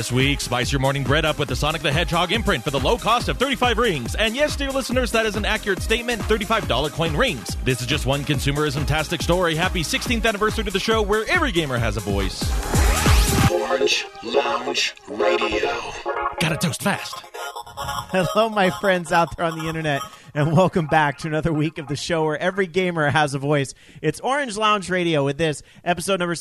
This week, spice your morning bread up with the Sonic the Hedgehog imprint for the low cost of 35 rings. And yes, dear listeners, that is an accurate statement, $35 coin rings. This is just one consumerism-tastic story. Happy 16th anniversary to the show where every gamer has a voice. Orange Lounge Radio. Gotta toast fast. Hello, my friends out there on the internet, and welcome back to another week of the show where every gamer has a voice. It's Orange Lounge Radio with this episode number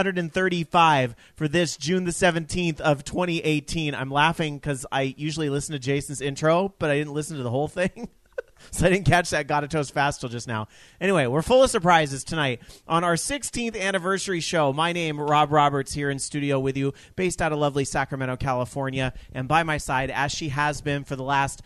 735 for this June the 17th of 2018. I'm laughing because I usually listen to Jason's intro, but I didn't listen to the whole thing. So I didn't catch that Gotta Toast Fast till just now. Anyway, we're full of surprises tonight. On our 16th anniversary show, my name, Rob Roberts, here in studio with you, based out of lovely Sacramento, California. And by my side, as she has been for the last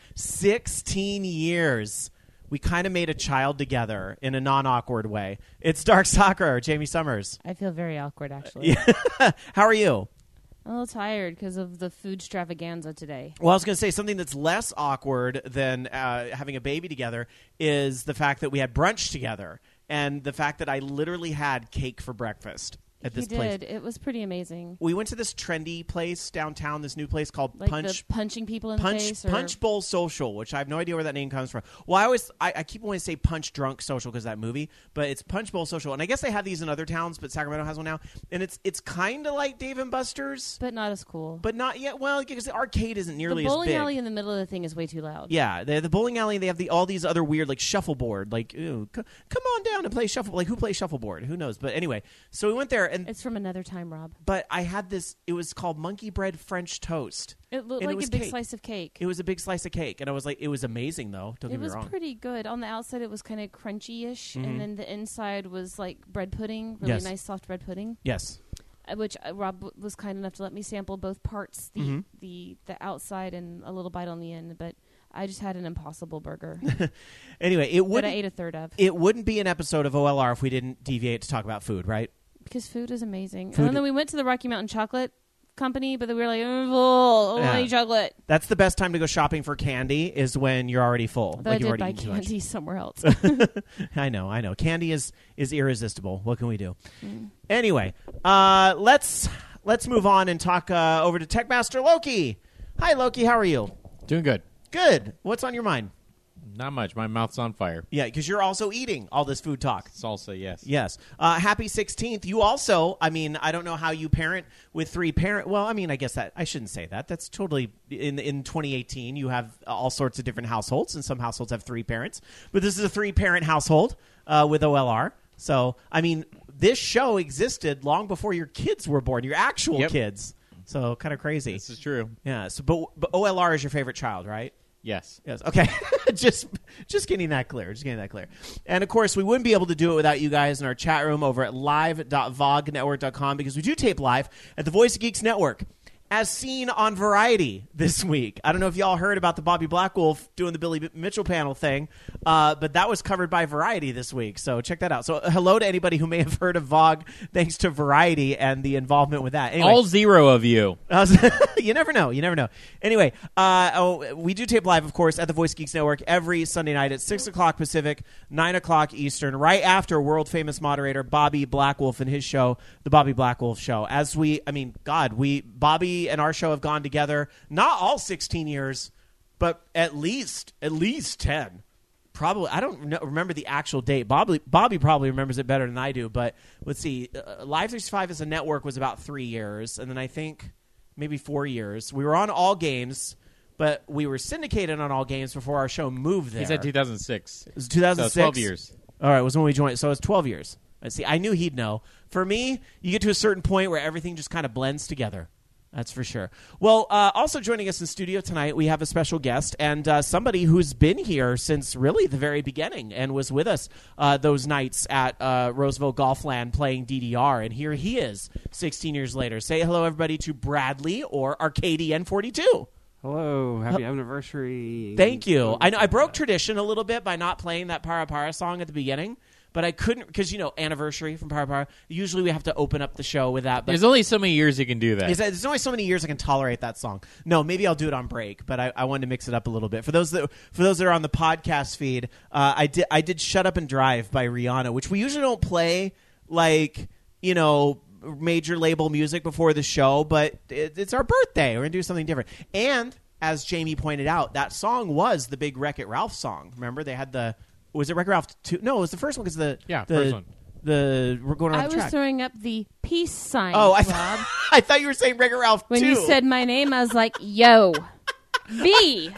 16 years, we kind of made a child together in a non-awkward way. It's Dark Soccer, Jamie Summers. I feel very awkward, actually. How are you? I'm a little tired because of the food extravaganza today. Well, I was going to say something that's less awkward than having a baby together is the fact that we had brunch together and the fact that I literally had cake for breakfast at this place. You did. It was pretty amazing. We went to this trendy place downtown, this new place called Like the punching people in the face? Or? Punch Bowl Social, which I have no idea where that name comes from. Well, I keep wanting to say Punch Drunk Social because of that movie, but it's Punch Bowl Social. And I guess they have these in other towns, but Sacramento has one now. And it's kind of like Dave & Buster's. But not as cool. But not yet. Well, because the arcade isn't nearly as big. The big. bowling alley in the middle of the thing is way too loud. Yeah, the bowling alley, they have all these other weird, like, shuffleboard. Like, ew, come on down and play shuffle. Like, who plays shuffleboard? Who knows? But anyway, so we went there. And it's from another time, Rob. But I had this, it was called Monkey Bread French Toast. It looked like a big slice of cake. It was a big slice of cake. And I was like, it was amazing, though. Don't get me wrong. It was pretty good. On the outside, it was kind of crunchy-ish. Mm-hmm. And then the inside was like bread pudding, really nice soft bread pudding. Yes. Which Rob was kind enough to let me sample both parts, the outside and a little bite on the end. But I just had an Impossible burger. Anyway, that I ate a third of. It wouldn't be an episode of OLR if we didn't deviate to talk about food, right? Because food is amazing. And then we went to the Rocky Mountain Chocolate Company, but we were like, I don't want any chocolate. That's the best time to go shopping for candy is when you're already full. But I did buy candy somewhere else. I know. Candy is irresistible. What can we do? Anyway, let's move on and talk over to Techmaster Loki. Hi, Loki. How are you? Doing good. Good. What's on your mind? Not much. My mouth's on fire. Yeah, because you're also eating all this food talk. Salsa, yes. Yes. Happy 16th. You also, I mean, I don't know how you parent with three parents. Well, I mean, I guess that I shouldn't say that. That's totally, in 2018, you have all sorts of different households, and some households have three parents. But this is a three-parent household with OLR. So, I mean, this show existed long before your kids were born, your actual kids. So, kind of crazy. This is true. Yeah. So, but OLR is your favorite child, right? Yes. Okay. just getting that clear. And of course, we wouldn't be able to do it without you guys in our chat room over at live.vognetwork.com because we do tape live at the Voice of Geeks Network, as seen on Variety this week. I don't know if y'all heard about the Bobby Blackwolf doing the Billy Mitchell panel thing, but that was covered by Variety this week. So check that out. So hello to anybody who may have heard of VOG thanks to Variety and the involvement with that. Anyway, all zero of you. You never know. Anyway, we do tape live, of course, at the Voice Geeks Network every Sunday night at 6 o'clock Pacific, 9 o'clock Eastern, right after world-famous moderator Bobby Blackwolf and his show, The Bobby Blackwolf Show. Bobby and our show have gone together, not all 16 years, but at least 10. Probably, I don't remember the actual date. Bobby probably remembers it better than I do, but let's see. Live 365 as a network was about 3 years, and then I think maybe 4 years. We were on All Games, but we were syndicated on All Games before our show moved there. He said 2006. It was 2006? So 12 years. All right, it was when we joined. So it was 12 years. Let's see. I knew he'd know. For me, you get to a certain point where everything just kind of blends together. That's for sure. Well, also joining us in studio tonight, we have a special guest and somebody who's been here since really the very beginning and was with us those nights at Roseville Golfland playing DDR. And here he is 16 years later. Say hello, everybody, to Bradley or ArcadiN42. Hello. Happy anniversary. Thank you. I know I broke tradition a little bit by not playing that Para Para song at the beginning. But I couldn't, because, anniversary from Para Para. Usually we have to open up the show with that. But there's only so many years you can do that. There's only so many years I can tolerate that song. No, maybe I'll do it on break, but I wanted to mix it up a little bit. For those that are on the podcast feed, I did Shut Up and Drive by Rihanna, which we usually don't play, major label music before the show, but it's our birthday. We're going to do something different. And as Jamie pointed out, that song was the big Wreck-It Ralph song. Remember, they had was it Wreck-It Ralph 2? No, it was the first one because first one. We're going on the track. I was throwing up the peace sign. Oh, Rob. I thought you were saying Wreck-It Ralph 2. When you said my name, I was like, yo, V.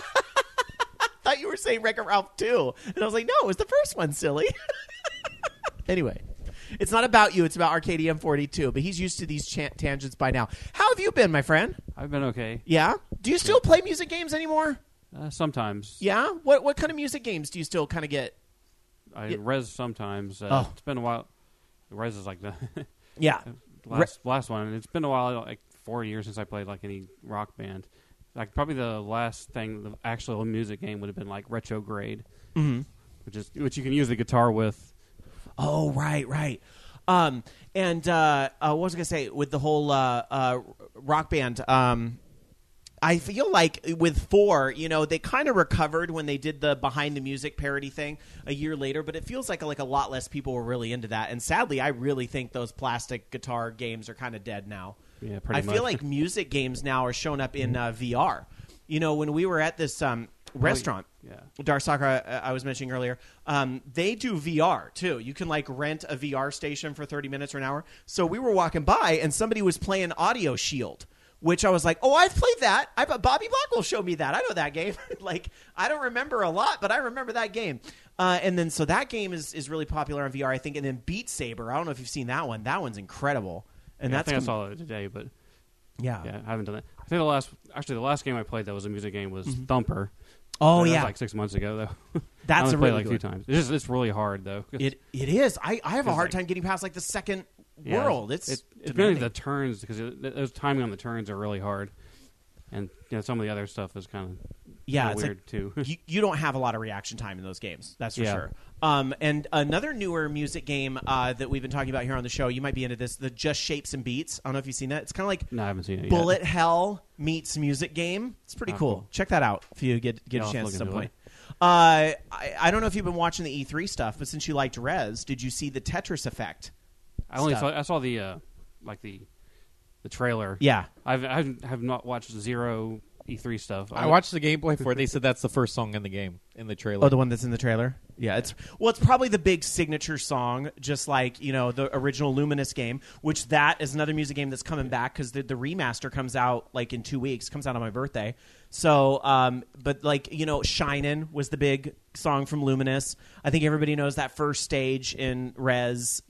I thought you were saying Wreck-It Ralph 2. And I was like, no, it was the first one, silly. Anyway, it's not about you. It's about Arcadium 42. But he's used to these tangents by now. How have you been, my friend? I've been okay. Yeah? Do you still play music games anymore? Sometimes. Yeah? What kind of music games do you still kind of get? I res sometimes. It's been a while. Res is like the Yeah. last one. It's been a while, like 4 years since I played like any rock band. Like probably the last thing, the actual music game would have been like Retrograde, which you can use the guitar with. Oh, right. And what was I gonna say with the whole rock band? I feel like with 4, they kind of recovered when they did the Behind the Music parody thing a year later, but it feels like a lot less people were really into that. And sadly, I really think those plastic guitar games are kind of dead now. Yeah, pretty much. I feel like music games now are showing up in VR. When we were at this restaurant, Dark Sakura, I was mentioning earlier, they do VR too. You can rent a VR station for 30 minutes or an hour. So we were walking by and somebody was playing Audio Shield, which I was like, oh, I've played that. Bobby Blackwell showed me that. I know that game. I don't remember a lot, but I remember that game. And then so that game is really popular on VR, I think. And then Beat Saber. I don't know if you've seen that one. That one's incredible. And I think I saw it today, but yeah, I haven't done that. I think the last game I played that was a music game was Thumper. Oh, that yeah. was like 6 months ago, though. That's I a played really a good few times. It's really hard, though. It is. I have a hard time getting past the second world. It's really the turns, because those timing on the turns are really hard, and some of the other stuff is kind of weird too. You don't have a lot of reaction time in those games, that's for sure. And another newer music game that we've been talking about here on the show, you might be into this, the Just Shapes and Beats. I don't know if you've seen that. It's kind of like no, I haven't seen it Bullet yet. Hell meets music game. It's pretty cool. Check that out if you get a chance at some point. I don't know if you've been watching the E3 stuff, but since you liked Rez, did you see the Tetris Effect? I saw the the trailer. Yeah, I have not watched zero E3 stuff. I watched the gameplay for it. They said that's the first song in the game, in the trailer. Oh, the one that's in the trailer? Yeah, it's probably the big signature song, just like, the original Luminous game, which that is another music game that's coming back because the remaster comes out in 2 weeks, comes out on my birthday. So, but Shinin' was the big song from Luminous. I think everybody knows that first stage in Rez.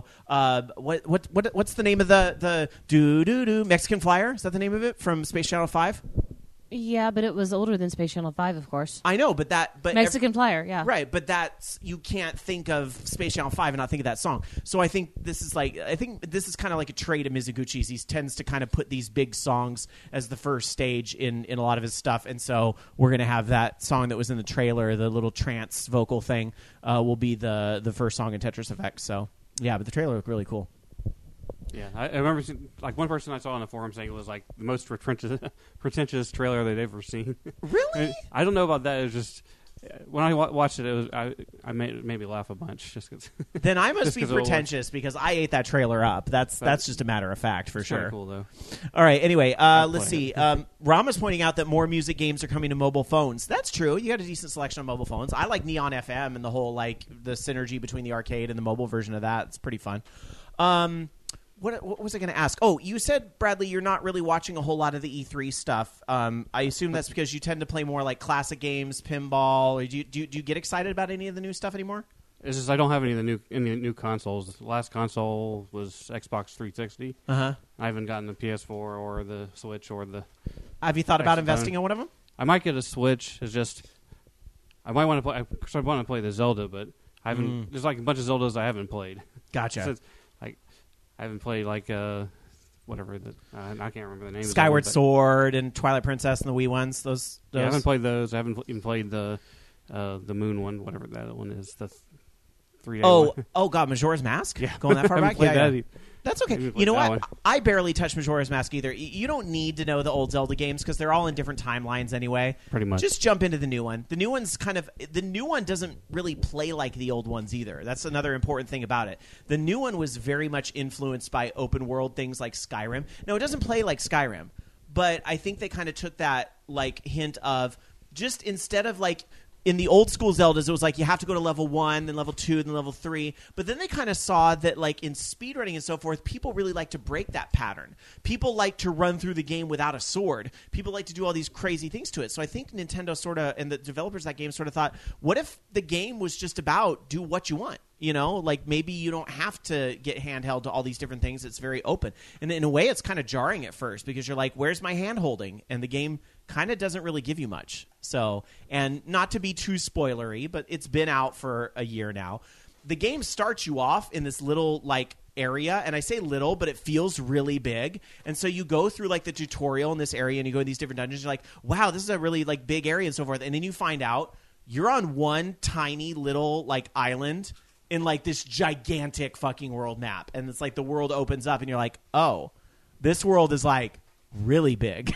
What's the name of the do Mexican Flyer? Is that the name of it from Space Channel 5? Yeah, but it was older than Space Channel 5, of course. I know, but Mexican Flyer, yeah. Right, but you can't think of Space Channel 5 and not think of that song. So I think this is kind of like a trait of Mizuguchi's. He tends to kind of put these big songs as the first stage in a lot of his stuff. And so we're going to have that song that was in the trailer, the little trance vocal thing, will be the first song in Tetris Effect. So, yeah, but the trailer looked really cool. Yeah, I remember one person I saw on the forum saying it was the most pretentious trailer they'd ever seen. Really? I don't know about that. It was just when I watched it, I made me laugh a bunch. Just cause, then I must be pretentious because I ate that trailer up. That's just a matter of fact for sure. Cool though. All right. Anyway, let's see. Rama's pointing out that more music games are coming to mobile phones. That's true. You got a decent selection of mobile phones. I like Neon FM and the whole the synergy between the arcade and the mobile version of that. It's pretty fun. What was I going to ask? Oh, you said, Bradley, you're not really watching a whole lot of the E3 stuff. I assume that's because you tend to play more classic games, pinball. Or do you get excited about any of the new stuff anymore? It's just I don't have any of the new consoles. The last console was Xbox 360. Uh-huh. I haven't gotten the PS4 or the Switch or the... Have you thought about investing in one of them? I might get a Switch. It's just... I might want to play... Because I want to play the Zelda, but I haven't... There's a bunch of Zeldas I haven't played. Gotcha. So I haven't played whatever I can't remember the name. Skyward Sword and Twilight Princess and the Wii ones. Those. Yeah, I haven't played those. I haven't even played the Moon one, whatever that one is. The 3-day Oh, one. oh God, Majora's Mask? Yeah. Going that far I haven't back? played Yeah, that yeah. either. That's okay. Maybe You know that what? one. I barely touch Majora's Mask either. You don't need to know the old Zelda games because they're all in different timelines anyway. Pretty much. Just jump into the new one. The new one doesn't really play like the old ones either. That's another important thing about it. The new one was very much influenced by open world things like Skyrim. No, it doesn't play like Skyrim, but I think they kind of took that like hint of just instead of like in the old school Zeldas, it was like you have to go to level 1, then level 2, then level 3. But then they kind of saw that, like in speedrunning and so forth, people really like to break that pattern. People like to run through the game without a sword. People like to do all these crazy things to it. So I think Nintendo sort of, and the developers of that game sort of thought, what if the game was just about do what you want? You know, like maybe you don't have to get handheld to all these different things. It's very open. And in a way, it's kind of jarring at first because you're like, where's my hand holding? And the game kind of doesn't really give you much. So, and not to be too spoilery, but it's been out for a year now. The game starts you off in this little like area, and I say little, but it feels really big. And so you go through like the tutorial in this area and you go in these different dungeons. You're like, wow, this is a really like big area and so forth. And then you find out you're on one tiny little like island in like this gigantic fucking world map. And it's like the world opens up and you're like, oh, this world is like really big.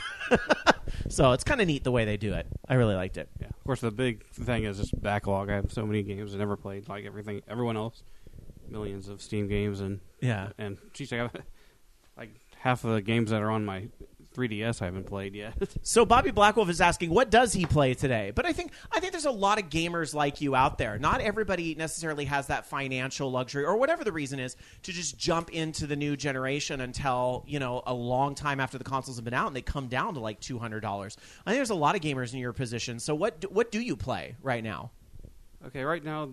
So it's kind of neat the way they do it. I really liked it. Yeah. Of course, the big thing is just backlog. I have so many games I never played, like everyone else. Millions of Steam games, and geez, I have like half of the games that are on my 3DS I haven't played yet. So Bobby Blackwolf is asking, what does he play today? But I think there's a lot of gamers like you out there. Not everybody necessarily has that financial luxury or whatever the reason is to just jump into the new generation until, you know, a long time after the consoles have been out and they come down to like $200. I think there's a lot of gamers in your position. So what do you play right now? Okay, right now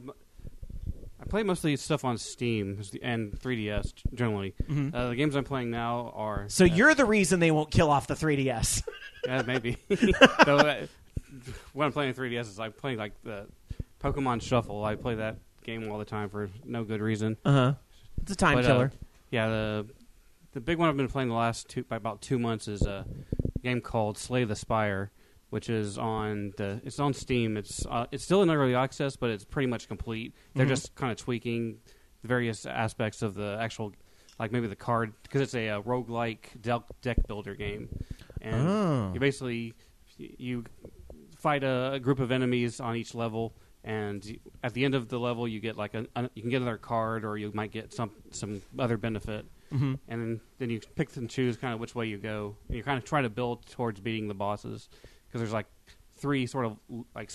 I play mostly stuff on Steam and 3DS generally. Mm-hmm. The games I'm playing now are... So you're the reason they won't kill off the 3DS. Yeah, maybe. So, when I'm playing 3DS is I'm playing like the Pokemon Shuffle. I play that game all the time for no good reason. Uh-huh. It's a time killer. Yeah, the big one I've been playing the last about 2 months is a game called Slay the Spire, which is it's on Steam. It's still in early access, but it's pretty much complete. They're just kind of tweaking the various aspects of the actual, like maybe the card, because it's a roguelike deck builder game. And you basically you fight a group of enemies on each level, and at the end of the level you get like you can get another card, or you might get some other benefit. Mm-hmm. And then you pick and choose kind of which way you go. And you kind of try to build towards beating the bosses. Because there's like three sort of like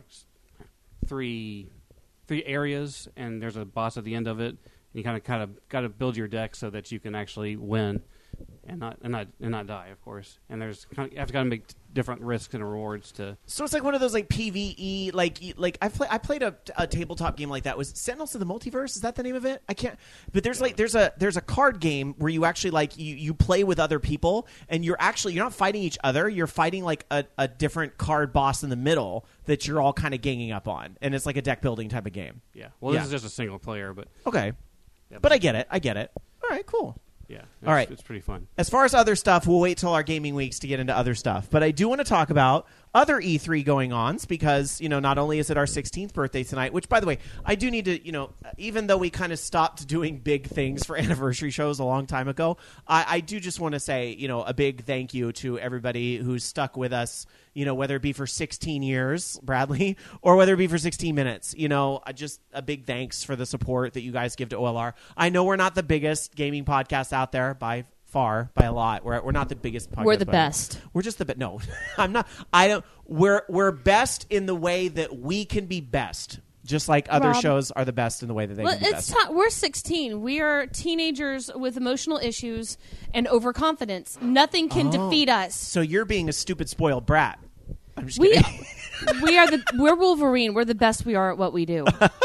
three areas, and there's a boss at the end of it. And you kind of got to build your deck so that you can actually win, and not die, of course. And there's you have to kind of make different risks and rewards to. So it's like one of those like PvE like I played a tabletop game like that. Was Sentinels of the Multiverse? Is that the name of it? I can't. But there's a card game where you actually like you play with other people, and you're not fighting each other. You're fighting like a different card boss in the middle that you're all kind of ganging up on, and it's like a deck building type of game. Yeah. Well, this is just a single player, but okay. Yeah, but I get it. All right, cool. Yeah. All right. It's pretty fun. As far as other stuff, we'll wait till our gaming weeks to get into other stuff. But I do want to talk about other E3 going-ons because, you know, not only is it our 16th birthday tonight, which, by the way, I do need to, you know, even though we kind of stopped doing big things for anniversary shows a long time ago, I do just want to say, you know, a big thank you to everybody who's stuck with us, you know, whether it be for 16 years, Bradley, or whether it be for 16 minutes. You know, just a big thanks for the support that you guys give to OLR. I know we're not the biggest gaming podcast out there by far, by a lot. We're not the biggest podcast. We're the best. We're just the best. No, I'm not. We're best in the way that we can be best. Just like other Rob, shows are the best in the way that they can be best. We're 16. We are teenagers with emotional issues and overconfidence. Nothing can defeat us. So you're being a stupid, spoiled brat. I'm just kidding. We're Wolverine. We're the best we are at what we do.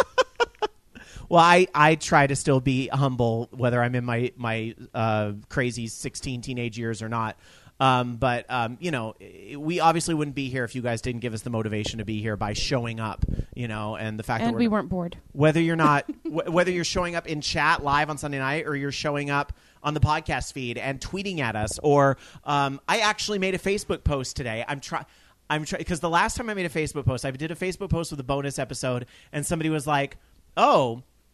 Well, I try to still be humble, whether I'm in my crazy 16 teenage years or not. But you know, we obviously wouldn't be here if you guys didn't give us the motivation to be here by showing up. You know, and the fact that we weren't bored. Whether you're not, whether you're showing up in chat live on Sunday night or you're showing up on the podcast feed and tweeting at us, or I actually made a Facebook post today. I'm trying because the last time I made a Facebook post, I did a Facebook post with a bonus episode, and somebody was like, "Oh,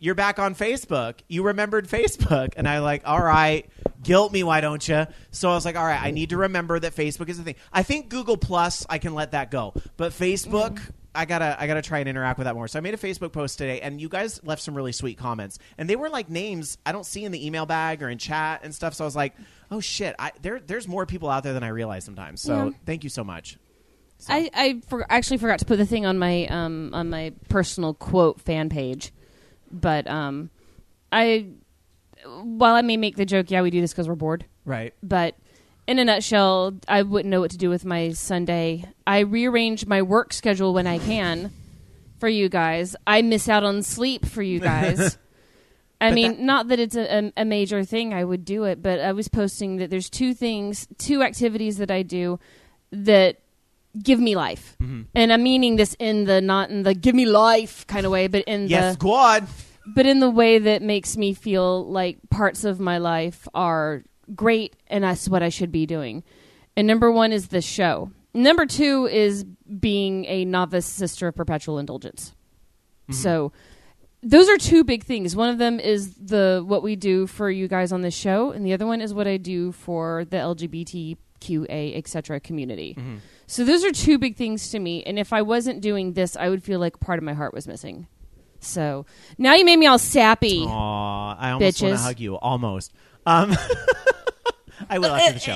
you're back on Facebook. You remembered Facebook. And I like, all right, guilt me, why don't you? So I was like, all right, I need to remember that Facebook is a thing. I think Google Plus, I can let that go. But Facebook, I gotta try and interact with that more. So I made a Facebook post today, and you guys left some really sweet comments. And they were like names I don't see in the email bag or in chat and stuff. So I was like, oh, shit, there's more people out there than I realize sometimes. So thank you so much. So. I actually forgot to put the thing on my personal quote fan page. But while I may make the joke, yeah, we do this because we're bored. Right. But in a nutshell, I wouldn't know what to do with my Sunday. I rearrange my work schedule when I can for you guys. I miss out on sleep for you guys. I mean, not that it's a major thing. I would do it, but I was posting that there's two activities that I do that give me life. Mm-hmm. And I'm meaning this not in the give me life kind of way, but in but in the way that makes me feel like parts of my life are great and that's what I should be doing. And number 1 is the show. Number 2 is being a novice sister of perpetual indulgence. Mm-hmm. So those are 2 big things. One of them is what we do for you guys on this show, and the other one is what I do for the LGBTQA, etc. community. Mm-hmm. So those are 2 big things to me, and if I wasn't doing this, I would feel like part of my heart was missing. So now you made me all sappy. Aw, I almost want to hug you. Almost. I will after the show.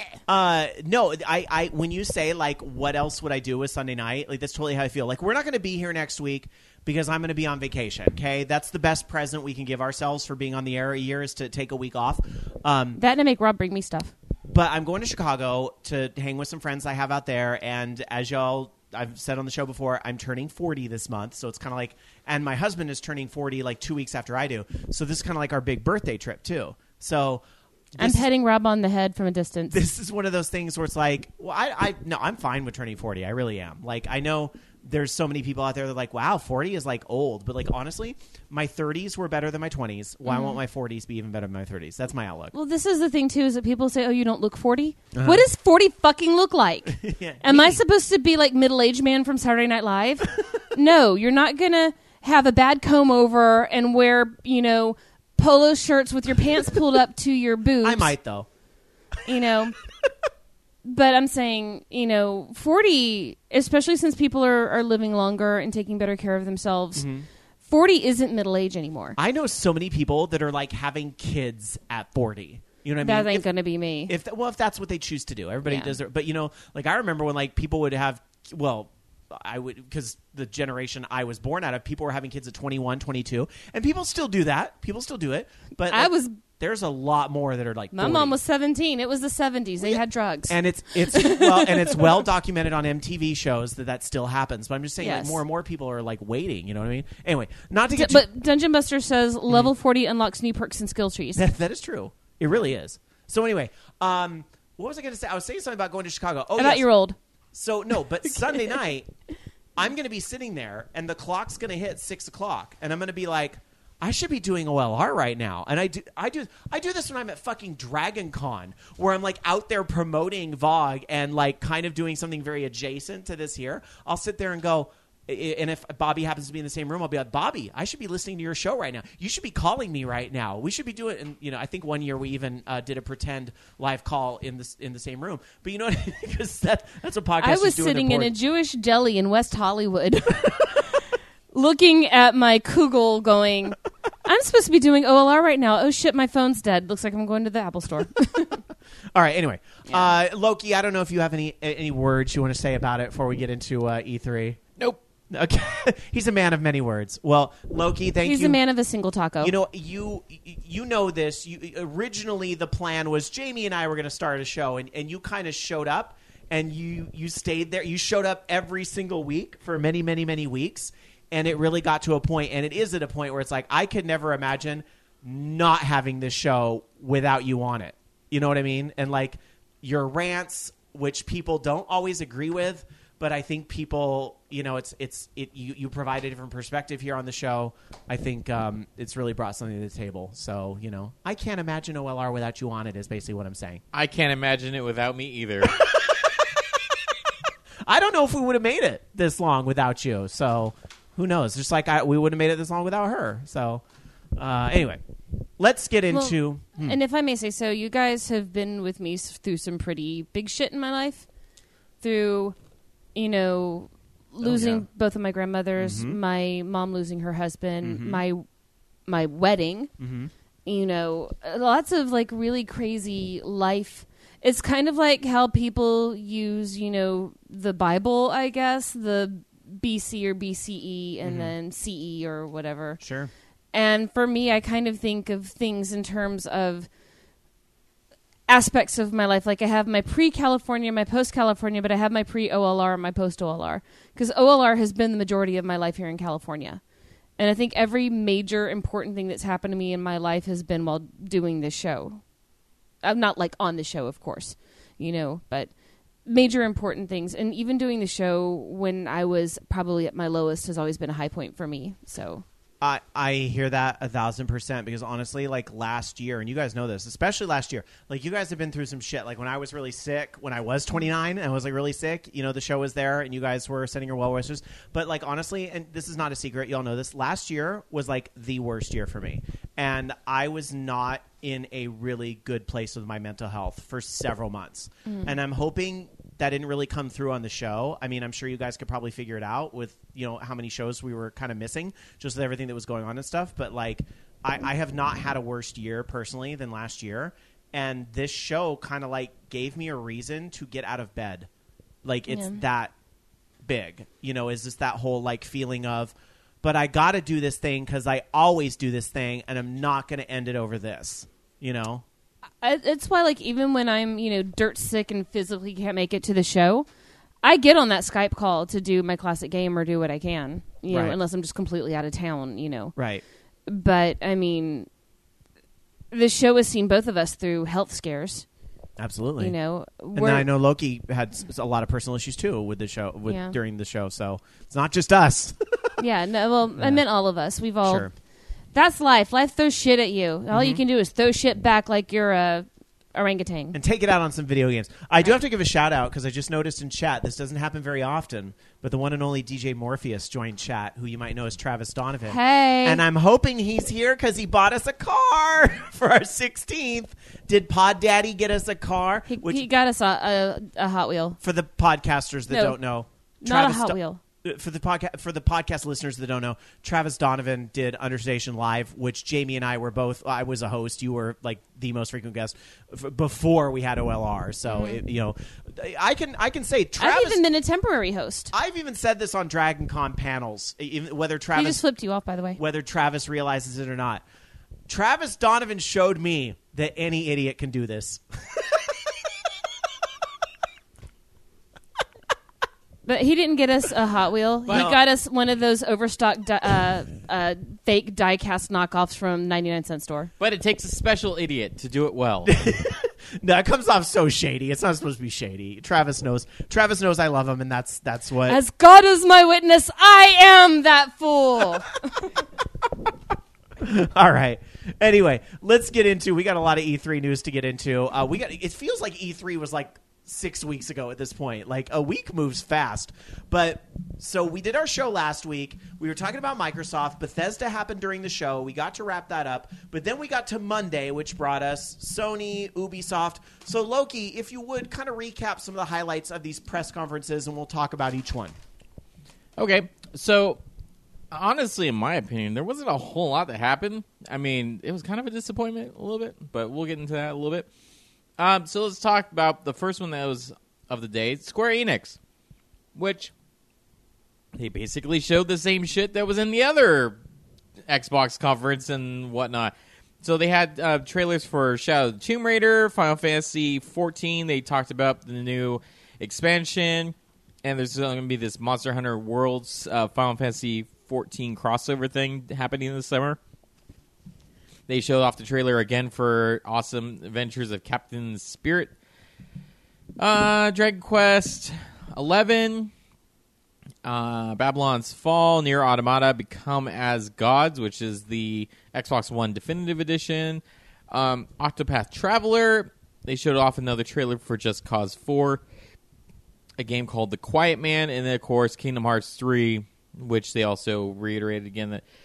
No, I when you say like what else would I do with Sunday night, like that's totally how I feel. Like we're not going to be here next week because I'm going to be on vacation. Okay, that's the best present we can give ourselves for being on the air a year is to take a week off. That and to make Rob bring me stuff. But I'm going to Chicago to hang with some friends I have out there, and as I've said on the show before, I'm turning 40 this month, so it's kind of like, and my husband is turning 40 like 2 weeks after I do, so this is kind of like our big birthday trip too. So I'm petting Rob on the head from a distance. This is one of those things where it's like, well, I'm fine with turning 40. I really am. Like, I know there's so many people out there that are like, wow, 40 is like old. But like, honestly, my 30s were better than my 20s. Why won't my 40s be even better than my 30s? That's my outlook. Well, this is the thing, too, is that people say, oh, you don't look 40? Uh-huh. What does 40 fucking look like? Yeah, am I supposed to be like middle-aged man from Saturday Night Live? No, you're not going to have a bad comb over and wear, polo shirts with your pants pulled up to your boobs. I might, though. But I'm saying, 40, especially since people are living longer and taking better care of themselves, 40 isn't middle age anymore. I know so many people that are like having kids at 40. You know what I mean? That ain't going to be me. If that's what they choose to do. Everybody does it. But, like I remember when like people would have, I would, because the generation I was born out of, people were having kids at 21, 22. And people still do that. People still do it. But there's a lot more that are like 40. My mom was 17. It was the 70s. They had drugs. And it's well documented on MTV shows that still happens. But I'm just saying like more and more people are like waiting, you know what I mean? Anyway, not to get But Dungeon Buster says level 40 unlocks new perks and skill trees. That is true. It really is. So anyway, what was I going to say? I was saying something about going to Chicago. Oh, about you're old. So no, but Sunday night I'm going to be sitting there and the clock's going to hit 6 o'clock and I'm going to be like, I should be doing OLR right now. And I do this when I'm at fucking Dragon Con, where I'm like out there promoting VOG and like kind of doing something very adjacent to this here. I'll sit there and go, and if Bobby happens to be in the same room, I'll be like, Bobby, I should be listening to your show right now. You should be calling me right now. We should be doing, and I think one year we even did a pretend live call in the same room. But you know what I mean? Because that's a podcast. I was sitting in a Jewish deli in West Hollywood. Looking at my Kugel going, I'm supposed to be doing OLR right now. Oh, shit, my phone's dead. Looks like I'm going to the Apple Store. All right, anyway. Loki, I don't know if you have any words you want to say about it before we get into E3. Nope. Okay. He's a man of many words. Well, Loki, thank you. He's a man of a single taco. You know this. Originally, the plan was Jamie and I were going to start a show, and you kind of showed up, and you stayed there. You showed up every single week for many, many, many weeks. And it really got to a point, and it is at a point where it's like, I could never imagine not having this show without you on it. You know what I mean? And like your rants, which people don't always agree with, but I think people, you provide a different perspective here on the show. I think it's really brought something to the table. So, I can't imagine OLR without you on it is basically what I'm saying. I can't imagine it without me either. I don't know if we would have made it this long without you. So... who knows? Just like we wouldn't have made it this long without her. So Anyway, let's get into. And if I may say so, you guys have been with me through some pretty big shit in my life. Through, losing both of my grandmothers, my mom losing her husband, my wedding. Lots of like really crazy life. It's kind of like how people use, the Bible, I guess, the BC or BCE and then CE or whatever. Sure. And for me, I kind of think of things in terms of aspects of my life. Like I have my pre-California, my post-California, but I have my pre-OLR and my post-OLR. Because OLR has been the majority of my life here in California. And I think every major important thing that's happened to me in my life has been while doing this show. I'm not like on the show, of course, but major important things. And even doing the show when I was probably at my lowest has always been a high point for me. So I hear that 1,000% because honestly, like last year, and you guys know this, especially last year, like you guys have been through some shit. Like when I was really sick, when I was 29 and I was like really sick, the show was there and you guys were sending your well wishes. But like honestly, and this is not a secret, you all know this, last year was like the worst year for me. And I was not in a really good place with my mental health for several months. And I'm hoping that didn't really come through on the show. I mean, I'm sure you guys could probably figure it out with, how many shows we were kind of missing just with everything that was going on and stuff. But like, I have not had a worse year personally than last year. And this show kind of like gave me a reason to get out of bed. Like it's that big, is just that whole like feeling of, but I got to do this thing because I always do this thing and I'm not going to end it over this, It's why, like, even when I'm, dirt sick and physically can't make it to the show, I get on that Skype call to do my classic game or do what I can, know, unless I'm just completely out of town, Right. But, I mean, the show has seen both of us through health scares. Absolutely. And then I know Loki had a lot of personal issues, too, with the show, during the show, so it's not just us. I meant all of us. We've all... Sure. That's life. Life throws shit at you. All you can do is throw shit back like you're a orangutan. And take it out on some video games. I do have to give a shout out because I just noticed in chat, this doesn't happen very often, but the one and only DJ Morpheus joined chat, who you might know as Travis Donovan. Hey. And I'm hoping he's here because he bought us a car for our 16th. Did Pod Daddy get us a car? He got us a Hot Wheel. For the podcasters that don't know. Not a Hot Wheel. For the podcast listeners that don't know, Travis Donovan did Understation Live, which Jamie and I were both. I was a host. You were like the most frequent guest before we had OLR. So I can say Travis. I've even been a temporary host. I've even said this on Dragon Con panels. Whether Travis he just flipped you off, by the way. Whether Travis realizes it or not, Travis Donovan showed me that any idiot can do this. But he didn't get us a Hot Wheel. Well, he got us one of those overstocked fake die-cast knockoffs from 99-cent store. But it takes a special idiot to do it well. No, it comes off so shady. It's not supposed to be shady. Travis knows I love him, and that's what... As God is my witness, I am that fool. All right. Anyway, let's get into... We got a lot of E3 news to get into. It feels like E3 was like 6 weeks ago at this point. Like a week moves fast. But so we did our show last week. We were talking about Microsoft. Bethesda happened during the show. We got to wrap that up. But then we got to Monday, which brought us Sony, Ubisoft. So Loki, if you would kind of recap some of the highlights of these press conferences and we'll talk about each one. Okay. So honestly, in my opinion, there wasn't a whole lot that happened. I mean, it was kind of a disappointment a little bit, but we'll get into that a little bit. So let's talk about the first one that was of the day, Square Enix, which they basically showed the same shit that was in the other Xbox conference and whatnot. So they had trailers for Shadow of the Tomb Raider, Final Fantasy XIV. They talked about the new expansion, and there's going to be this Monster Hunter Worlds Final Fantasy XIV crossover thing happening this summer. They showed off the trailer again for Awesome Adventures of Captain Spirit. Dragon Quest 11. Babylon's Fall. Nier Automata Become as Gods, which is the Xbox One Definitive Edition. Octopath Traveler. They showed off another trailer for Just Cause 4. A game called The Quiet Man. And then, of course, Kingdom Hearts 3, which they also reiterated again that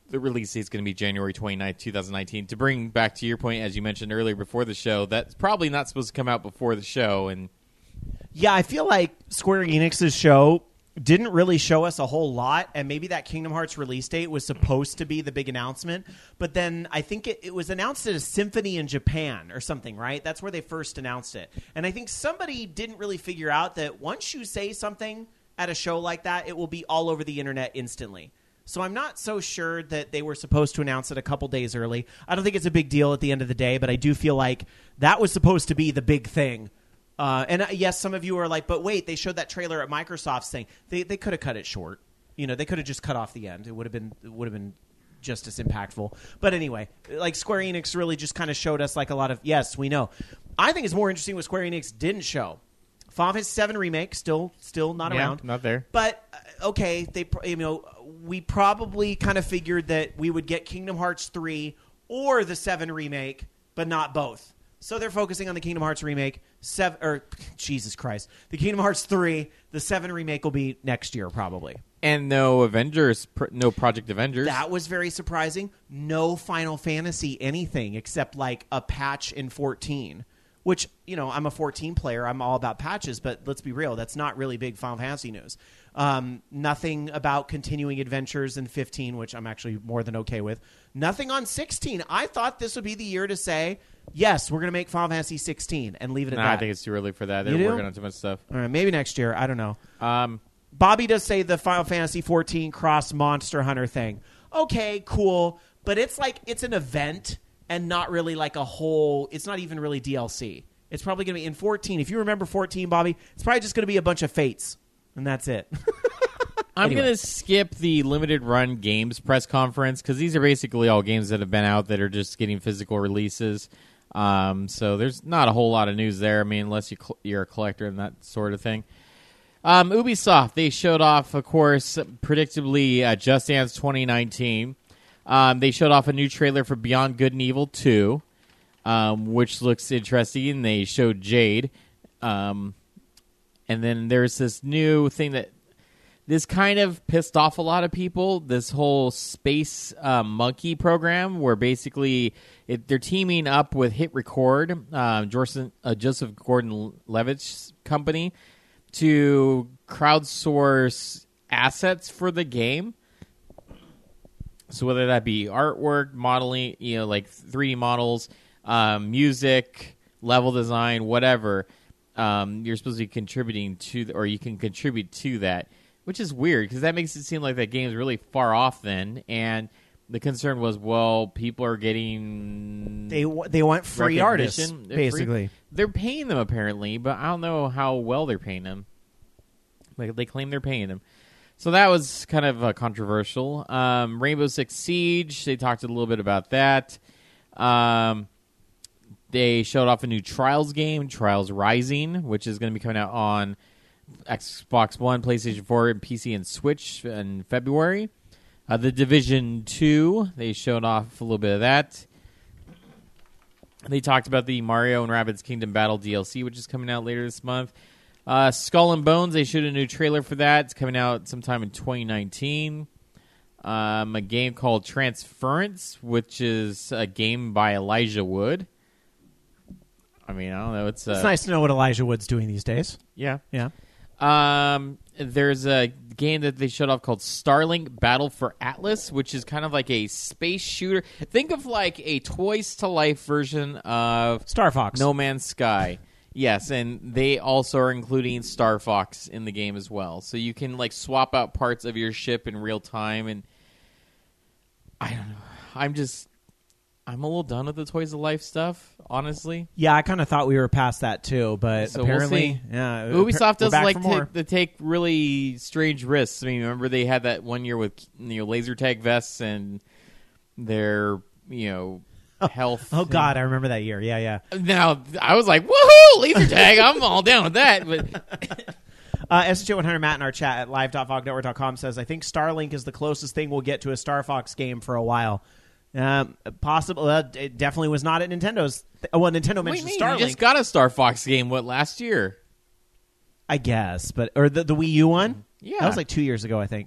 the release date is going to be January 29th, 2019. To bring back to your point, as you mentioned earlier before the show, that's probably not supposed to come out before the show. And Yeah, I feel like Square Enix's show didn't really show us a whole lot, and maybe that Kingdom Hearts release date was supposed to be the big announcement, but then I think it was announced at a symphony in Japan or something, right? That's where they first announced it. And I think somebody didn't really figure out that once you say something at a show like that, it will be all over the internet instantly. So I'm not so sure that they were supposed to announce it a couple days early. I don't think it's a big deal at the end of the day, but I do feel like that was supposed to be the big thing. Yes, some of you are like, but wait, they showed that trailer at Microsoft's thing. They could have cut it short. They could have just cut off the end. It would have been just as impactful. But anyway, like Square Enix really just kind of showed us like a lot of, yes, we know. I think it's more interesting what Square Enix didn't show. Final Fantasy VII Remake still not around. Not there. But okay, we probably kind of figured that we would get Kingdom Hearts 3 or the 7 remake, but not both. So they're focusing on the Kingdom Hearts remake. Jesus Christ, the Kingdom Hearts 3, the 7 remake will be next year probably. And no Avengers, no Project Avengers. That was very surprising. No Final Fantasy anything except like a patch in 14. Which, I'm a 14 player. I'm all about patches, but let's be real. That's not really big Final Fantasy news. Nothing about continuing adventures in 15, which I'm actually more than okay with. Nothing on 16. I thought this would be the year to say, yes, we're going to make Final Fantasy 16 and leave it at that. I think it's too early for that. They're working on too much stuff. All right, maybe next year. I don't know. Bobby does say the Final Fantasy 14 cross Monster Hunter thing. Okay, cool. But it's like it's an event. And not really like a whole... It's not even really DLC. It's probably going to be in 14. If you remember 14, Bobby, it's probably just going to be a bunch of fates. And that's it. I'm going to skip the limited run games press conference because these are basically all games that have been out that are just getting physical releases. So there's not a whole lot of news there. I mean, unless you're a collector and that sort of thing. Ubisoft, they showed off, of course, predictably, Just Dance 2019. They showed off a new trailer for Beyond Good and Evil 2, which looks interesting. They showed Jade. And then there's this new thing that this kind of pissed off a lot of people, this whole Space Monkey program where basically they're teaming up with Hit Record, Joseph Gordon-Levitt's company, to crowdsource assets for the game. So whether that be artwork, modeling, like 3D models, music, level design, whatever, you're supposed to be contributing to, or you can contribute to that, which is weird because that makes it seem like that game is really far off then. And the concern was, well, people are getting they want free artists, basically. They're paying them apparently, but I don't know how well they're paying them. Like they claim they're paying them. So that was kind of controversial. Rainbow Six Siege, they talked a little bit about that. They showed off a new Trials game, Trials Rising, which is going to be coming out on Xbox One, PlayStation 4, and PC and Switch in February. The Division 2, they showed off a little bit of that. They talked about the Mario and Rabbids Kingdom Battle DLC, which is coming out later this month. Skull and Bones, they showed a new trailer for that. It's coming out sometime in 2019. A game called Transference, which is a game by Elijah Wood. I mean, I don't know. It's nice to know what Elijah Wood's doing these days. Yeah. Yeah. There's a game that they showed off called Starlink Battle for Atlas, which is kind of like a space shooter. Think of like a Toys to Life version of Star Fox. No Man's Sky. Yes, and they also are including Star Fox in the game as well. So you can like swap out parts of your ship in real time, and I don't know. I'm a little done with the Toys of Life stuff, honestly. Yeah, I kind of thought we were past that too, but so apparently, we'll Ubisoft doesn't like to take really strange risks. I mean, remember they had that one year with laser tag vests and their health. Oh God, I remember that year. Yeah. Now I was like, woohoo, laser tag! I'm all down with that. But SJ100 Matt in our chat at live.vognetwork.com says, I think Starlink is the closest thing we'll get to a Star Fox game for a while. Possible. It definitely was not at Nintendo's. Nintendo mentioned Starlink. You just got a Star Fox game last year? I guess, but or the Wii U one. Yeah, that was like 2 years ago, I think.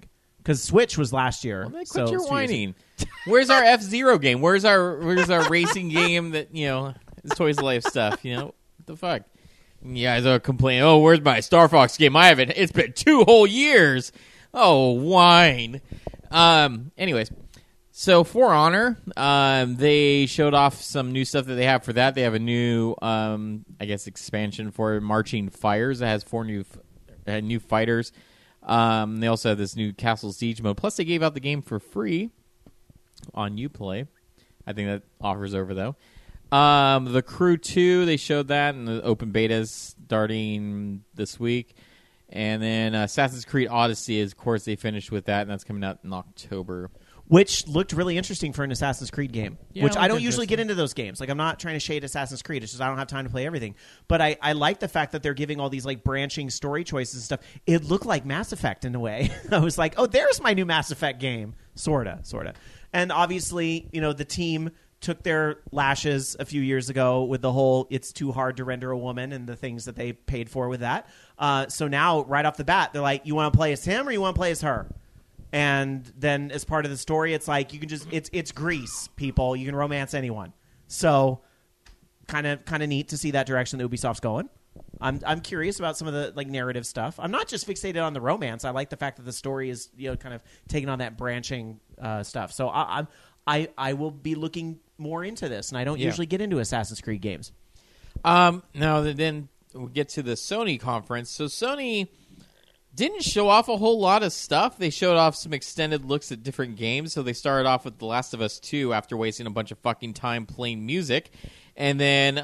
because Switch was last year. Well, then so quit your it's 2 years ago. whining. Where's our F-Zero game? Where's our racing game that is Toys of Life stuff? What the fuck? You guys are complaining. Oh, where's my Star Fox game? I haven't. It's been 2 whole years. Oh, whine. Anyways, so For Honor, they showed off some new stuff that they have for that. They have a new, expansion for Marching Fires that has 4 new fighters. They also have this new Castle Siege mode. Plus, they gave out the game for free on Uplay. I think that offers over, though. The Crew 2, they showed that, and the open beta is starting this week. And then Assassin's Creed Odyssey is, of course, they finished with that, and that's coming out in October. Which looked really interesting for an Assassin's Creed game. Yeah, which I don't interesting. usually get into those games. Like, I'm not trying to shade Assassin's Creed. It's just I don't have time to play everything. But I like the fact that they're giving all these like branching story choices and stuff. It looked like Mass Effect in a way. I was like, oh, there's my new Mass Effect game. Sorta. And obviously, the team took their lashes a few years ago with the whole it's too hard to render a woman and the things that they paid for with that. So now, right off the bat, they're like, you want to play as him or you want to play as her? And then as part of the story, it's like you can just it's Greece, people. You can romance anyone. So kind of neat to see that direction that Ubisoft's going. I'm curious about some of the like narrative stuff. I'm not just fixated on the romance. I like the fact that the story is kind of taking on that branching stuff. So I will be looking more into this, and I don't usually get into Assassin's Creed games. Now then we get to the Sony conference. So Sony didn't show off a whole lot of stuff. They showed off some extended looks at different games. So they started off with The Last of Us 2 after wasting a bunch of fucking time playing music. And then,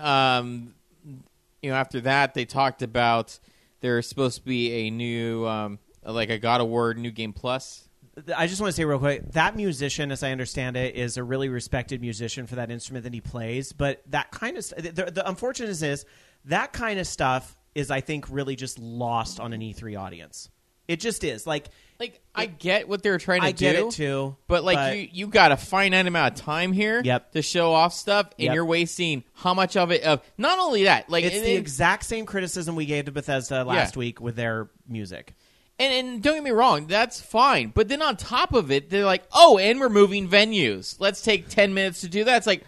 after that, they talked about there's supposed to be a new, like a God of War New Game Plus. I just want to say real quick, that musician, as I understand it, is a really respected musician for that instrument that he plays. But that kind of the unfortunate is that kind of stuff is, I think, really just lost on an E3 audience. It just is. I get what they're trying to do. I get it too. But you got a finite amount of time here to show off stuff, and you're wasting how much of it? Not only that, it's the exact same criticism we gave to Bethesda last week with their music. And don't get me wrong, that's fine. But then on top of it, they're like, oh, and we're moving venues. Let's take 10 minutes to do that. It's like,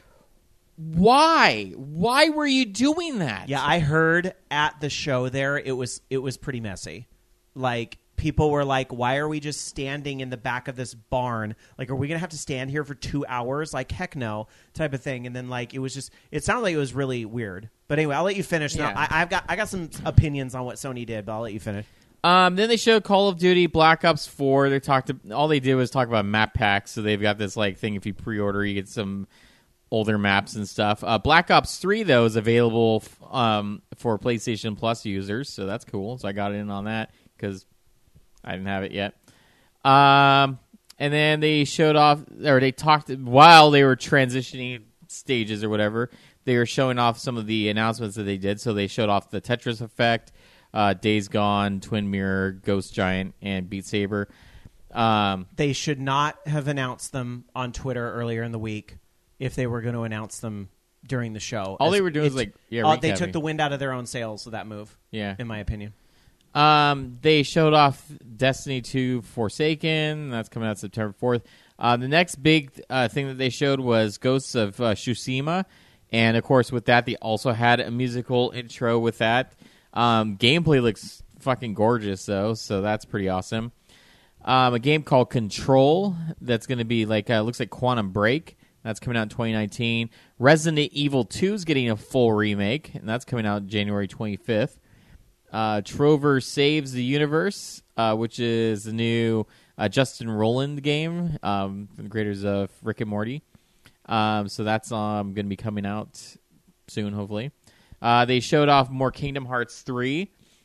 why? Why were you doing that? Yeah, I heard at the show there it was pretty messy. Like, people were like, why are we just standing in the back of this barn? Like, are we going to have to stand here for 2 hours? Like, heck no, type of thing. And then, like, it sounded like it was really weird. But anyway, I'll let you finish. Yeah. Now, I got some opinions on what Sony did, but I'll let you finish. Then they showed Call of Duty Black Ops 4. All they did was talk about map packs. So they've got this like thing. If you pre-order, you get some older maps and stuff. Black Ops 3 though is available for PlayStation Plus users, so that's cool. So I got in on that because I didn't have it yet. And then they showed off, or they talked while they were transitioning stages or whatever. They were showing off some of the announcements that they did. So they showed off the Tetris Effect, Days Gone, Twin Mirror, Ghost Giant, and Beat Saber. They should not have announced them on Twitter earlier in the week if they were going to announce them during the show. All they were doing was they recapping. took the wind out of their own sails with that move. Yeah, in my opinion. They showed off Destiny 2 Forsaken. That's coming out September 4th. The next big thing that they showed was Ghosts of Tsushima. And, of course, with that, they also had a musical intro with that. Gameplay looks fucking gorgeous, though, so that's pretty awesome. A game called Control that's going to be looks like Quantum Break. That's coming out in 2019. Resident Evil 2 is getting a full remake, and that's coming out January 25th. Trover Saves the Universe, which is the new Justin Roiland game from the creators of Rick and Morty. So that's going to be coming out soon, hopefully. They showed off more Kingdom Hearts 3.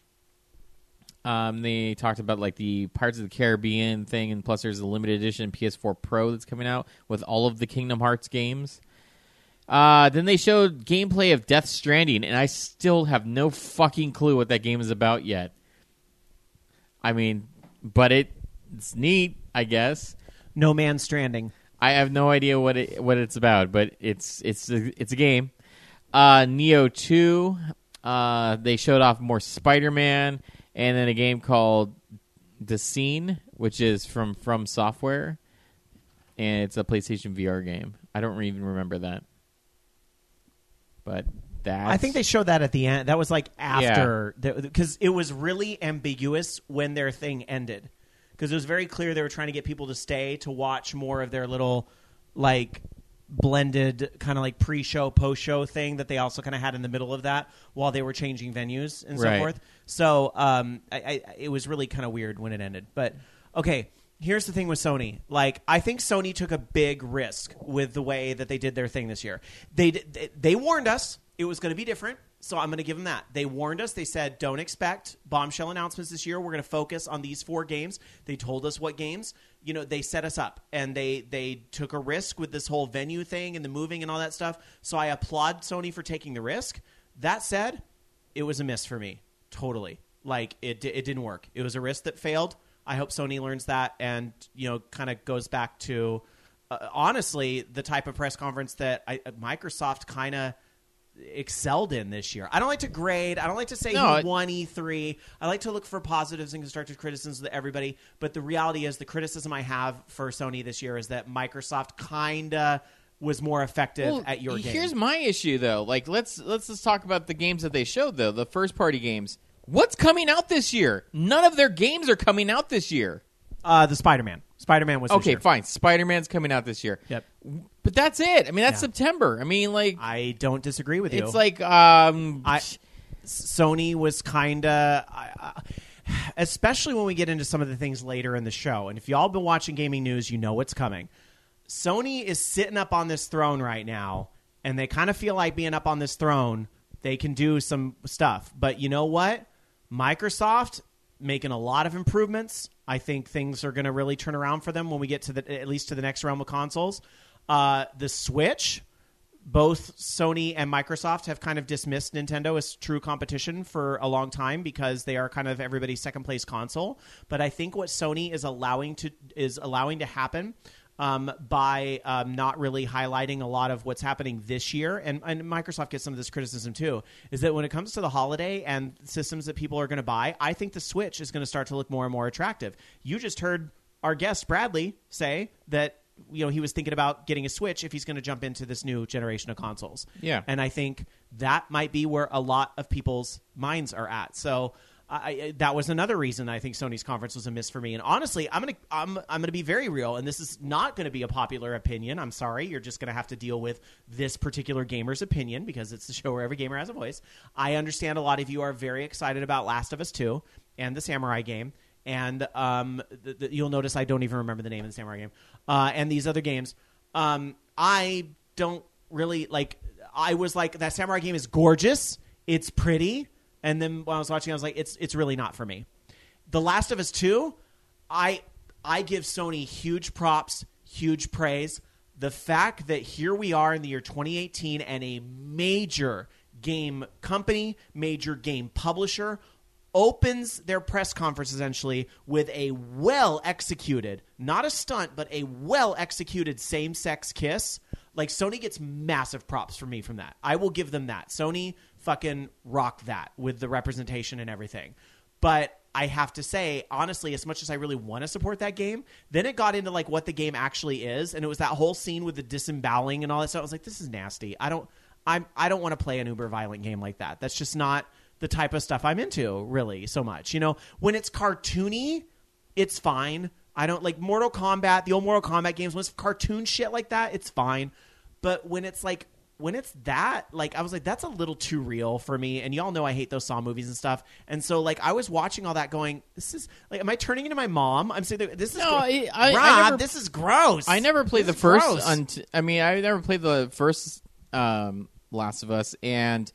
They talked about the Pirates of the Caribbean thing, and plus there's a limited edition PS4 Pro that's coming out with all of the Kingdom Hearts games. Then they showed gameplay of Death Stranding, and I still have no fucking clue what that game is about yet. I mean, but it's neat, I guess. No Man's Stranding. I have no idea what it's about, but it's a game. Neo 2. They showed off more Spider-Man, and then a game called The Scene, which is from Software, and it's a PlayStation VR game. I don't even remember that. But I think they showed that at the end. That was like after, because it was really ambiguous when their thing ended. Because it was very clear they were trying to get people to stay to watch more of their little, like, blended kind of like pre-show, post-show thing that they also kind of had in the middle of that while they were changing venues and so forth. So it was really kind of weird when it ended. But, okay, here's the thing with Sony. Like, I think Sony took a big risk with the way that they did their thing this year. They warned us it was going to be different, so I'm going to give them that. They warned us. They said, don't expect bombshell announcements this year. We're going to focus on these 4 games. They told us what games. You know, they set us up, and they took a risk with this whole venue thing and the moving and all that stuff. So I applaud Sony for taking the risk. That said, it was a miss for me. Totally. Like, it didn't work. It was a risk that failed. I hope Sony learns that and, you know, kind of goes back to, honestly, the type of press conference that Microsoft kind of excelled in this year. I don't like to grade. I don't like to say who won E3. I like to look for positives and constructive criticisms of everybody. But the reality is the criticism I have for Sony this year is that Microsoft kind of was more effective at your game. Here's my issue, though. Like, let's just talk about the games that they showed, though. The first-party games. What's coming out this year? None of their games are coming out this year. The Spider-Man. Spider-Man was this year. Fine. Spider-Man's coming out this year. Yep. But that's it. I mean, that's September. I mean, like... I don't disagree with you. It's like... Sony was kind of... especially when we get into some of the things later in the show. And if y'all been watching gaming news, you know what's coming. Sony is sitting up on this throne right now, and they kind of feel like being up on this throne, they can do some stuff. But you know what? Microsoft making a lot of improvements. I think things are going to really turn around for them when we get to at least to the next realm of consoles. The Switch, both Sony and Microsoft have kind of dismissed Nintendo as true competition for a long time because they are kind of everybody's second place console. But I think what Sony is allowing to happen by not really highlighting a lot of what's happening this year, and Microsoft gets some of this criticism too, is that when it comes to the holiday and systems that people are going to buy, I think the Switch is going to start to look more and more attractive. You just heard our guest Bradley say that, you know, he was thinking about getting a Switch if he's going to jump into this new generation of consoles. Yeah. And I think that might be where a lot of people's minds are at. So that was another reason I think Sony's conference was a miss for me. And honestly, I'm gonna be very real, and this is not going to be a popular opinion. I'm sorry, you're just going to have to deal with this particular gamer's opinion because it's the show where every gamer has a voice. I understand a lot of you are very excited about Last of Us 2 and the Samurai game, and you'll notice I don't even remember the name of the Samurai game, and these other games. I don't really like. I was like, that Samurai game is gorgeous. It's pretty. And then when I was watching, I was like, it's really not for me. The Last of Us 2, I give Sony huge props, huge praise. The fact that here we are in the year 2018 and a major game company, major game publisher opens their press conference essentially with a well-executed, not a stunt, but a well-executed same-sex kiss. Like, Sony gets massive props from me from that. I will give them that. Sony fucking rocked that with the representation and everything. But I have to say, honestly, as much as I really want to support that game, then it got into like what the game actually is, and it was that whole scene with the disemboweling and all that stuff. I was like, this is nasty. I don't want to play an uber violent game like that. That's just not the type of stuff I'm into, really, so much. You know, when it's cartoony, it's fine. I don't like Mortal Kombat, the old Mortal Kombat games. When it's cartoon shit like that, it's fine. But when it's that, like, I was like, that's a little too real for me. And y'all know I hate those Saw movies and stuff. And so, like, I was watching all that going, this is, like, am I turning into my mom? I'm saying, this is, Rob, this is gross. I never played the first, I never played the first Last of Us. And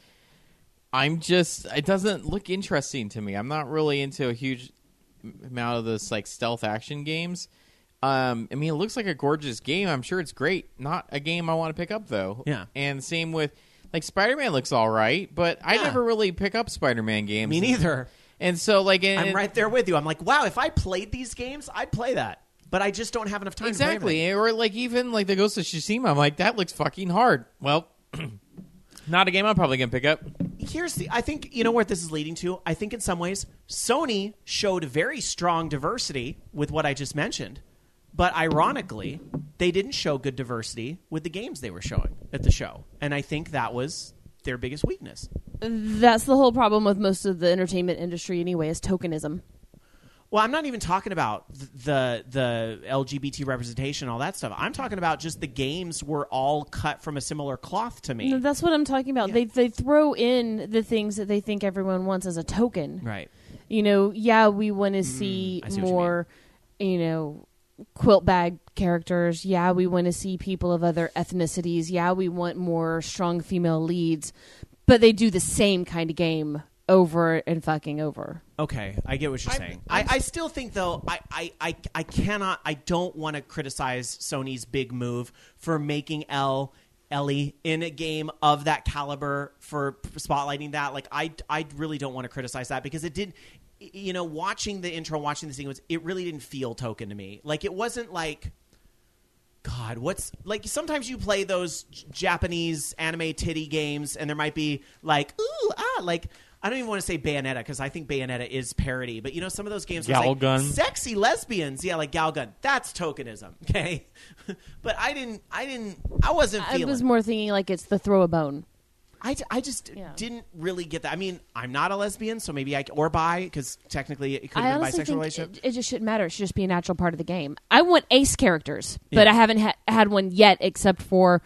it doesn't look interesting to me. I'm not really into a huge amount of this, like, stealth action games. I mean, it looks like a gorgeous game. I'm sure it's great. Not a game I want to pick up, though. Yeah. And same with, like, Spider-Man looks all right, but I never really pick up Spider-Man games. Me neither. And so, like... I'm right there with you. I'm like, wow, if I played these games, I'd play that. But I just don't have enough time to play them. Exactly. Or, like, even, like, the Ghost of Tsushima, I'm like, that looks fucking hard. Well... Not a game I'm probably going to pick up. I think, you know what this is leading to? I think in some ways, Sony showed very strong diversity with what I just mentioned, but ironically, they didn't show good diversity with the games they were showing at the show. And I think that was their biggest weakness. That's the whole problem with most of the entertainment industry anyway, is tokenism. Well, I'm not even talking about the LGBT representation, all that stuff. I'm talking about just the games were all cut from a similar cloth to me. No, that's what I'm talking about. Yeah. They throw in the things that they think everyone wants as a token. Right. You know, yeah, we want to see I see what you more, quilt bag characters. Yeah, we want to see people of other ethnicities. Yeah, we want more strong female leads. But they do the same kind of game over and fucking over. Okay, I get what you're saying. I still think, though, I don't want to criticize Sony's big move for making Ellie in a game of that caliber, for spotlighting that. Like, I really don't want to criticize that, because it did, watching the intro, watching the sequence, it really didn't feel token to me. Like, it wasn't like, God, what's like, sometimes you play those Japanese anime titty games and there might be like, like, I don't even want to say Bayonetta, because I think Bayonetta is parody, but some of those games were like sexy lesbians, like Galgun. That's tokenism, okay? But I wasn't feeling. I was more thinking like it's the throw a bone. I just didn't really get that. I mean, I'm not a lesbian, so maybe or bi, because technically it could have been a bisexual relationship. It just shouldn't matter. It should just be a natural part of the game. I want ace characters, but I haven't had one yet, except for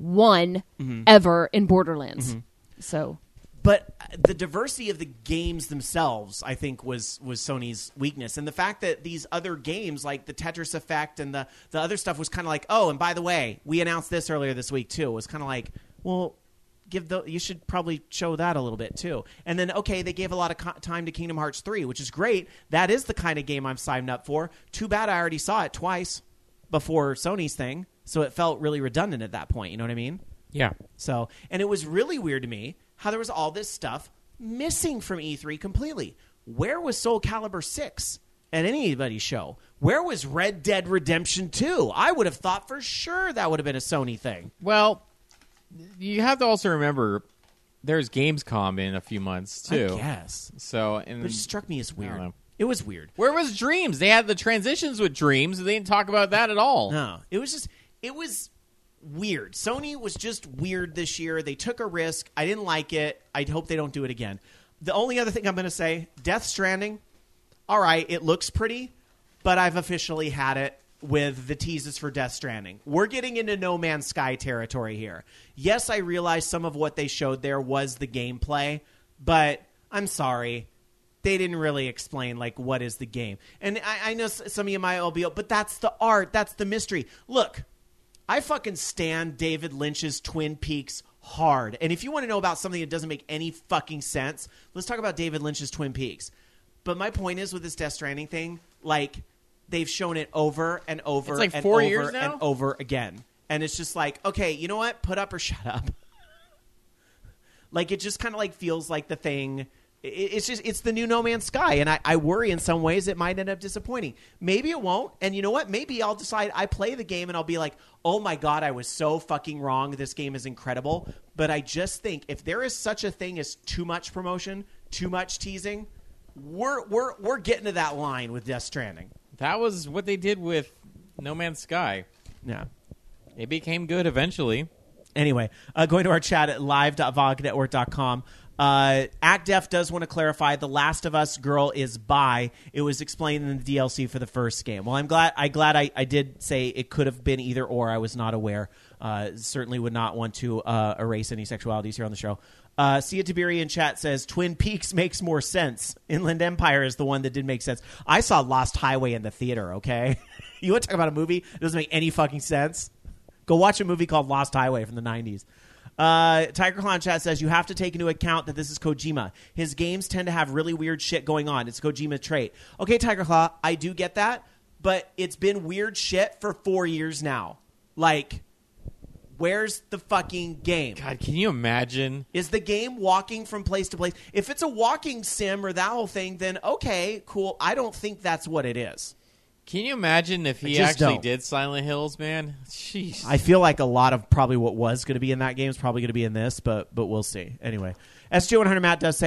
one ever in Borderlands. So. But the diversity of the games themselves, I think, was Sony's weakness. And the fact that these other games, like the Tetris Effect and the other stuff, was kind of like, oh, and by the way, we announced this earlier this week, too. It was kind of like, well, you should probably show that a little bit, too. And then, okay, they gave a lot of time to Kingdom Hearts 3, which is great. That is the kind of game I'm signed up for. Too bad I already saw it twice before Sony's thing, so it felt really redundant at that point. You know what I mean? Yeah. So, and it was really weird to me how there was all this stuff missing from E3 completely. Where was Soul Calibur 6 at anybody's show? Where was Red Dead Redemption 2? I would have thought for sure that would have been a Sony thing. Well, you have to also remember there's Gamescom in a few months, too. I guess. So, but it just struck me as I don't weird. know. It was weird. Where was Dreams? They had the transitions with Dreams. They didn't talk about that at all. No. It was weird. Sony was just weird this year. They took a risk. I didn't like it. I hope they don't do it again. The only other thing I'm going to say, Death Stranding, all right, it looks pretty, but I've officially had it with the teases for Death Stranding. We're getting into No Man's Sky territory here. Yes, I realize some of what they showed there was the gameplay, but I'm sorry. They didn't really explain, like, what is the game. And I know some of you might all be, but that's the art. That's the mystery. Look, I fucking stand David Lynch's Twin Peaks hard. And if you want to know about something that doesn't make any fucking sense, let's talk about David Lynch's Twin Peaks. But my point is, with this Death Stranding thing, like, they've shown it over and over it's like and 4 over years now? and over again. And it's just like, okay, you know what? Put up or shut up. Like, it just kind of like feels like the thing. It's the new No Man's Sky, and I worry in some ways it might end up disappointing. Maybe it won't, and you know what? Maybe I'll decide I play the game and I'll be like, oh my God, I was so fucking wrong. This game is incredible. But I just think if there is such a thing as too much promotion, too much teasing, we're getting to that line with Death Stranding. That was what they did with No Man's Sky. Yeah. It became good eventually. Anyway, going to our chat at live.vognetwork.com. ActDef does want to clarify The Last of Us girl is bi. It was explained in the DLC for the first game. Well, I'm glad I did say it could have been either or. I was not aware. Certainly would not want to erase any sexualities here on the show. Sia Tiberi in chat says Twin Peaks makes more sense. Inland Empire is the one that did make sense. I saw Lost Highway in the theater, okay? You want to talk about a movie that doesn't make any fucking sense? Go watch a movie called Lost Highway from the 90s. Tiger Clown Chat says you have to take into account that this is Kojima. His games tend to have really weird shit going on. It's a Kojima trait. Okay, Tiger Claw, I do get that, but it's been weird shit for 4 years now. Like, where's the fucking game? God, can you imagine? Is the game walking from place to place? If it's a walking sim or that whole thing, then okay, cool. I don't think that's what it is. Can you imagine if he actually did Silent Hills, man? Jeez. I feel like a lot of probably what was going to be in that game is probably going to be in this, but we'll see. Anyway, SJ100 Matt does say,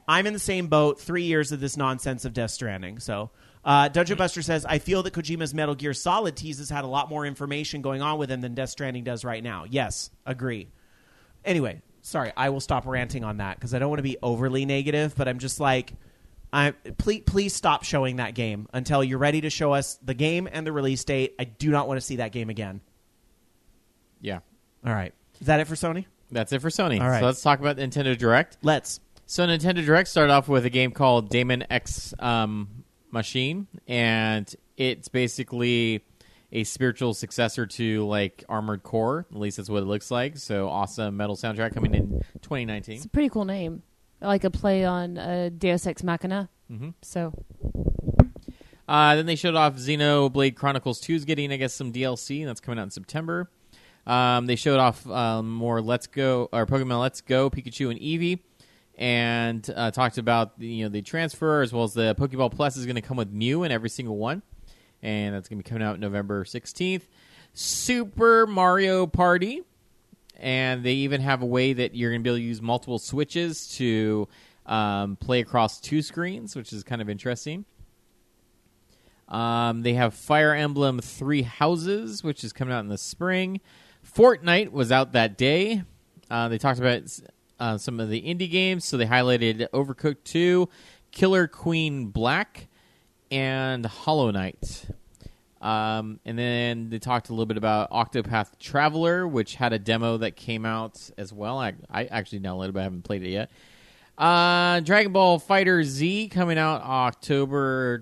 I'm in the same boat. 3 years of this nonsense of Death Stranding. So, Dungeon Buster says, I feel that Kojima's Metal Gear Solid teases had a lot more information going on with him than Death Stranding does right now. Yes, agree. Anyway, sorry, I will stop ranting on that because I don't want to be overly negative, but I'm just like, please stop showing that game until you're ready to show us the game and the release date. I do not want to see that game again. Yeah. All right. Is that it for Sony? That's it for Sony. All right. So let's talk about Nintendo Direct. Let's. So Nintendo Direct started off with a game called Daemon X Machine, and it's basically a spiritual successor to like Armored Core. At least that's what it looks like. So awesome metal soundtrack coming in 2019. It's a pretty cool name. Like a play on Deus Ex Machina. Mm-hmm. So. Then they showed off Xenoblade Chronicles 2 is getting, I guess, some DLC, and that's coming out in September. They showed off more Pokemon Let's Go, Pikachu and Eevee, and talked about the transfer, as well as the Pokeball Plus is going to come with Mew in every single one, and that's going to be coming out November 16th. Super Mario Party, and they even have a way that you're going to be able to use multiple Switches to play across 2 screens, which is kind of interesting. They have Fire Emblem 3 Houses, which is coming out in the spring. Fortnite was out that day. They talked about some of the indie games, so they highlighted Overcooked 2, Killer Queen Black, and Hollow Knight. And then they talked a little bit about Octopath Traveler, which had a demo that came out as well. I actually downloaded it, but I haven't played it yet. Dragon Ball Fighter Z coming out October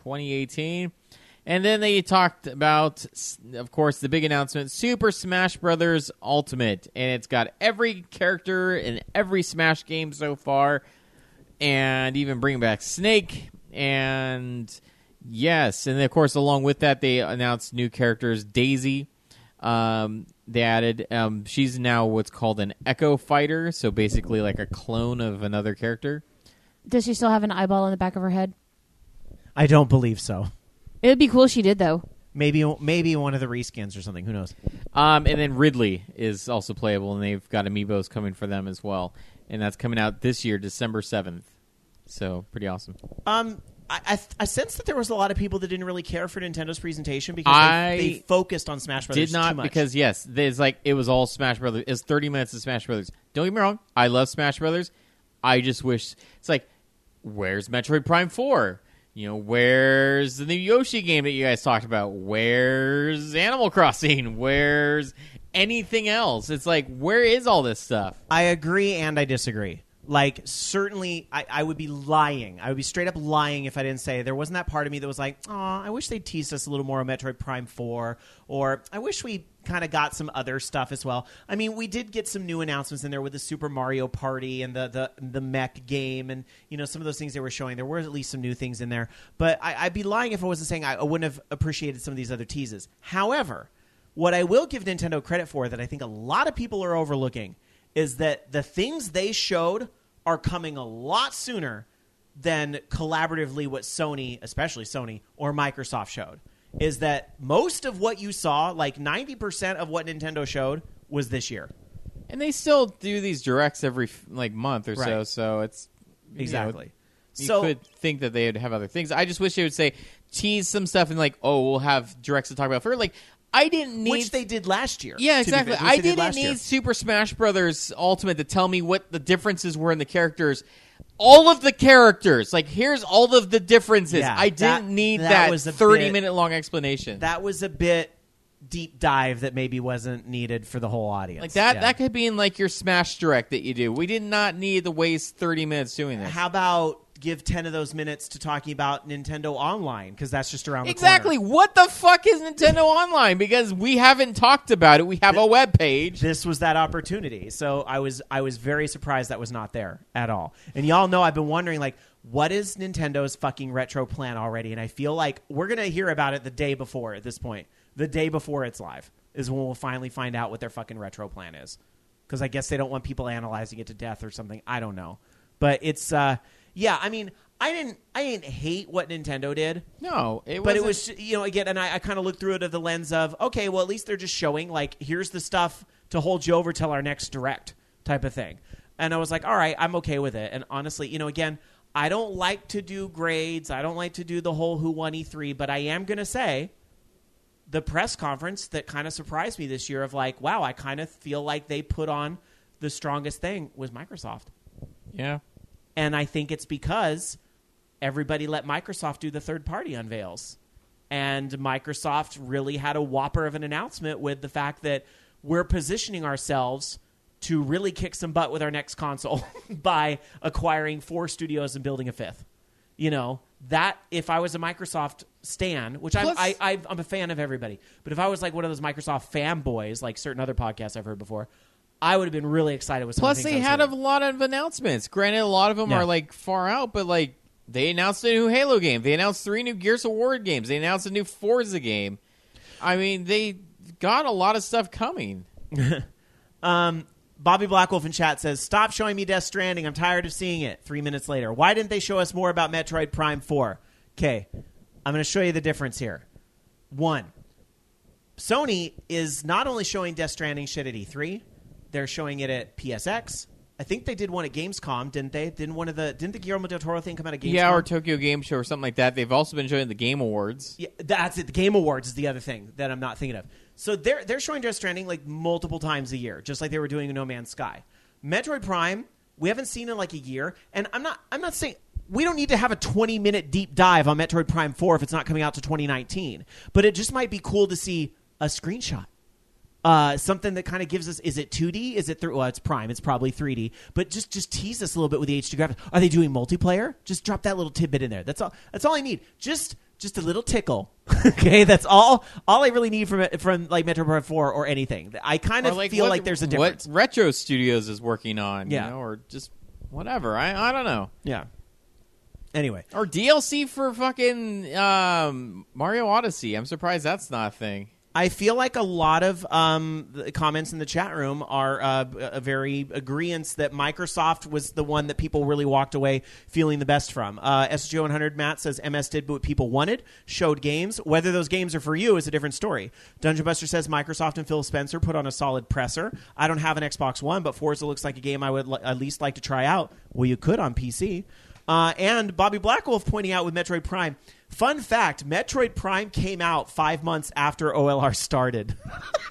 2018. And then they talked about, of course, the big announcement, Super Smash Bros. Ultimate. And it's got every character in every Smash game so far. And even bringing back Snake. And yes. And, of course, along with that, they announced new characters. Daisy. They added, she's now what's called an Echo Fighter. So basically like a clone of another character. Does she still have an eyeball on the back of her head? I don't believe so. It would be cool if she did, though. Maybe one of the reskins or something. Who knows? And then Ridley is also playable, and they've got amiibos coming for them as well. And that's coming out this year, December 7th. So, pretty awesome. I sense that there was a lot of people that didn't really care for Nintendo's presentation because they focused on Smash Brothers did not too much. Because, yes, there's it was all Smash Brothers. It's 30 minutes of Smash Brothers. Don't get me wrong. I love Smash Brothers. I just wish... It's like, where's Metroid Prime 4? Where's the new Yoshi game that you guys talked about? Where's Animal Crossing? Where's anything else? It's like, where is all this stuff? I agree and I disagree. Like, certainly, I would be lying. I would be straight up lying if I didn't say there wasn't that part of me that was like, aw, I wish they'd teased us a little more on Metroid Prime 4, or I wish we kind of got some other stuff as well. I mean, we did get some new announcements in there with the Super Mario Party and the mech game and, some of those things they were showing. There were at least some new things in there. But I'd be lying if I wasn't saying I wouldn't have appreciated some of these other teases. However, what I will give Nintendo credit for that I think a lot of people are overlooking is that the things they showed are coming a lot sooner than collaboratively what Sony, especially Sony, or Microsoft showed. Is that most of what you saw, like 90% of what Nintendo showed, was this year. And they still do these directs every month or so, Right. So it's... Exactly. You could think that they would have other things. I just wish they would say, tease some stuff and we'll have directs to talk about first. I didn't need... Which they did last year. Yeah, exactly. I didn't year. need Super Smash Brothers Ultimate to tell me what the differences were in the characters. All of the characters. Here's all of the differences. Yeah, I didn't need that that was a 30-minute long explanation. That was a bit deep dive that maybe wasn't needed for the whole audience. That could be in your Smash Direct that you do. We did not need to waste 30 minutes doing this. How about give 10 of those minutes to talking about Nintendo Online, because that's just around the Exactly. corner. What the fuck is Nintendo Online? Because we haven't talked about it. We have a web page. This was that opportunity. So I was very surprised that was not there at all. And y'all know I've been wondering, what is Nintendo's fucking retro plan already? And I feel like we're going to hear about it the day before at this point. The day before it's live is when we'll finally find out what their fucking retro plan is. Because I guess they don't want people analyzing it to death or something. I don't know. But it's... yeah, I mean, I didn't hate what Nintendo did. No, but it was again, and I kind of looked through it at the lens of, okay, well, at least they're just showing here's the stuff to hold you over till our next direct type of thing. And I was like, all right, I'm okay with it. And honestly, again, I don't like to do grades. I don't like to do the whole who won E3, but I am going to say the press conference that kind of surprised me this year of like, wow, I kind of feel like they put on the strongest thing was Microsoft. Yeah. And I think it's because everybody let Microsoft do the third-party unveils. And Microsoft really had a whopper of an announcement with the fact that we're positioning ourselves to really kick some butt with our next console by acquiring 4 studios and building a 5th. That if I was a Microsoft stan, which I'm a fan of everybody, but if I was like one of those Microsoft fanboys, like certain other podcasts I've heard before, I would have been really excited with some of the Plus, things they had a lot of announcements. Granted, a lot of them are like far out, but like they announced a new Halo game. They announced 3 new Gears of War games. They announced a new Forza game. I mean, they got a lot of stuff coming. Bobby Blackwolf in chat says, stop showing me Death Stranding. I'm tired of seeing it. 3 minutes later. Why didn't they show us more about Metroid Prime 4? Okay, I'm going to show you the difference here. 1, Sony is not only showing Death Stranding shit at E3, they're showing it at PSX. I think they did one at Gamescom, didn't they? Didn't the Guillermo del Toro thing come out of Gamescom? Yeah, or Tokyo Game Show or something like that. They've also been showing the Game Awards. Yeah, that's it. The Game Awards is the other thing that I'm not thinking of. So they're showing Death Stranding like multiple times a year, just like they were doing in No Man's Sky. Metroid Prime, we haven't seen in like a year, and I'm not saying we don't need to have a 20-minute deep dive on Metroid Prime 4 if it's not coming out to 2019. But it just might be cool to see a screenshot. Something that kind of gives us, is it 2D? Is it well, it's Prime. It's probably 3D. But just tease us a little bit with the HD graphics. Are they doing multiplayer? Just drop that little tidbit in there. That's all I need. Just a little tickle. Okay, that's all I really need from like Metroid Prime 4 or anything. I kind of feel like there's a difference. What Retro Studios is working on, yeah. Or just whatever. I don't know. Yeah. Anyway. Or DLC for fucking Mario Odyssey. I'm surprised that's not a thing. I feel like a lot of the comments in the chat room are a very agreeance that Microsoft was the one that people really walked away feeling the best from. SG100 Matt says MS did what people wanted, showed games. Whether those games are for you is a different story. Dungeon Buster says Microsoft and Phil Spencer put on a solid presser. I don't have an Xbox One, but Forza looks like a game I would at least like to try out. Well, you could on PC. And Bobby Blackwolf pointing out with Metroid Prime. Fun fact, Metroid Prime came out 5 months after OLR started.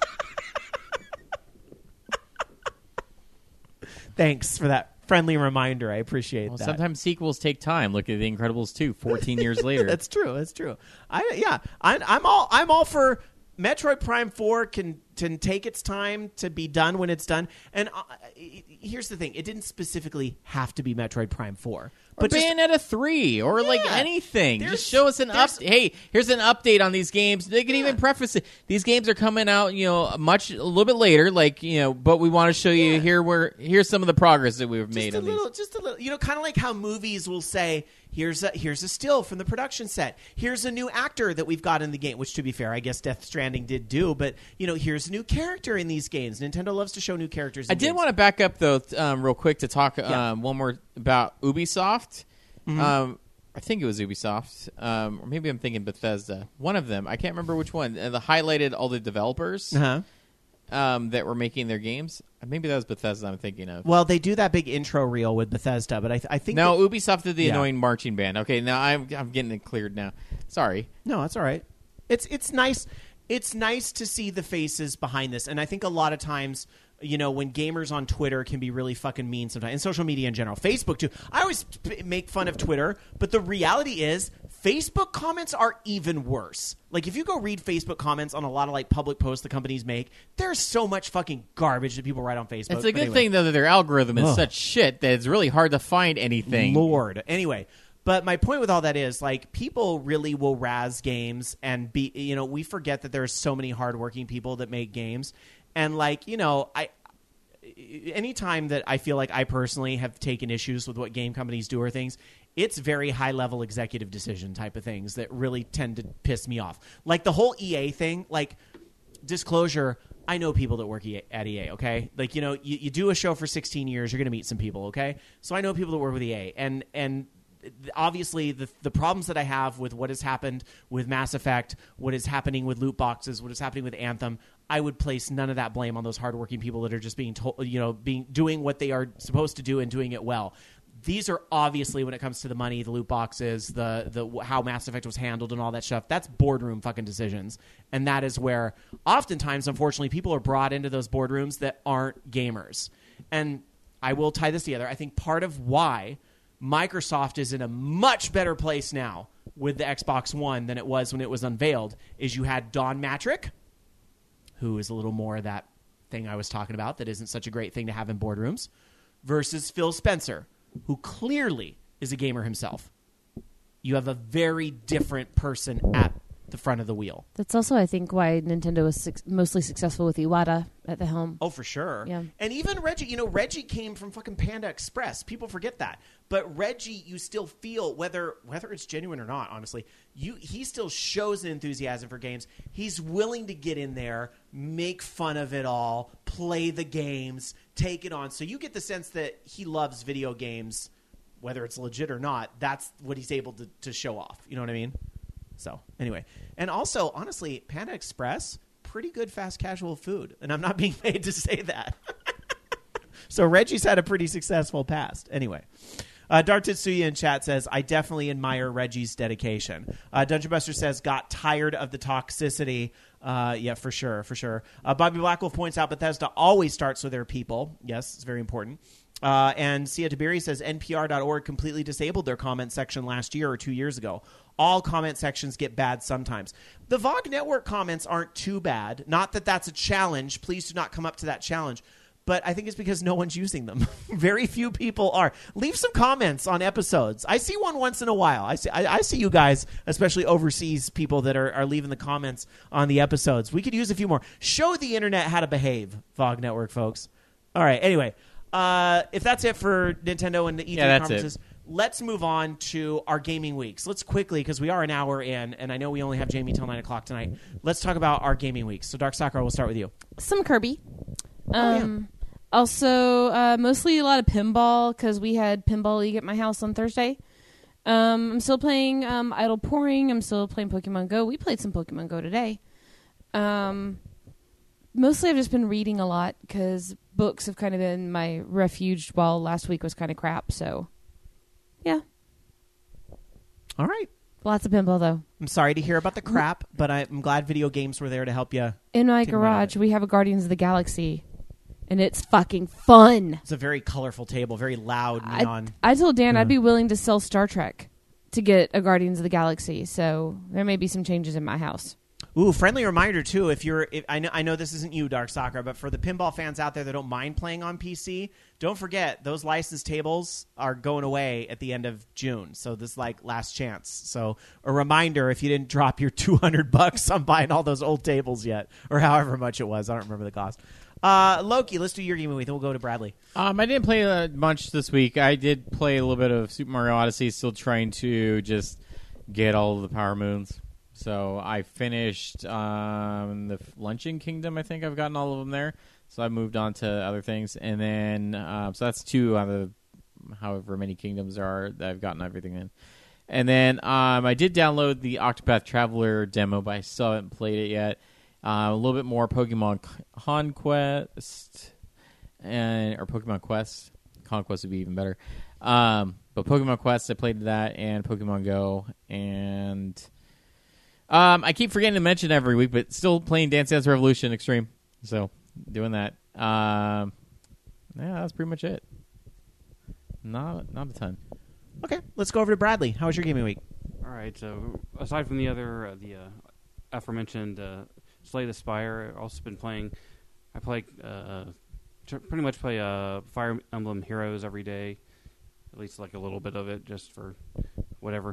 Thanks for that friendly reminder. I appreciate that. Sometimes sequels take time. Look at The Incredibles 2, 14 years later. That's true. I'm all for Metroid Prime 4 can take its time to be done when it's done. And here's the thing. It didn't specifically have to be Metroid Prime 4. But Bayonetta 3 or like anything. Just show us an update. Hey, here's an update on these games. They can even preface it. These games are coming out, a little bit later, but we want to show you here's some of the progress that we've made on these. Just a little, kind of like how movies will say, here's a still from the production set. Here's a new actor that we've got in the game, which to be fair, I guess Death Stranding did do, but here's a new character in these games. Nintendo loves to show new characters in games. I did want to back up though real quick to talk one more about Ubisoft. I think it was Ubisoft, or maybe I'm thinking Bethesda. One of them, I can't remember which one. They highlighted all the developers that were making their games. Maybe that was Bethesda I'm thinking of. Well, they do that big intro reel with Bethesda, but I think no, Ubisoft did the annoying marching band. Okay, now I'm getting it cleared now. Sorry. No, that's all right. It's nice. It's nice to see the faces behind this, and I think a lot of times, when gamers on Twitter can be really fucking mean sometimes, and social media in general, Facebook too. I always make fun of Twitter, but the reality is Facebook comments are even worse. Like, if you go read Facebook comments on a lot of like public posts the companies make, there's so much fucking garbage that people write on Facebook. It's a good thing though that their algorithm is such shit that it's really hard to find anything. Lord. Anyway. But my point with all that is, like, people really will razz games and be, we forget that there are so many hardworking people that make games. And, like, anytime that I feel like I personally have taken issues with what game companies do or things, it's very high-level executive decision type of things that really tend to piss me off. Like, the whole EA thing, like, disclosure, I know people that work at EA, okay? Like, you do a show for 16 years, you're going to meet some people, okay? So I know people that work with EA. And obviously the problems that I have with what has happened with Mass Effect, what is happening with loot boxes, what is happening with Anthem, I would place none of that blame on those hardworking people that are just being told, doing what they are supposed to do and doing it well. These are obviously, when it comes to the money, the loot boxes, the how Mass Effect was handled and all that stuff, that's boardroom fucking decisions. And that is where oftentimes, unfortunately, people are brought into those boardrooms that aren't gamers. And I will tie this together. I think part of why Microsoft is in a much better place now with the Xbox One than it was when it was unveiled is you had Don Matrick, who is a little more of that thing I was talking about that isn't such a great thing to have in boardrooms, versus Phil Spencer, who clearly is a gamer himself. You have a very different person at the front of the wheel. That's also, I think, why Nintendo was mostly successful with Iwata at the helm. Oh, for sure. Yeah. And even Reggie, Reggie came from fucking Panda Express. People forget that. But Reggie, you still feel, whether it's genuine or not, honestly, he still shows an enthusiasm for games. He's willing to get in there, make fun of it all, play the games, take it on. So you get the sense that he loves video games, whether it's legit or not. That's what he's able to show off. You know what I mean? So, anyway. And also, honestly, Panda Express, pretty good fast casual food. And I'm not being paid to say that. So, Reggie's had a pretty successful past. Anyway. Dark Tetsuya in chat says, I definitely admire Reggie's dedication. Dungeon Buster says, got tired of the toxicity. Yeah, for sure. Bobby Blackwolf points out Bethesda always starts with their people. Yes, it's very important. And Sia Tabiri says, NPR.org completely disabled their comment section last year or 2 years ago. All comment sections get bad sometimes. The VOG Network comments aren't too bad. Not that that's a challenge. Please do not come up to that challenge. But I think it's because no one's using them. Very few people are. Leave some comments on episodes. I see one once in a while. I see you guys, especially overseas people that are leaving the comments on the episodes. We could use a few more. Show the internet how to behave, VOG Network folks. All right, anyway. If that's it for Nintendo and the E3 conferences, let's move on to our gaming weeks. Let's quickly, because we are an hour in, and I know we only have Jamie till 9 o'clock tonight. Let's talk about our gaming weeks. So, Dark Sakura, we'll start with you. Some Kirby. Also, mostly a lot of pinball, because we had Pinball League at my house on Thursday. I'm still playing Idle Pouring. I'm still playing Pokemon Go. We played some Pokemon Go today. Mostly I've just been reading a lot, because books have kind of been my refuge while last week was kind of crap, so yeah. All right. Lots of pinball, though. I'm sorry to hear about the crap, but I'm glad video games were there to help you. In my garage, we have a Guardians of the Galaxy, and it's fucking fun. It's a very colorful table, very loud, neon. I told Dan I'd be willing to sell Star Trek to get a Guardians of the Galaxy, so there may be some changes in my house. Ooh, friendly reminder, too, I know this isn't you, Dark Sakura, but for the pinball fans out there that don't mind playing on PC, don't forget, those licensed tables are going away at the end of June, so this is like last chance. So a reminder, if you didn't drop your $200 on buying all those old tables yet, or however much it was, I don't remember the cost. Loki, let's do your gaming week, then we'll go to Bradley. I didn't play much this week. I did play a little bit of Super Mario Odyssey, still trying to just get all of the Power Moons. So I finished the Luncheon Kingdom. I think I've gotten all of them there. So I moved on to other things. And then, so that's 2 out of however many kingdoms there are that I've gotten everything in. And then I did download the Octopath Traveler demo, but I still haven't played it yet. A little bit more Pokemon Conquest, or Pokemon Quest. Conquest would be even better. But Pokemon Quest, I played that, and Pokemon Go, and I keep forgetting to mention every week, but still playing Dance Dance Revolution Extreme. So doing that. Yeah, that's pretty much it. Not a ton. Okay, let's go over to Bradley. How was your gaming week? All right. So aside from the other, the aforementioned Slay the Spire, I've also been playing. I play pretty much play Fire Emblem Heroes every day, at least like a little bit of it, just for whatever.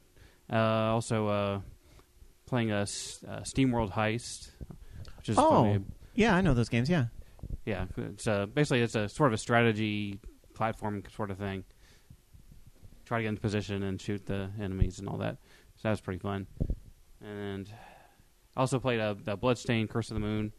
Also playing a SteamWorld Heist, which is yeah, I know those games. Yeah, it's basically it's a sort of a strategy platform sort of thing. Try to get into position and shoot the enemies and all that. So that was pretty fun. And I also played a Bloodstained Curse of the Moon.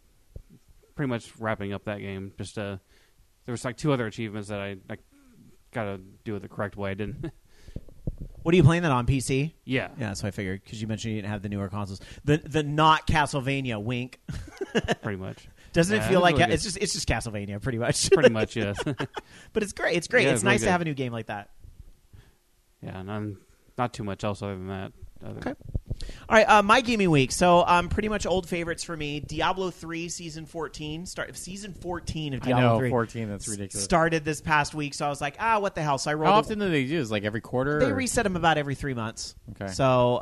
Pretty much wrapping up that game. Just there was like 2 other achievements that I got to do it the correct way. I didn't. What are you playing that on, PC? Yeah. Yeah, so I figured, because you mentioned you didn't have the newer consoles. The not Castlevania, wink. Pretty much. Doesn't it Yeah, feel like really it's just Castlevania, pretty much. Pretty much, yes. But it's great. It's great. Yeah, it's it's really nice to good. have a new game like that. Yeah, and I'm not too much else other than that. Okay. All right, my gaming week. So pretty much old favorites for me. Diablo 3 Season 14. Season 14 of I Diablo know, 3. 14, that's ridiculous. Started this past week, so I was like, what the hell? So I rolled. How often do they do this? Like every quarter? They or? reset them about every 3 months. Okay. So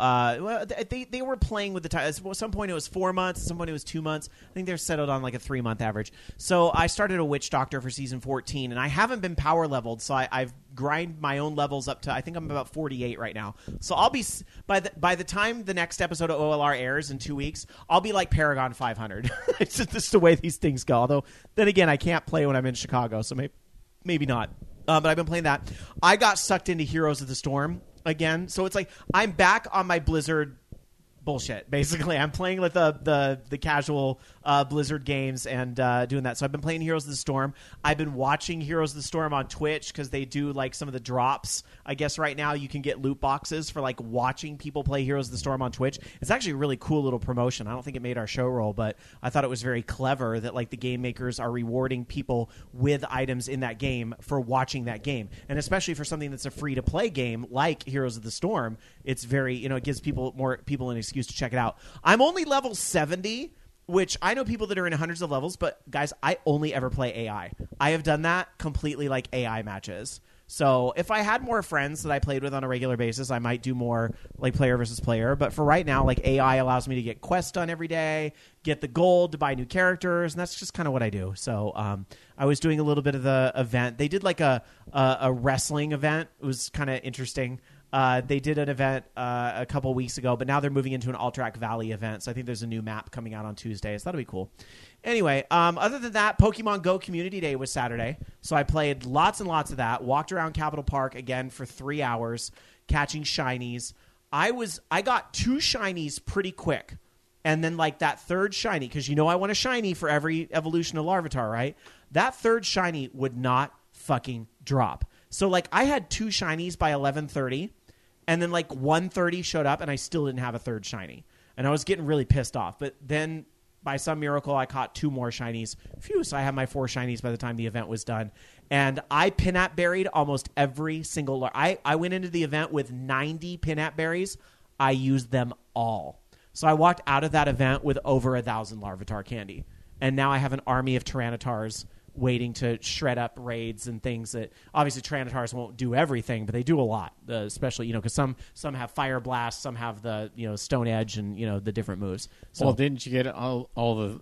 they were playing with the time. At some point it was 4 months. At some point it was 2 months. I think they're settled on like a 3-month average. So I started a Witch Doctor for Season 14, and I haven't been power leveled, so I've grind my own levels up to, I think I'm about 48 right now. So I'll be by the time the next episode of OLR airs in 2 weeks, I'll be like Paragon 500. It's just the way these things go. Although then again, I can't play when I'm in Chicago, so maybe not. But I've been playing that. I got sucked into Heroes of the Storm again, so it's like I'm back on my Blizzard bullshit. Basically, I'm playing with the casual Blizzard games and doing that. So I've been playing Heroes of the Storm. I've been watching Heroes of the Storm on Twitch because they do like some of the drops. I guess right now you can get loot boxes for like watching people play Heroes of the Storm on Twitch. It's actually a really cool little promotion. I don't think it made our show roll, but I thought it was very clever that like the game makers are rewarding people with items in that game for watching that game, and especially for something that's a free to play game like Heroes of the Storm. It's very, it gives more people an excuse to check it out. I'm only level 70, which I know people that are in hundreds of levels, but guys, I only ever play AI. I have done that completely like AI matches. So if I had more friends that I played with on a regular basis, I might do more like player versus player. But for right now, like AI allows me to get quests done every day, get the gold to buy new characters, and that's just kind of what I do. So I was doing a little bit of the event. They did like a wrestling event. It was kind of interesting. They did an event a couple weeks ago, but now they're moving into an Alterac Valley event. So I think there's a new map coming out on Tuesday. So that'll be cool. Anyway, other than that, Pokemon Go Community Day was Saturday. So I played lots and lots of that. Walked around Capitol Park again for 3 hours, catching shinies. I got 2 shinies pretty quick. And then like that third shiny, because I want a shiny for every evolution of Larvitar, right? That third shiny would not fucking drop. So like I had 2 shinies by 11:30. And then like 1:30 showed up, and I still didn't have a third shiny. And I was getting really pissed off. But then, by some miracle, I caught 2 more shinies. Phew, so I had my 4 shinies by the time the event was done. And I Pinap berried almost every single... I went into the event with 90 Pinap berries. I used them all. So I walked out of that event with over 1,000 Larvitar candy. And now I have an army of Tyrannitars waiting to shred up raids and things that obviously Tyrannitars won't do everything, but they do a lot, especially because some have Fire Blast, some have the Stone Edge and the different moves. So well, didn't you get all of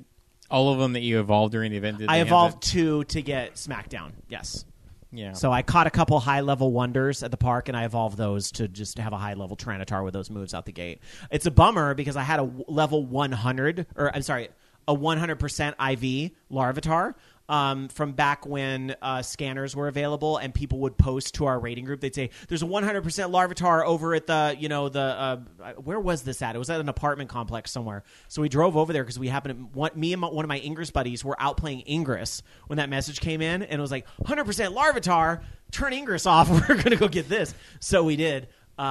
them that you evolved during the event? I evolved 2 to get Smackdown. Yes. Yeah. So I caught a couple high level wonders at the park, and I evolved those to just have a high level Tyranitar with those moves out the gate. It's a bummer because I had a level 100, or I'm sorry, a 100% IV Larvitar. From back when scanners were available and people would post to our rating group. They'd say, there's a 100% Larvitar over at the, where was this at? It was at an apartment complex somewhere. So we drove over there because we happened to, me and one of my Ingress buddies were out playing Ingress when that message came in, and it was like, 100% Larvitar, turn Ingress off, we're going to go get this. So we did.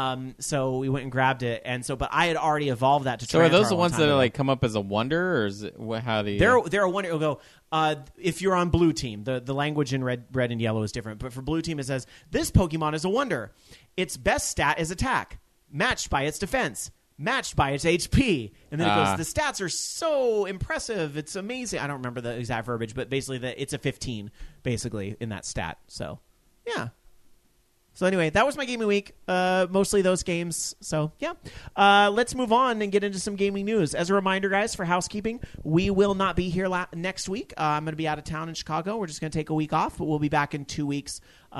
So we went and grabbed it, but I had already evolved that to. So are those the ones that like come up as a wonder, or is it how do you? They're a wonder. It'll go if you're on blue team. The language in red and yellow is different, but for blue team it says this Pokemon is a wonder. Its best stat is attack, matched by its defense, matched by its HP, and then it goes. The stats are so impressive. It's amazing. I don't remember the exact verbiage, but basically it's a 15 basically in that stat. So yeah. So anyway, that was my gaming week. Mostly those games. So yeah, let's move on and get into some gaming news. As a reminder, guys, for housekeeping, we will not be here next week. I'm going to be out of town in Chicago. We're just going to take a week off, but we'll be back in 2 weeks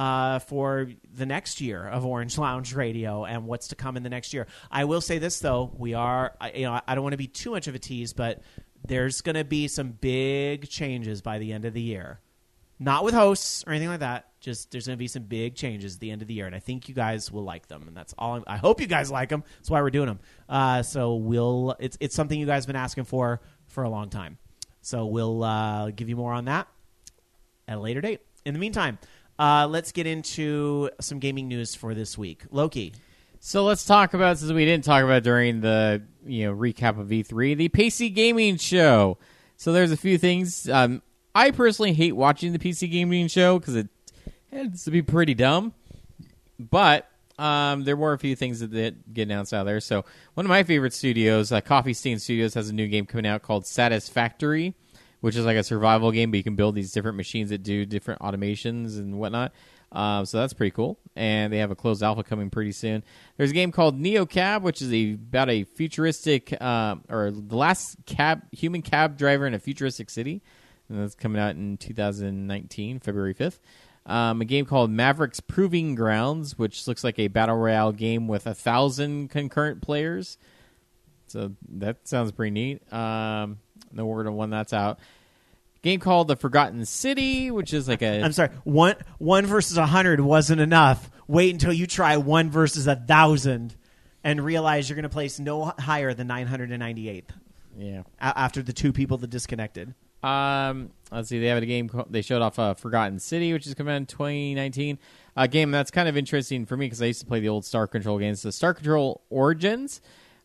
for the next year of Orange Lounge Radio and what's to come in the next year. I will say this though, we are. I don't want to be too much of a tease, but there's going to be some big changes by the end of the year. Not with hosts or anything like that. Just there's going to be some big changes at the end of the year, and I think you guys will like them. And that's all. I hope you guys like them. That's why we're doing them. So it's something you guys have been asking for a long time. So we'll give you more on that at a later date. In the meantime, Let's get into some gaming news for this week. Loki. So let's talk about, since we didn't talk about during the recap of E3, the PC Gaming Show. So there's a few things. I personally hate watching the PC Gaming Show because it tends to be pretty dumb. But there were a few things that get announced out there. So one of my favorite studios, Coffee Stain Studios, has a new game coming out called Satisfactory, which is like a survival game, but you can build these different machines that do different automations and whatnot. So that's pretty cool. And they have a closed alpha coming pretty soon. There's a game called NeoCab, which is about a futuristic, or the last human cab driver in a futuristic city. And that's coming out in 2019, February 5th. A game called Maverick's Proving Grounds, which looks like a battle royale game with 1,000 concurrent players. So that sounds pretty neat. No word on when that's out. Game called The Forgotten City, which is like a... I'm sorry. One versus 100 wasn't enough. Wait until you try 1 versus 1,000 and realize you're going to place no higher than 998th. Yeah. After the 2 people that disconnected. Let's see. They have a game. They showed off Forgotten City, which is coming out in 2019. A game that's kind of interesting for me because I used to play the old Star Control games. The Star Control Origins,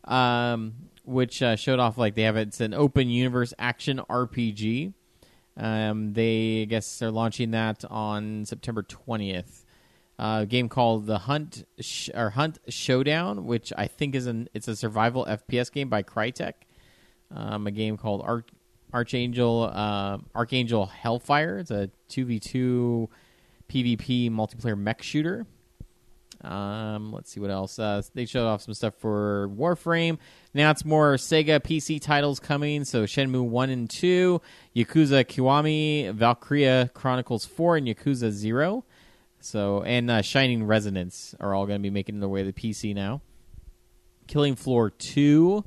which showed off it's an open universe action RPG. I guess they're launching that on September 20th. A game called The Hunt Showdown, which I think it's a survival FPS game by Crytek. A game called Archangel Hellfire. It's a 2v2 PvP multiplayer mech shooter. Let's see what else. They showed off some stuff for Warframe. Now it's more Sega PC titles coming. So Shenmue 1 and 2, Yakuza Kiwami, Valkyria Chronicles 4, and Yakuza 0. So and Shining Resonance are all going to be making their way to the PC now. Killing Floor 2.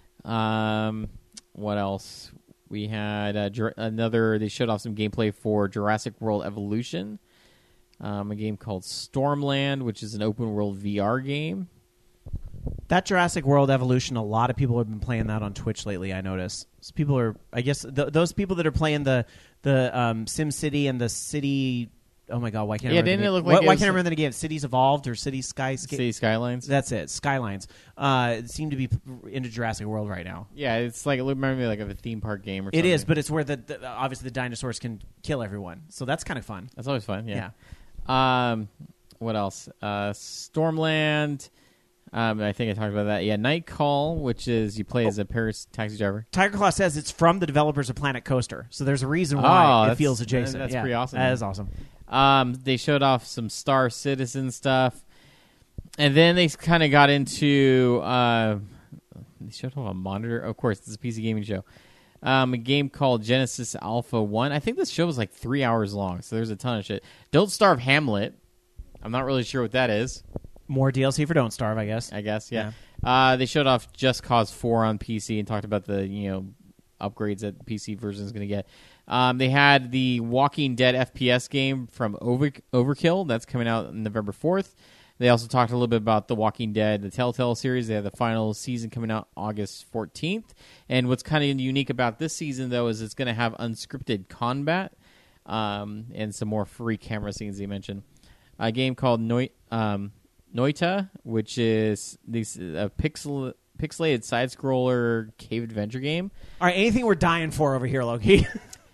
What else? We had they showed off some gameplay for Jurassic World Evolution. A game called Stormland, which is an open world VR game. That Jurassic World Evolution, a lot of people have been playing that on Twitch lately, I notice. So people are, I guess, those people that are playing the Sim City and the City... Oh my God! Why can't I remember? Didn't the it look game? like Why can't I remember the game? Cities Evolved or City Skylines? That's it. Skylines. Seem to be into Jurassic World right now. Yeah, it's like it reminded me of a theme park game or something. It is, but it's where obviously the dinosaurs can kill everyone, so that's kind of fun. That's always fun. Yeah. What else? Stormland. I think I talked about that. Yeah, Night Call, which is you play as a Paris taxi driver. Tiger Claw says it's from the developers of Planet Coaster, so there's a reason why it feels adjacent. That's pretty awesome. That is awesome. They showed off some Star Citizen stuff, and then they kind of got into. They showed off a monitor. Of course, this is a PC gaming show. A game called Genesis Alpha 1. I think this show was like 3 hours long, so there's a ton of shit. Don't Starve Hamlet. I'm not really sure what that is. More DLC for Don't Starve, I guess. Yeah. They showed off Just Cause 4 on PC and talked about the upgrades that the PC version is going to get. They had the Walking Dead FPS game from Overkill. That's coming out on November 4th. They also talked a little bit about The Walking Dead, the Telltale series. They have the final season coming out August 14th. And what's kind of unique about this season, though, is it's going to have unscripted combat and some more free camera scenes they mentioned. A game called Noita, which is a pixelated side-scroller cave adventure game. All right, anything we're dying for over here, Loki?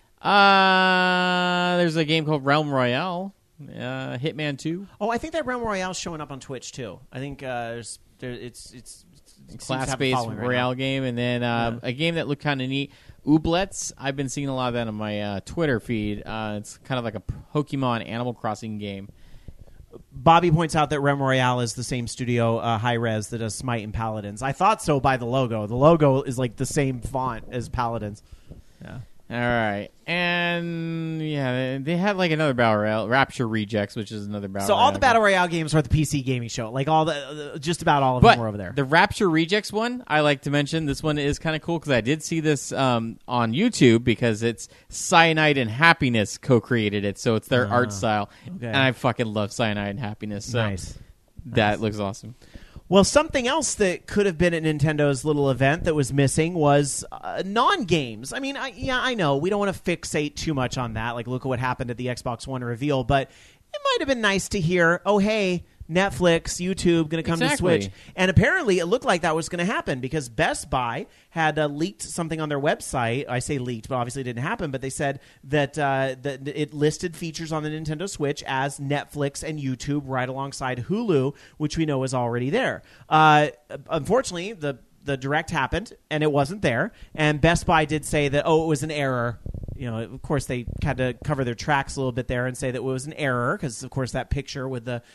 There's a game called Realm Royale, Hitman 2. Oh, I think that Realm Royale is showing up on Twitch too. I think it's class-based Royale game, and then a game that looked kind of neat, Ooblets. I've been seeing a lot of that on my Twitter feed. It's kind of like a Pokemon Animal Crossing game. Bobby points out that Realm Royale is the same studio, Hi-Rez, that does Smite and Paladins. I thought so by the logo. The logo is like the same font as Paladins. Yeah. All right. And, yeah, they had like another Battle Royale, Rapture Rejects, which is another Battle Royale. So all the Battle Royale games are at the PC gaming show. Like all just about all of them were over there. The Rapture Rejects one, I like to mention. This one is kind of cool because I did see this on YouTube because it's Cyanide and Happiness co-created it. So it's their art style. Okay. And I fucking love Cyanide and Happiness. So nice. That looks awesome. Well, something else that could have been at Nintendo's little event that was missing was non-games. I mean, I know we don't want to fixate too much on that. Like, look at what happened at the Xbox One reveal. But it might have been nice to hear, oh, hey, Netflix, YouTube, going to come to Exactly. Switch. And apparently it looked like that was going to happen because Best Buy had leaked something on their website. I say leaked, but obviously it didn't happen. But they said that, that it listed features on the Nintendo Switch as Netflix and YouTube right alongside Hulu, which we know is already there. Unfortunately, the Direct happened, and it wasn't there. And Best Buy did say that, it was an error. You know, of course, they had to cover their tracks a little bit there and say that it was an error because, of course, that picture with the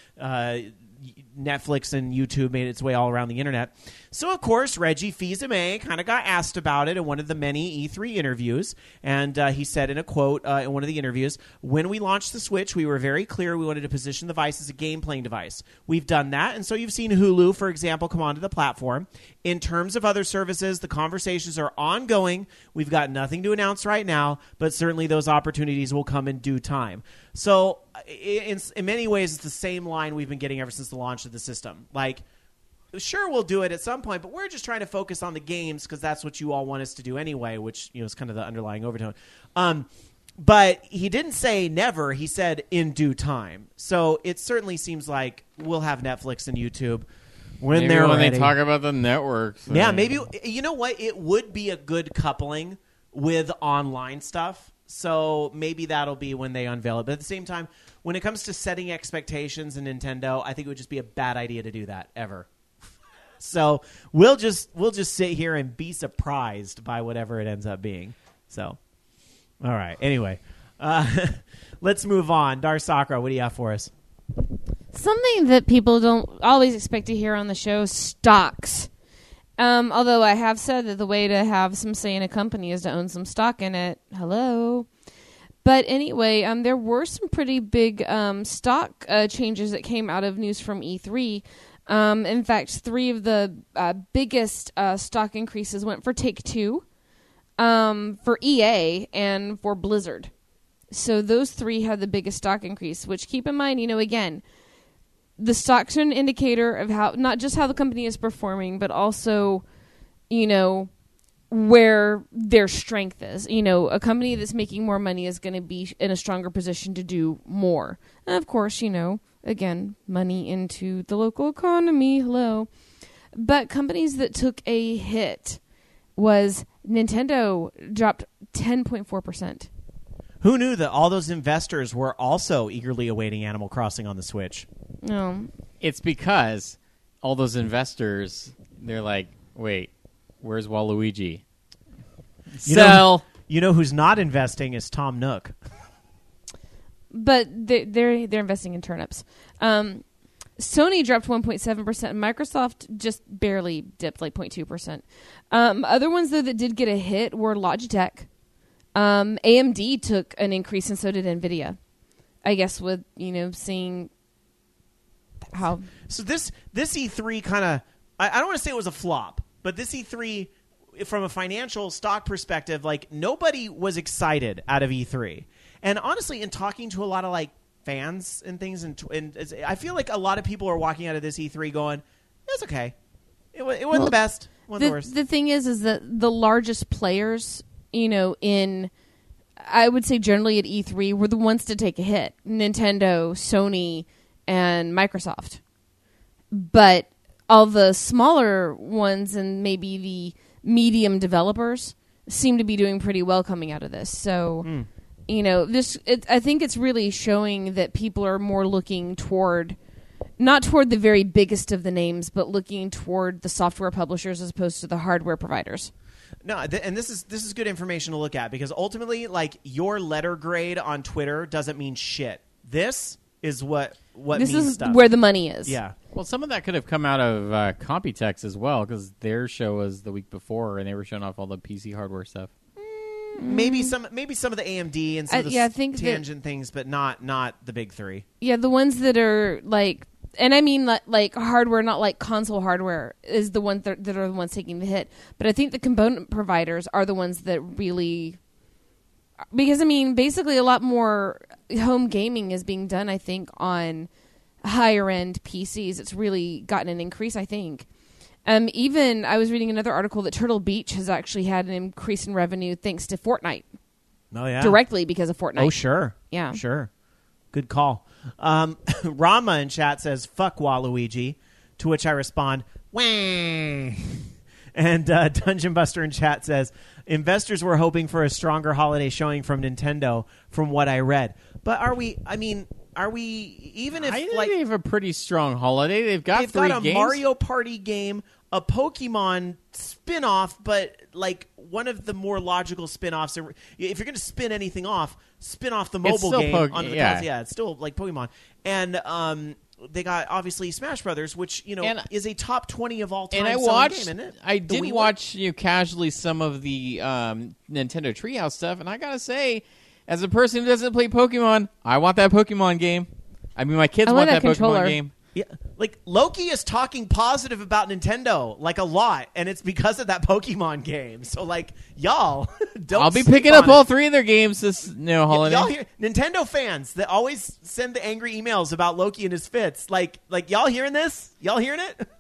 Netflix and YouTube made its way all around the internet. So, of course, Reggie Fils-Aimé kind of got asked about it in one of the many E3 interviews. And he said in a quote in one of the interviews, when we launched the Switch, we were very clear we wanted to position the device as a game-playing device. We've done that. And so you've seen Hulu, for example, come onto the platform. In terms of other services, the conversations are ongoing. We've got nothing to announce right now, but certainly those opportunities will come in due time. So in many ways, it's the same line we've been getting ever since the launch of the system. Like, sure, we'll do it at some point, but we're just trying to focus on the games because that's what you all want us to do anyway, which is kind of the underlying overtone. But he didn't say never. He said in due time. So it certainly seems like we'll have Netflix and YouTube when Maybe they're when ready. they talk about the networks. Yeah, maybe. You know what? It would be a good coupling with online stuff. So maybe that'll be when they unveil it. But at the same time, when it comes to setting expectations in Nintendo, I think it would just be a bad idea to do that ever. So we'll just sit here and be surprised by whatever it ends up being. So, all right. Anyway, let's move on. Dar Sakura, what do you have for us? Something that people don't always expect to hear on the show, stocks. Although I have said that the way to have some say in a company is to own some stock in it. Hello. But anyway, there were some pretty big stock changes that came out of news from E3. In fact, 3 of the biggest stock increases went for Take-Two, for EA, and for Blizzard. So those 3 had the biggest stock increase, which keep in mind, again, the stocks are an indicator of how, not just how the company is performing, but also, where their strength is. A company that's making more money is going to be in a stronger position to do more. And of course, again, money into the local economy. Hello. But companies that took a hit was Nintendo dropped 10.4%. Who knew that all those investors were also eagerly awaiting Animal Crossing on the Switch? No. It's because all those investors, they're like, wait, where's Waluigi? Sell. You know who's not investing is Tom Nook. But they're investing in turnips. Sony dropped 1.7%. Microsoft just barely dipped, like 0.2%. Other ones, though, that did get a hit were Logitech. AMD took an increase, and so did NVIDIA. I guess with, seeing how... So this E3 kind of... I don't want to say it was a flop, but this E3, from a financial stock perspective, like, nobody was excited out of E3. And honestly, in talking to a lot of, fans and things, and I feel like a lot of people are walking out of this E3 going, it's okay. It wasn't the best. It wasn't the worst. The thing is that the largest players... I would say generally at E3 were the ones to take a hit. Nintendo, Sony, and Microsoft. But all the smaller ones and maybe the medium developers seem to be doing pretty well coming out of this. So, I think it's really showing that people are more looking not toward the very biggest of the names, but looking toward the software publishers as opposed to the hardware providers. No, and this is good information to look at because ultimately, your letter grade on Twitter doesn't mean shit. This is what this means is stuff. where the money is. Yeah. Well, some of that could have come out of Computex as well, because their show was the week before, and they were showing off all the PC hardware stuff. Maybe some of the AMD and some of the I think tangent things, but not the big 3. Yeah, the ones that are and I mean like hardware, not like console hardware, is the ones that are the ones taking the hit. But I think the component providers are the ones that really, because basically a lot more home gaming is being done, I think, on higher end PCs. It's really gotten an increase, I think. Even I was reading another article that Turtle Beach has actually had an increase in revenue thanks to Fortnite. Oh yeah, directly because of Fortnite. Oh sure, Yeah. sure. Good call. Rama in chat says, fuck Waluigi, to which I respond, wah. And Dungeon Buster in chat says, investors were hoping for a stronger holiday showing from Nintendo from what I read. But are we, even if, I think they have a pretty strong holiday. They've got they've three got a games. Mario Party game, a Pokemon spin-off, but like one of the more logical spin-offs. If you're going to spin anything off, spin off the mobile still game onto the yeah. console. Yeah, it's still like Pokemon. And they got obviously Smash Brothers, which is a top 20 of all time. And I selling watched. game, isn't it? I The did Wii watch casually some of the Nintendo Treehouse stuff, and I gotta say, as a person who doesn't play Pokemon, I want that Pokemon game. I mean, my kids I want want that that controller. Pokemon game. Yeah, like Loki is talking positive about Nintendo like a lot, and it's because of that Pokemon game. So like, y'all, don't. I'll be sleep picking on up it. all three of their games this holiday. Y'all hear Nintendo fans that always send the angry emails about Loki and his fits. Like y'all hearing this? Y'all hearing it?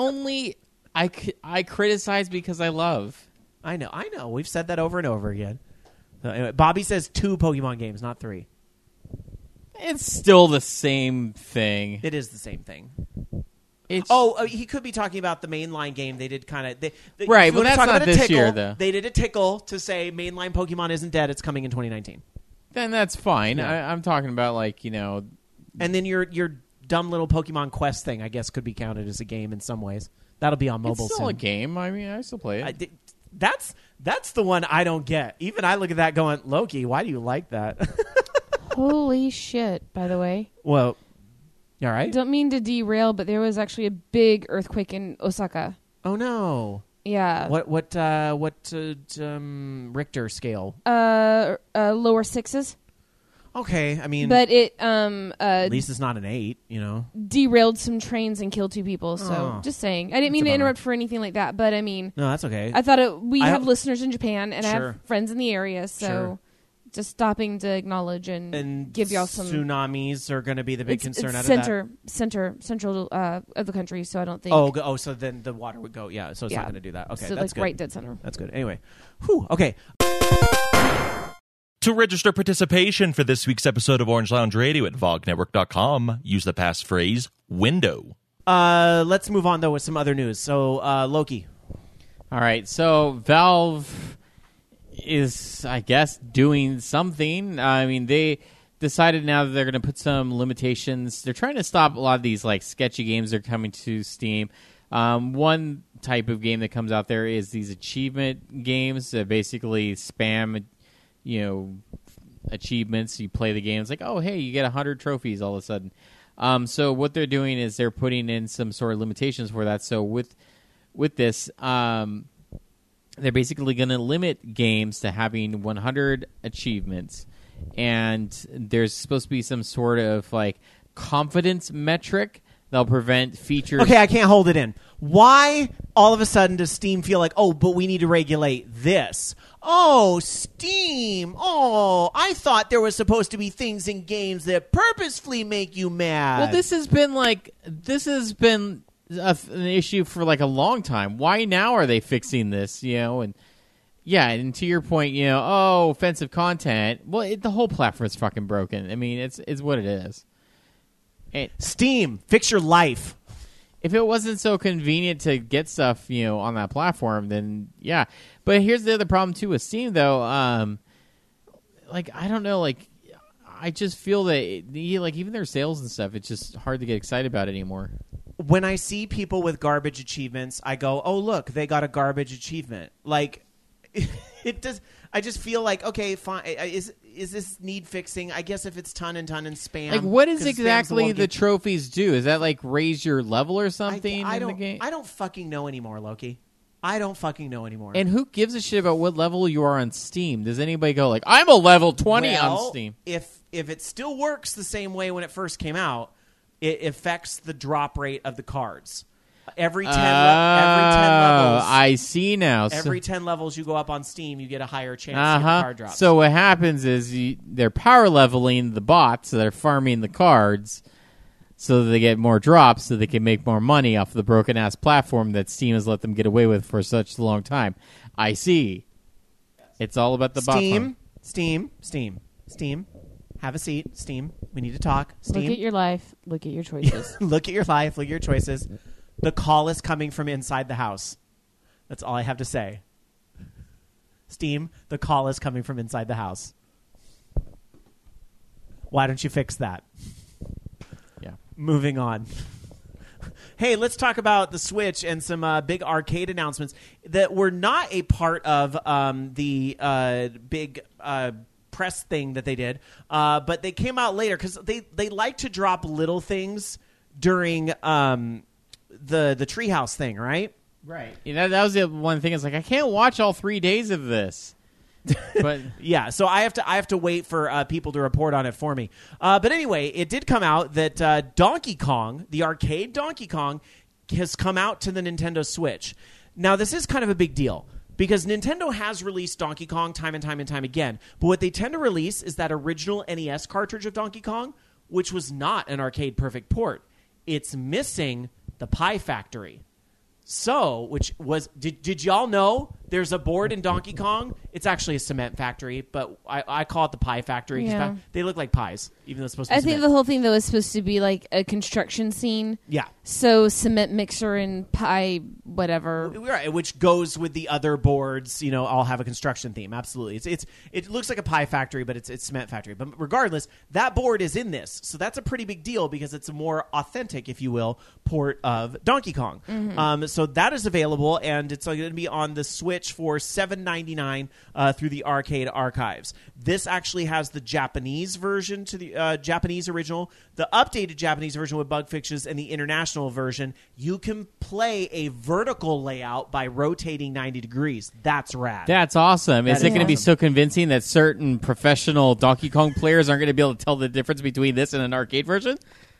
I criticize because I love. I know. We've said that over and over again. Anyway, Bobby says 2 Pokemon games, not 3. It's still the same thing. It is the same thing. It's He could be talking about the mainline game. They did kind of Right, if you but wanna that's talk not about a this tickle, year, though. They did a tickle to say mainline Pokemon isn't dead. It's coming in 2019. then that's fine. Yeah. I'm talking about And then your dumb little Pokemon Quest thing, I guess, could be counted as a game in some ways. That'll be on mobile it's still soon. a game. I mean, I still play it. That's the one I don't get. Even I look at that going, Loki, why do you like that? Holy shit, by the way. Well, you all right? Don't mean to derail, but there was actually a big earthquake in Osaka. Oh no! Yeah. What Richter scale? Lower 6s. Okay, I mean, But it at least it's not an 8. derailed some trains and killed 2 people. So Oh. just saying. I didn't mean That's a to bummer. interrupt for anything like that, but I mean, No, that's okay. I thought we I have hope- listeners in Japan and I Sure. have friends in the area, so Sure. just stopping to acknowledge and give y'all some tsunamis are going to be the big it's concern out central of the country, so I don't think. of that. Oh, so then the water would go. Yeah, so it's not Yeah. going to do that. Okay, so that's like good. right dead center. That's good. Anyway, whew, okay. To register participation for this week's episode of Orange Lounge Radio at VogNetwork.com, use the passphrase window. Let's move on though with some other news. So Loki. All right, so Valve is, I guess, doing something. I mean, they decided now that they're going to put some limitations. They're trying to stop a lot of these like sketchy games that are coming to Steam. One type of game that comes out there is these achievement games that basically spam, achievements. You play the game, it's like, oh, hey, you get 100 trophies all of a sudden. So what they're doing is they're putting in some sort of limitations for that. So with this, they're basically going to limit games to having 100 achievements, and there's supposed to be some sort of like confidence metric that'll prevent features. Okay, I can't hold it in. Why all of a sudden does Steam feel like, oh, but we need to regulate this? Oh, Steam. Oh, I thought there was supposed to be things in games that purposefully make you mad. Well, this has been an issue for like a long time. Why now are they fixing this? And to your point, offensive content. Well, the whole platform is fucking broken. I mean, it's what it is. Steam, fix your life. If it wasn't so convenient to get stuff, on that platform, then yeah. But here's the other problem too with Steam, though. I don't know, I just feel that even their sales and stuff, it's just hard to get excited about anymore. When I see people with garbage achievements, I go, "Oh, look, they got a garbage achievement." Like, it does. I just feel like, okay, fine. Is this need fixing? I guess if it's ton and spam. Like, what is 'cause spam's exactly the one trophies do? Is that like raise your level or something I in the don't. game? I don't fucking know anymore, Loki. I don't fucking know anymore. And who gives a shit about what level you are on Steam? Does anybody go like, I'm a level 20 on Steam? If it still works the same way when it first came out, it affects the drop rate of the cards. Every 10 levels. I see now. Every 10 levels you go up on Steam, you get a higher chance to get the card drops. So what happens is they're power leveling the bots that are farming the cards so that they get more drops so they can make more money off the broken-ass platform that Steam has let them get away with for such a long time. I see. It's all about the bot farm. Steam. Have a seat, Steam. We need to talk. Steam. Look at your life. Look at your choices. Look at your life. Look at your choices. The call is coming from inside the house. That's all I have to say. Steam, the call is coming from inside the house. Why don't you fix that? Yeah. Moving on. Hey, let's talk about the Switch and some big arcade announcements that were not a part of the big press thing that they did, but they came out later because they like to drop little things during the Treehouse thing, right? Right. That was the one thing. It's like I can't watch all 3 days of this. But yeah, so I have to wait for people to report on it for me. But anyway, it did come out that Donkey Kong, the arcade Donkey Kong, has come out to the Nintendo Switch. Now, this is kind of a big deal because Nintendo has released Donkey Kong time and time and time again. But what they tend to release is that original NES cartridge of Donkey Kong, which was not an arcade perfect port. It's missing the Pie Factory. So, which was, did y'all know there's a board in Donkey Kong? It's actually a cement factory, but I call it the Pie Factory because they look like pies, even though it's supposed to be I think cement. the whole thing, though, is supposed to be like a construction scene. Yeah. So cement mixer and pie, whatever. Right, which goes with the other boards, all have a construction theme. Absolutely. It looks like a pie factory, but it's cement factory. But regardless, that board is in this. So that's a pretty big deal because it's a more authentic, if you will, port of Donkey Kong. Mm-hmm. So that is available, and it's going to be on the Switch for $7.99 through the Arcade Archives. This actually has the Japanese version to the Japanese original, the updated Japanese version with bug fixes, and the international version. You can play a vertical layout by rotating 90 degrees. That's rad. that's awesome. Is That it is going to be awesome. so convincing that certain professional Donkey Kong players aren't going to be able to tell the difference between this and an arcade version?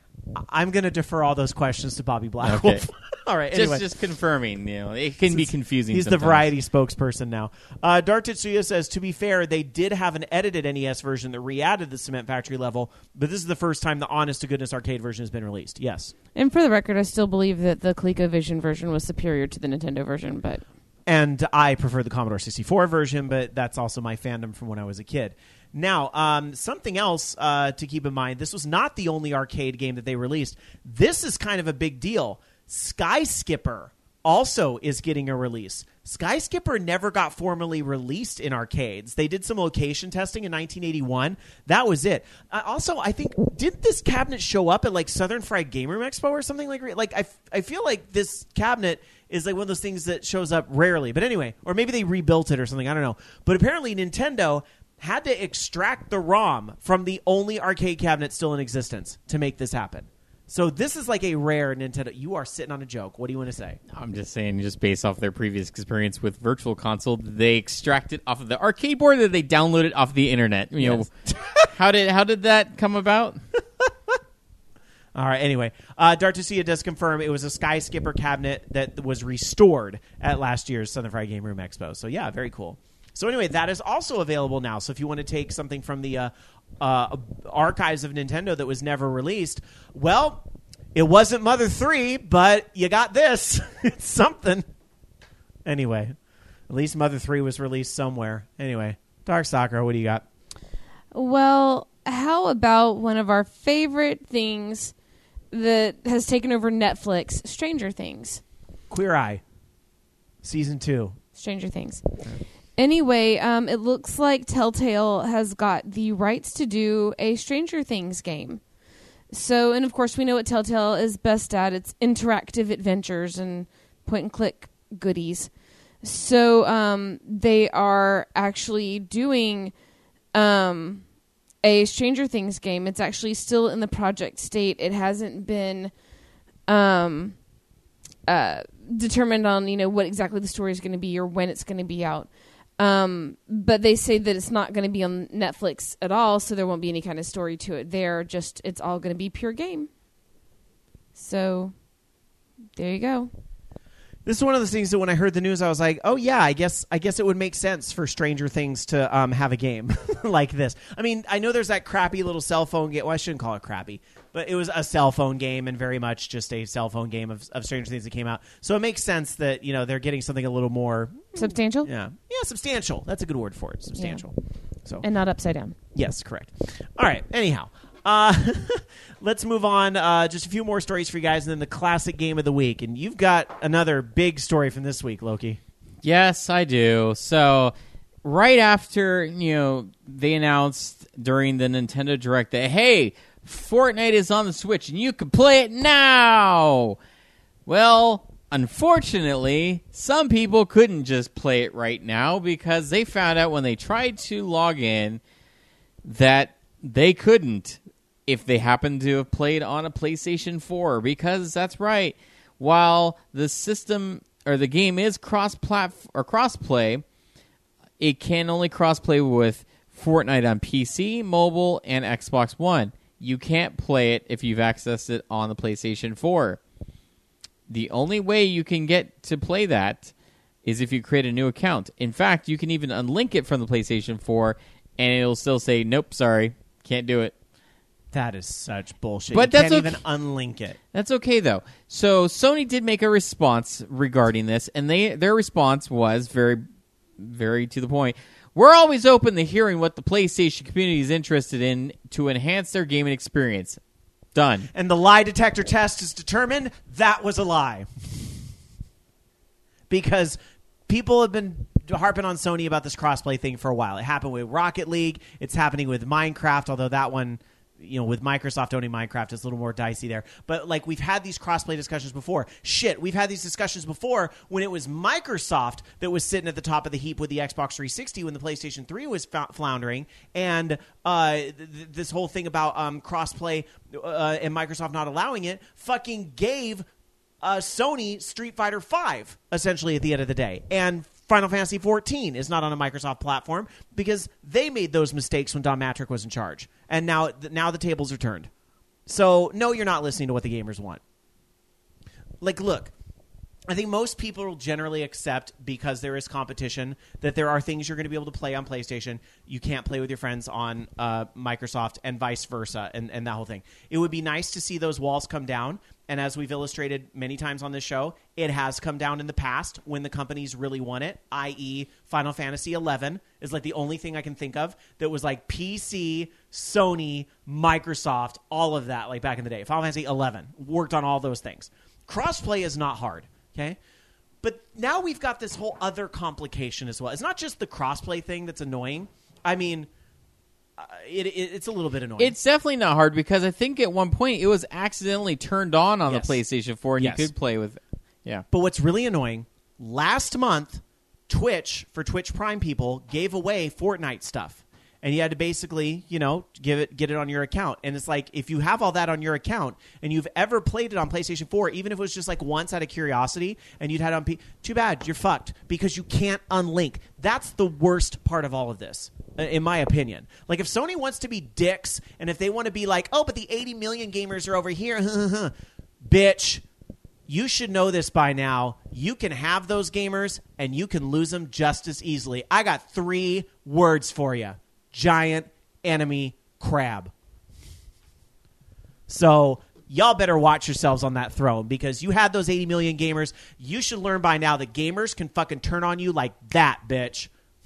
I'm going to defer all those questions to Bobby Blackwolf. Okay. All right, anyway. Just confirming. It can be confusing. He's sometimes. the variety spokesperson now. Dark Tetsuya says, to be fair, they did have an edited NES version that re-added the Cement Factory level, but this is the first time the honest-to-goodness arcade version has been released. Yes. And for the record, I still believe that the ColecoVision version was superior to the Nintendo version, but... And I prefer the Commodore 64 version, but that's also my fandom from when I was a kid. Now, something else to keep in mind, this was not the only arcade game that they released. This is kind of a big deal. Sky Skipper also is getting a release. Sky Skipper never got formally released in arcades. They did some location testing in 1981. That was it. Also, I think, did this cabinet show up at like Southern Fried Game Room Expo or something like I feel like this cabinet is like one of those things that shows up rarely. But anyway, or maybe they rebuilt it or something. I don't know. But apparently Nintendo had to extract the ROM from the only arcade cabinet still in existence to make this happen. So this is like a rare Nintendo. You are sitting on a joke. What do you want to say? I'm just saying, just based off their previous experience with Virtual Console, they extracted off of the arcade board that they downloaded off the internet. Yes. How did that come about? All right, anyway, Dartusia does confirm it was a Sky Skipper cabinet that was restored at last year's Southern Fried Game Room Expo. So yeah, very cool. So anyway, that is also available now. So if you want to take something from the archives of Nintendo that was never released, well, it wasn't Mother 3, but you got this. It's something. Anyway, at least Mother 3 was released somewhere. Anyway, Dark Sakura, what do you got? Well, how about one of our favorite things that has taken over Netflix, Stranger Things. Queer Eye, Season 2. Stranger Things. Anyway, it looks like Telltale has got the rights to do a Stranger Things game. So, and of course, we know what Telltale is best at. It's interactive adventures and point-and-click goodies. So, they are actually doing a Stranger Things game. It's actually still in the project state. It hasn't been determined on, what exactly the story is going to be or when it's going to be out. But they say that it's not going to be on Netflix at all, so there won't be any kind of story to it there. Just it's all going to be pure game. So there you go. This is one of those things that when I heard the news, I was like, "Oh yeah, I guess it would make sense for Stranger Things to have a game like this." I mean, I know there's that crappy little cell phone game. Well, I shouldn't call it crappy, but it was a cell phone game and very much just a cell phone game of Stranger Things that came out. So it makes sense that they're getting something a little more Substantial? Yeah, substantial. That's a good word for it. Substantial. So And not upside down. yes, correct. All right. Anyhow, let's move on. Just a few more stories for you guys, and then the classic game of the week. And you've got another big story from this week, Loki. Yes, I do. So, right after, they announced during the Nintendo Direct that, hey, Fortnite is on the Switch and you can play it now. Well, unfortunately, some people couldn't just play it right now because they found out when they tried to log in that they couldn't if they happened to have played on a PlayStation 4, because that's right. While the system or the game is cross-play, it can only cross-play with Fortnite on PC, mobile, and Xbox One. You can't play it if you've accessed it on the PlayStation 4. The only way you can get to play that is if you create a new account. In fact, you can even unlink it from the PlayStation 4, and it'll still say, nope, sorry, can't do it. That is such bullshit. But you that's can't okay. even unlink it. That's okay, though. So Sony did make a response regarding this, and their response was very, very to the point. We're always open to hearing what the PlayStation community is interested in to enhance their gaming experience. Done. And the lie detector test is determined that was a lie. Because people have been harping on Sony about this crossplay thing for a while. It happened with Rocket League. It's happening with Minecraft, although that one, with Microsoft owning Minecraft, it's a little more dicey there. But, we've had these crossplay discussions before. Shit, we've had these discussions before when it was Microsoft that was sitting at the top of the heap with the Xbox 360 when the PlayStation 3 was floundering. And this whole thing about crossplay and Microsoft not allowing it fucking gave Sony Street Fighter V, essentially, at the end of the day. And Final Fantasy XIV is not on a Microsoft platform because they made those mistakes when Don Matrick was in charge. And now the tables are turned. So, no, you're not listening to what the gamers want. Look, I think most people generally accept, because there is competition, that there are things you're going to be able to play on PlayStation you can't play with your friends on Microsoft, and vice versa, and that whole thing. It would be nice to see those walls come down, and as we've illustrated many times on this show, it has come down in the past when the companies really want it, i.e. Final Fantasy XI is the only thing I can think of that was PC, Sony, Microsoft, all of that, back in the day. Final Fantasy XI worked on all those things. Crossplay is not hard. Okay, but now we've got this whole other complication as well. It's not just the crossplay thing that's annoying. I mean, it's a little bit annoying. It's definitely not hard because I think at one point it was accidentally turned on Yes. the PlayStation 4 and Yes. you could play with it. Yeah. But what's really annoying, last month, Twitch, for Twitch Prime people, gave away Fortnite stuff. And you had to basically, get it on your account. And it's if you have all that on your account and you've ever played it on PlayStation 4, even if it was just once out of curiosity and you'd had it on too bad, you're fucked because you can't unlink. That's the worst part of all of this, in my opinion. If Sony wants to be dicks and if they want to be oh, but the 80 million gamers are over here, bitch, you should know this by now. You can have those gamers and you can lose them just as easily. I got 3 words for you. Giant enemy crab. So y'all better watch yourselves on that throne because you had those 80 million gamers. You should learn by now that gamers can fucking turn on you like that, bitch.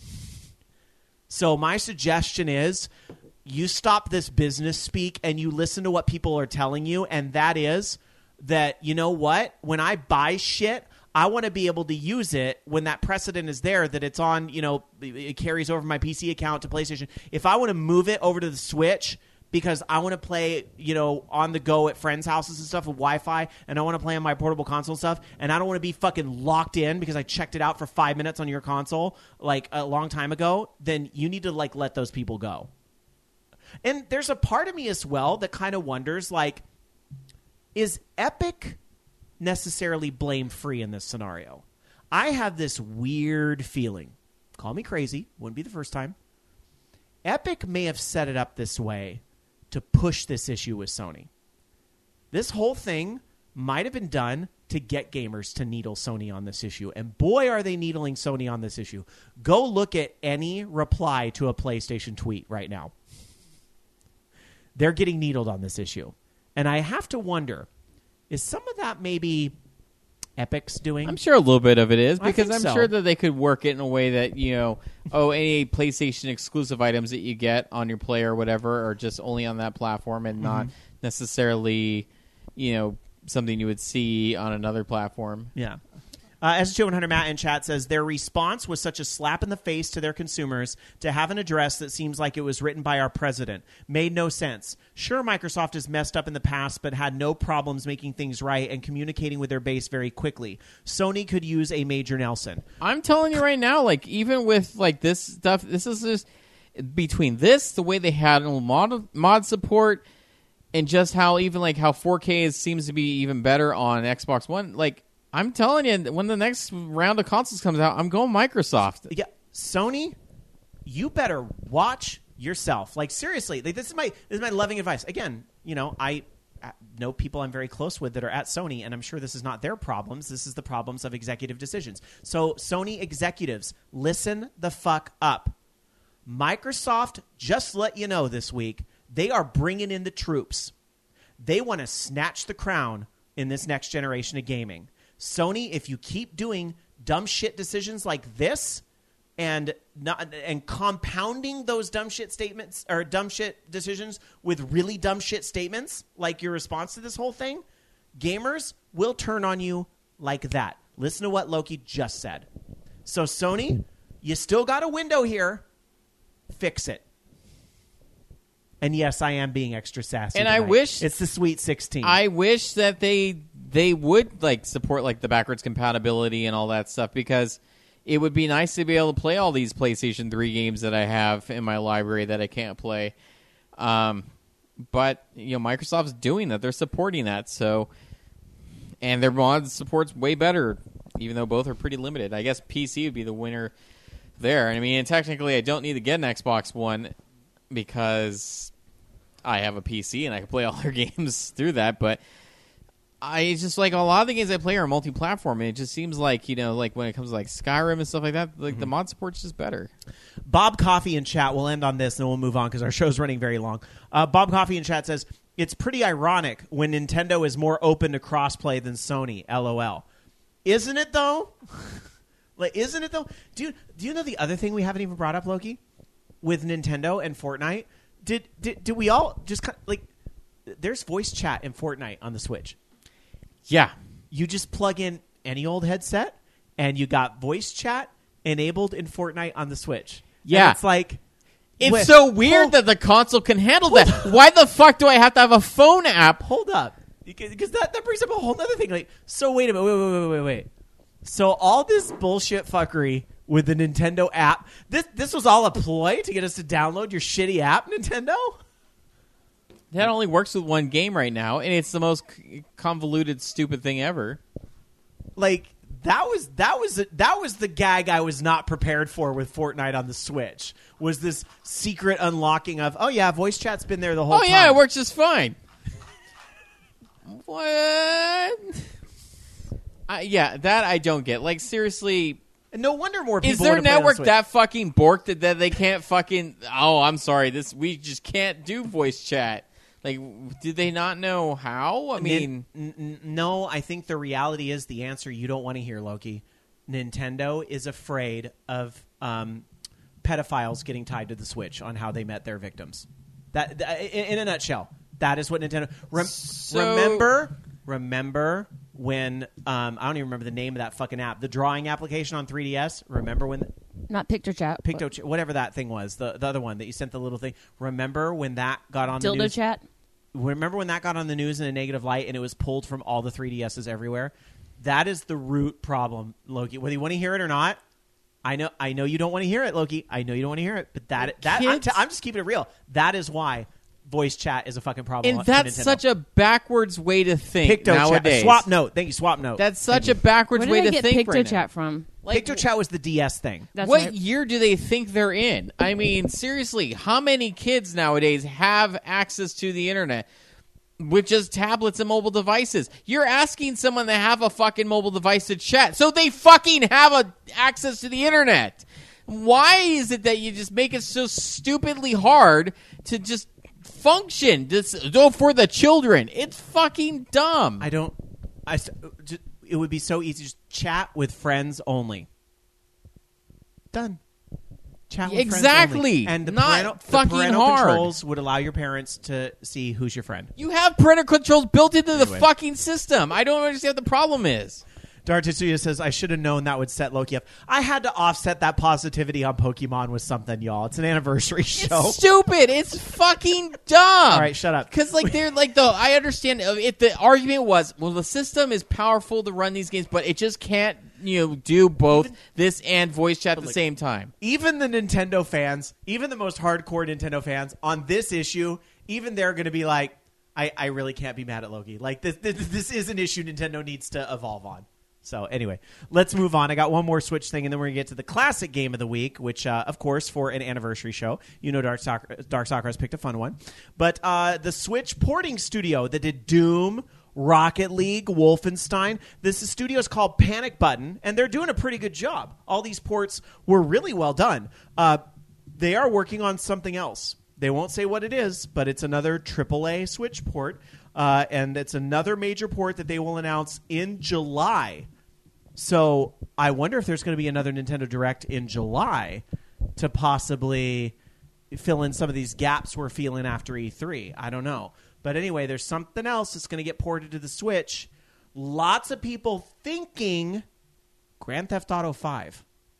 So my suggestion is you stop this business speak and you listen to what people are telling you, and that is that, you know what? When I buy shit, I want to be able to use it when that precedent is there, that it's on, it carries over my PC account to PlayStation. If I want to move it over to the Switch because I want to play, on the go at friends' houses and stuff with Wi-Fi, and I want to play on my portable console stuff, and I don't want to be fucking locked in because I checked it out for 5 minutes on your console a long time ago, then you need to let those people go. And there's a part of me as well that kind of wonders, is Epic necessarily blame-free in this scenario? I have this weird feeling. Call me crazy. Wouldn't be the first time. Epic may have set it up this way to push this issue with Sony. This whole thing might have been done to get gamers to needle Sony on this issue. And boy, are they needling Sony on this issue. Go look at any reply to a PlayStation tweet right now. They're getting needled on this issue. And I have to wonder, is some of that maybe Epic's doing? I'm sure a little bit of it is I because think I'm so. sure that they could work it in a way that any PlayStation exclusive items that you get on your Play or whatever are just only on that platform and not necessarily, something you would see on another platform. Yeah. SJ100 Matt in chat says their response was such a slap in the face to their consumers to have an address that seems like it was written by our president. Made no sense. Sure, Microsoft has messed up in the past, but had no problems making things right and communicating with their base very quickly. Sony could use a Major Nelson. I'm telling you right now, even with this stuff, this is just between this, the way they handle mod support, and just how even how 4K seems to be even better on Xbox One. I'm telling you, when the next round of consoles comes out, I'm going Microsoft. Yeah, Sony, you better watch yourself. Seriously, this is my loving advice. Again, I know people I'm very close with that are at Sony, and I'm sure this is not their problems. This is the problems of executive decisions. So, Sony executives, listen the fuck up. Microsoft just let you know this week they are bringing in the troops. They want to snatch the crown in this next generation of gaming. Sony, if you keep doing dumb shit decisions like this and compounding those dumb shit statements or dumb shit decisions with really dumb shit statements, like your response to this whole thing, gamers will turn on you like that. Listen to what Loki just said. So Sony, you still got a window here. Fix it. And yes, I am being extra sassy. And tonight. I wish it's the Sweet 16. I wish that they would support the backwards compatibility and all that stuff, because it would be nice to be able to play all these PlayStation 3 games that I have in my library that I can't play. But Microsoft's doing that; they're supporting that. So, and their mod support's way better, even though both are pretty limited. I guess PC would be the winner there. I mean, technically, I don't need to get an Xbox One because I have a PC and I can play all their games through that. But I just a lot of the games I play are multi-platform, and it just seems like when it comes to Skyrim and stuff like that, the mod support's just better. Bob Coffee in chat, we'll end on this and then we'll move on because our show's running very long. Bob Coffee in chat says, it's pretty ironic when Nintendo is more open to crossplay than Sony, LOL. Isn't it though? Isn't it though? Do you know the other thing we haven't even brought up, Loki? With Nintendo and Fortnite? Did we all just there's voice chat in Fortnite on the Switch. Yeah. You just plug in any old headset, and you got voice chat enabled in Fortnite on the Switch. Yeah. And it's so weird that the console can handle that. Why the fuck do I have to have a phone app? Hold up. Because that brings up a whole other thing. So wait a minute. Wait. So all this bullshit fuckery with the Nintendo app, this was all a ploy to get us to download your shitty app, Nintendo? That only works with one game right now, and it's the most convoluted, stupid thing ever. That was the gag I was not prepared for with Fortnite on the Switch. Was this secret unlocking of voice chat's been there the whole time. Oh yeah, it works just fine. What? That I don't get. Seriously. No wonder more people. Is their wanna play on network Switch. that fucking borked that they can't fucking? Oh, I'm sorry. We just can't do voice chat. Did they not know how? I mean, no. I think the reality is the answer you don't want to hear, Loki. Nintendo is afraid of pedophiles getting tied to the Switch on how they met their victims. That in a nutshell, that is what Nintendo. Remember when I don't even remember the name of that fucking app, the drawing application on 3DS. Remember when? Not PictoChat. Whatever that thing was, the other one that you sent the little thing. Remember when that got on the news? Dildo Chat. Remember when that got on the news in a negative light and it was pulled from all the 3DSs everywhere? That is the root problem, Loki. Whether you want to hear it or not, I know you don't want to hear it, Loki. I know you don't want to hear it, but I'm just keeping it real. That is why voice chat is a fucking problem. And that's such a backwards way to think nowadays. Swap Note. Thank you, Swap Note. That's such a backwards way to think. Where did I get PictoChat from? PictoChat was the DS thing. What year do they think they're in? I mean, seriously, how many kids nowadays have access to the internet with just tablets and mobile devices? You're asking someone to have a fucking mobile device to chat, so they fucking have access to the internet. Why is it that you just make it so stupidly hard to just function? For the children, it's fucking dumb. it would be so easy. Just chat with friends only. Done. Chat with Exactly. friends only. And the Not fucking parental hard. controls would allow your parents to see who's your friend. You have parental controls built into the Anyway. fucking system. I don't understand what the problem is. Dartetsuya says, I should have known that would set Loki up. I had to offset that positivity on Pokemon with something, y'all. It's an anniversary show. It's stupid. It's fucking dumb. All right, shut up. Because they're though I understand if the argument was, well, the system is powerful to run these games, but it just can't do both this and voice chat at the same time. Even the Nintendo fans, even the most hardcore Nintendo fans on this issue, even they're going to be like, I really can't be mad at Loki. Like this is an issue Nintendo needs to evolve on. So anyway, let's move on. I got one more Switch thing, and then we're going to get to the classic game of the week, which, of course, for an anniversary show, Dark Soccer has picked a fun one. But the Switch porting studio that did Doom, Rocket League, Wolfenstein, this studio is called Panic Button, and they're doing a pretty good job. All these ports were really well done. They are working on something else. They won't say what it is, but it's another AAA Switch port, and it's another major port that they will announce in July. So I wonder if there's going to be another Nintendo Direct in July to possibly fill in some of these gaps we're feeling after E3. I don't know. But anyway, there's something else that's going to get ported to the Switch. Lots of people thinking Grand Theft Auto 5.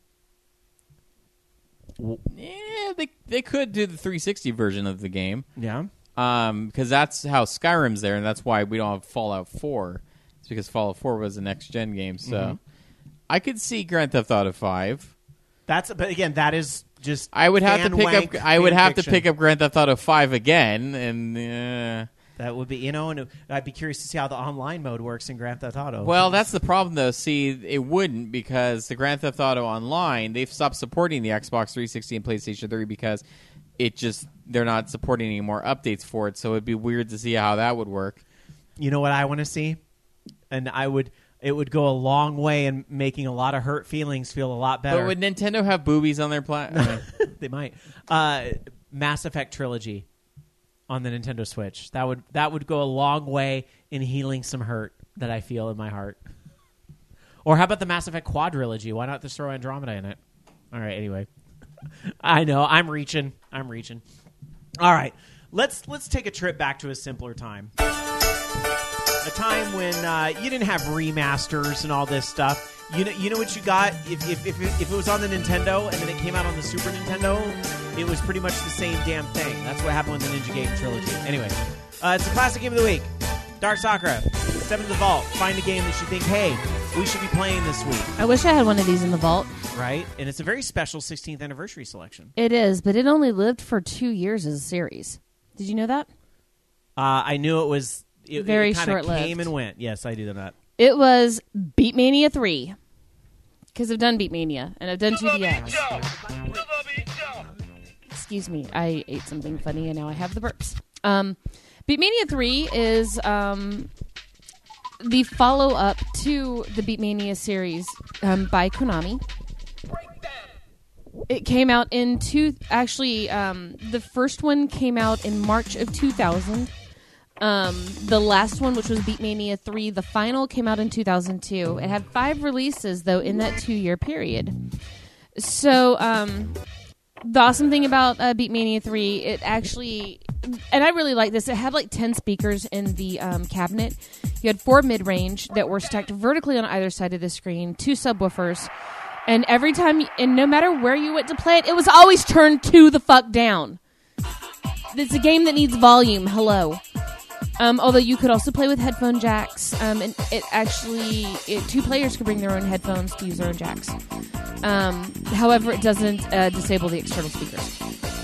Yeah, they could do the 360 version of the game. Yeah. Because that's how Skyrim's there, and that's why we don't have Fallout 4. It's because Fallout 4 was a next-gen game, so I could see Grand Theft Auto 5. But again, that is just I would have to pick fan-wank up. I would have to fanfiction. pick up Grand Theft Auto 5 again, and That would be, and I'd be curious to see how the online mode works in Grand Theft Auto. well, that's the problem though. See, it wouldn't because the Grand Theft Auto Online they've stopped supporting the Xbox 360 and PlayStation 3 because they're not supporting any more updates for it. So it'd be weird to see how that would work. You know what I want to see? And it would go a long way in making a lot of hurt feelings feel a lot better. But would Nintendo have boobies on their platform? They might. Mass Effect trilogy on the Nintendo Switch. That would go a long way in healing some hurt that I feel in my heart. Or how about the Mass Effect quadrilogy? Why not just throw Andromeda in it? All right, anyway. I know, I'm reaching. All right. Let's take a trip back to a simpler time. A time when you didn't have remasters and all this stuff. You know what you got? If it was on the Nintendo and then it came out on the Super Nintendo, it was pretty much the same damn thing. That's what happened with the Ninja Gaiden trilogy. Anyway, it's the classic game of the week. Dark Sakura. Step into the vault. Find a game that you think, hey, we should be playing this week. I wish I had one of these in the vault. Right? And it's a very special 16th anniversary selection. It is, but it only lived for 2 years as a series. Did you know that? I knew it was... It Very kind of short-lived. came and went. Yes, I do know that. It was Beatmania 3. Because I've done Beatmania, and I've done 2DX. Excuse me, I ate something funny, and now I have the burps. Beatmania 3 is the follow-up to the Beatmania series by Konami. It came out in the first one came out in March of 2000. The last one, which was Beatmania 3, the final, came out in 2002. It had 5 releases, though, in that 2-year period. So, the awesome thing about Beatmania 3, it actually... And I really like this. It had like 10 speakers in the cabinet. You had 4 mid-range that were stacked vertically on either side of the screen, 2 subwoofers. And every time... And no matter where you went to play it, it was always turned to the fuck down. It's a game that needs volume. Hello. Although you could also play with headphone jacks, and it actually 2 players could bring their own headphones to use their own jacks. However, it doesn't disable the external speakers.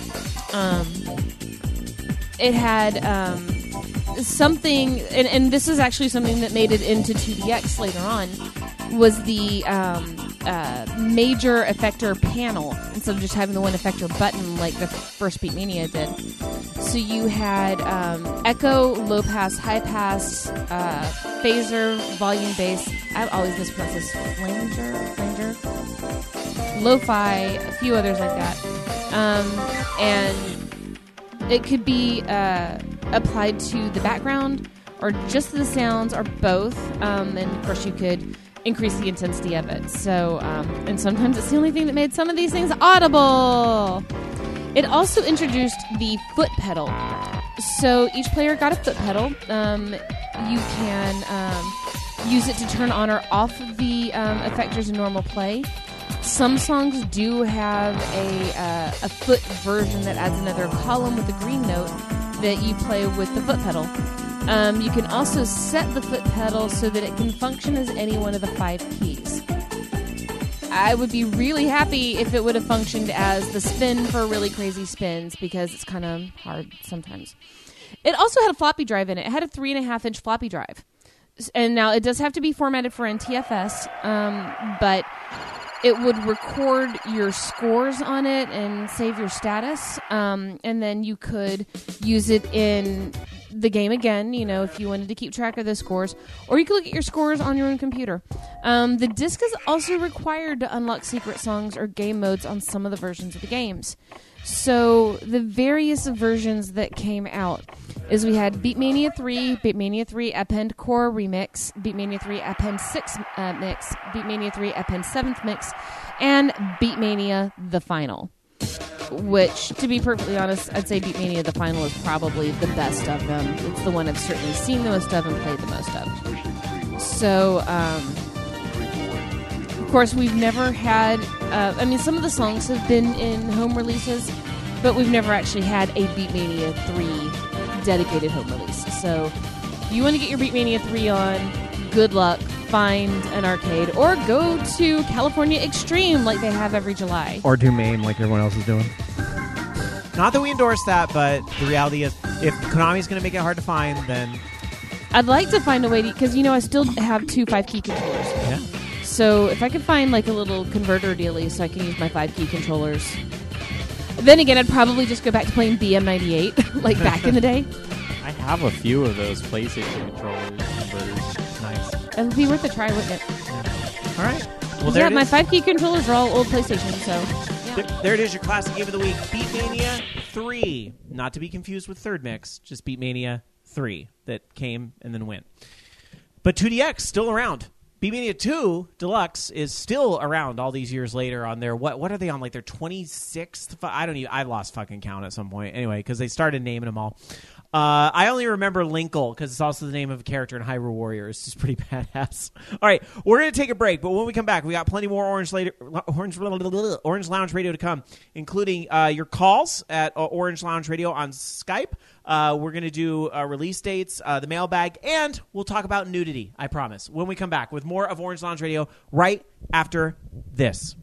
It had something, and this is actually something that made it into 2DX later on, was the major effector panel instead of just having the one effector button like the first Beatmania did. So you had echo, low pass, high pass, phaser, volume bass. I always mispronounce this. Flanger, lo-fi, a few others like that. And it could be applied to the background, or just the sounds, or both. And of course, you could increase the intensity of it. So, and sometimes it's the only thing that made some of these things audible. It also introduced the foot pedal. So each player got a foot pedal. You can use it to turn on or off the effectors in normal play. Some songs do have a foot version that adds another column with a green note that you play with the foot pedal. You can also set the foot pedal so that it can function as any one of the 5 keys. I would be really happy if it would have functioned as the spin for really crazy spins, because it's kind of hard sometimes. It also had a floppy drive in it. It had a 3.5-inch floppy drive. And now it does have to be formatted for NTFS, but it would record your scores on it and save your status, and then you could use it in the game again, if you wanted to keep track of the scores, or you could look at your scores on your own computer. The disc is also required to unlock secret songs or game modes on some of the versions of the games. So the various versions that came out is we had Beatmania 3, Beatmania 3 Append Core Remix, Beatmania 3 Append 6 Mix, Beatmania 3 Append 7th Mix, and Beatmania The Final. Which, to be perfectly honest, I'd say Beatmania The Final is probably the best of them. It's the one I've certainly seen the most of and played the most of. So, of course, we've never had... some of the songs have been in home releases, but we've never actually had a Beatmania 3 dedicated home release. So, if you want to get your Beatmania 3 on, good luck. Find an arcade, or go to California Extreme like they have every July. Or do MAME like everyone else is doing. Not that we endorse that, but the reality is, if Konami's going to make it hard to find, then... I'd like to find a way to... Because, I still have 2 5-key controllers. Yeah. So if I could find, a little converter dealie so I can use my 5-key controllers. Then again, I'd probably just go back to playing BM98, like back in the day. I have a few of those PlayStation controllers converters. Nice. It would be worth a try, wouldn't it? All right. Well, there it my is. 5-key controllers are all old PlayStation, so... Yeah. There it is, your classic game of the week, Beatmania 3. Not to be confused with Third Mix, just Beatmania 3 that came and then went. But 2DX, still around. Beatmania 2 Deluxe is still around all these years later on their... What are they on, their 26th? I lost fucking count at some point. Anyway, because they started naming them all. I only remember Linkle because it's also the name of a character in Hyrule Warriors. It's just pretty badass. All right, we're going to take a break, but when we come back, we got plenty more Orange Lounge Radio to come, including your calls at Orange Lounge Radio on Skype. We're going to do release dates, the mailbag, and we'll talk about nudity, I promise, when we come back with more of Orange Lounge Radio right after this.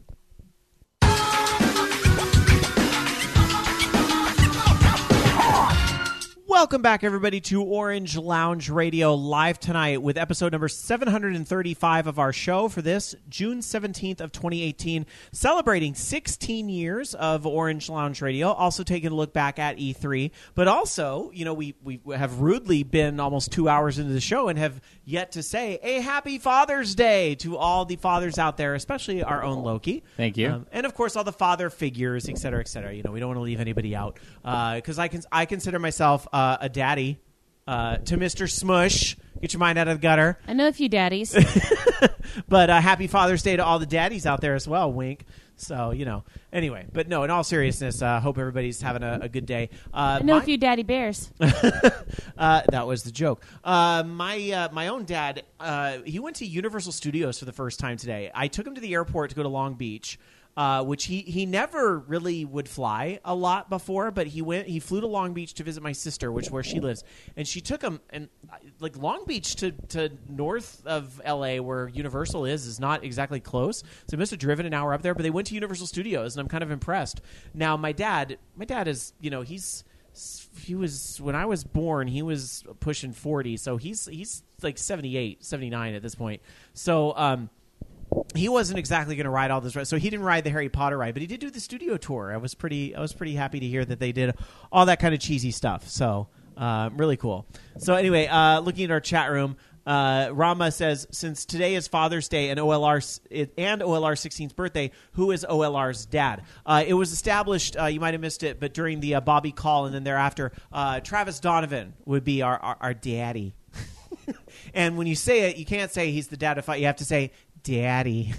Welcome back, everybody, to Orange Lounge Radio live tonight with episode number 735 of our show for this June 17th of 2018, celebrating 16 years of Orange Lounge Radio, also taking a look back at E3, but also, we have rudely been almost 2 hours into the show and have yet to say a happy Father's Day to all the fathers out there, especially our own Loki. Thank you. And, of course, all the father figures, et cetera, et cetera. We don't want to leave anybody out because I consider myself a daddy to Mr. Smush. Get your mind out of the gutter. I know a few daddies. But happy Father's Day to all the daddies out there as well, wink. So, anyway. But no, in all seriousness, hope everybody's having a good day. I know a few daddy bears. That was the joke. My own dad, he went to Universal Studios for the first time today. I took him to the airport to go to Long Beach. Which he never really would fly a lot before, but he flew to Long Beach to visit my sister, where she lives, and she took him, and Long Beach to north of LA where Universal is not exactly close, so he must have driven an hour up there, but they went to Universal Studios, and I'm kind of impressed. Now my dad is, he was, when I was born, he was pushing 40, so he's like 78, 79 at this point. So he wasn't exactly going to ride all this, so he didn't ride the Harry Potter ride, but he did do the studio tour. I was pretty happy to hear that they did all that kind of cheesy stuff. So really cool. So anyway, looking at our chat room, Rama says, since today is Father's Day and OLR's 16th birthday, who is OLR's dad? It was established, you might have missed it, but during the Bobby call and then thereafter, Travis Donovan would be our daddy. And when you say it, you can't say he's the dad of fight. You have to say, Daddy.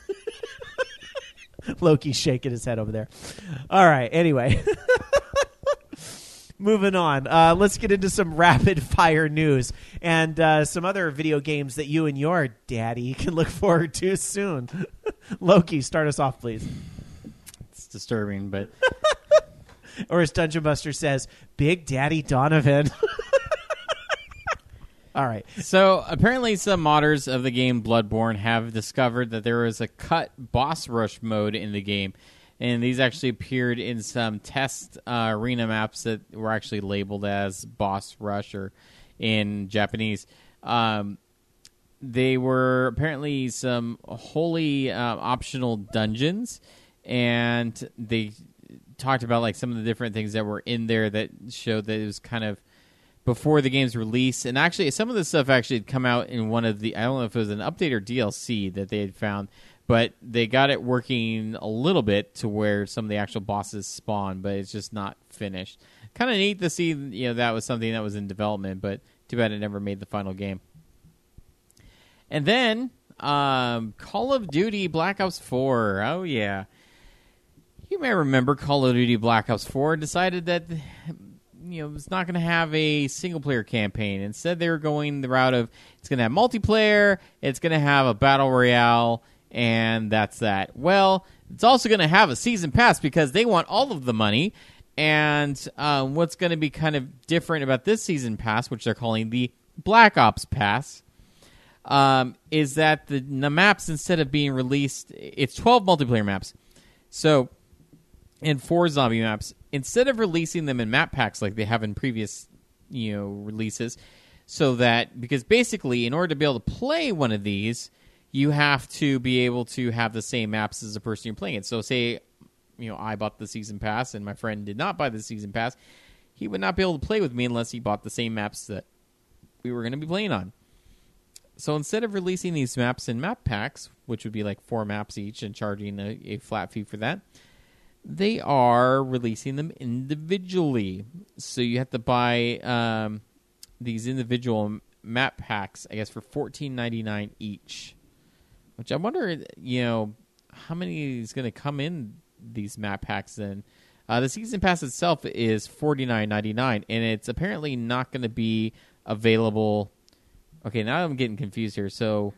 Loki's shaking his head over there. All right, anyway. Moving on. Let's get into some rapid fire news and some other video games that you and your daddy can look forward to soon. Loki, start us off, please. It's disturbing, but... Or as Dungeon Buster says, Big Daddy Donovan. All right. So apparently some modders of the game Bloodborne have discovered that there is a cut boss rush mode in the game. And these actually appeared in some test arena maps that were actually labeled as boss rush or in Japanese. They were apparently some wholly optional dungeons, and they talked about like some of the different things that were in there that showed that it was kind of before the game's release. And actually some of the stuff actually had come out in one of the, I don't know if it was an update or DLC that they had found, but they got it working a little bit to where some of the actual bosses spawn, but it's just not finished. Kind of neat to see, that was something that was in development, but too bad it never made the final game. And then Call of Duty Black Ops 4. Oh yeah. You may remember Call of Duty Black Ops 4 decided that it's not going to have a single-player campaign. Instead, they were going the route of it's going to have multiplayer, it's going to have a battle royale, and that's that. Well, it's also going to have a season pass because they want all of the money. And what's going to be kind of different about this season pass, which they're calling the Black Ops Pass, is that the maps, instead of being released, it's 12 multiplayer maps. So... and 4 zombie maps, instead of releasing them in map packs like they have in previous, releases, so that, because basically in order to be able to play one of these, you have to be able to have the same maps as the person you're playing it. So say, I bought the season pass and my friend did not buy the season pass, he would not be able to play with me unless he bought the same maps that we were going to be playing on. So instead of releasing these maps in map packs, which would be like 4 maps each and charging a flat fee for that, they are releasing them individually. So you have to buy these individual map packs, I guess, for $14.99 each. Which I wonder, how many is going to come in these map packs then? The season pass itself is $49.99, and it's apparently not going to be available. Okay, now I'm getting confused here. So,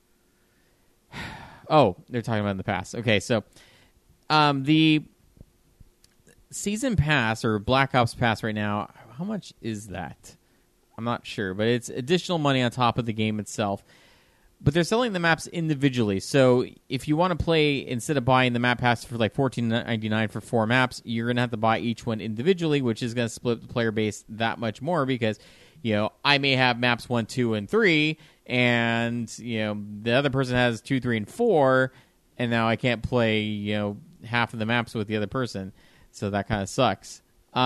they're talking about in the past. Okay, so the season pass or Black Ops Pass right now, how much is that? I'm not sure, but it's additional money on top of the game itself. But they're selling the maps individually. So if you want to play, instead of buying the map pass for like $14.99 for 4 maps, you're going to have to buy each one individually, which is going to split the player base that much more because, I may have maps 1, 2, and 3, and, the other person has 2, 3, and 4, and now I can't play, half of the maps with the other person. So that kind of sucks.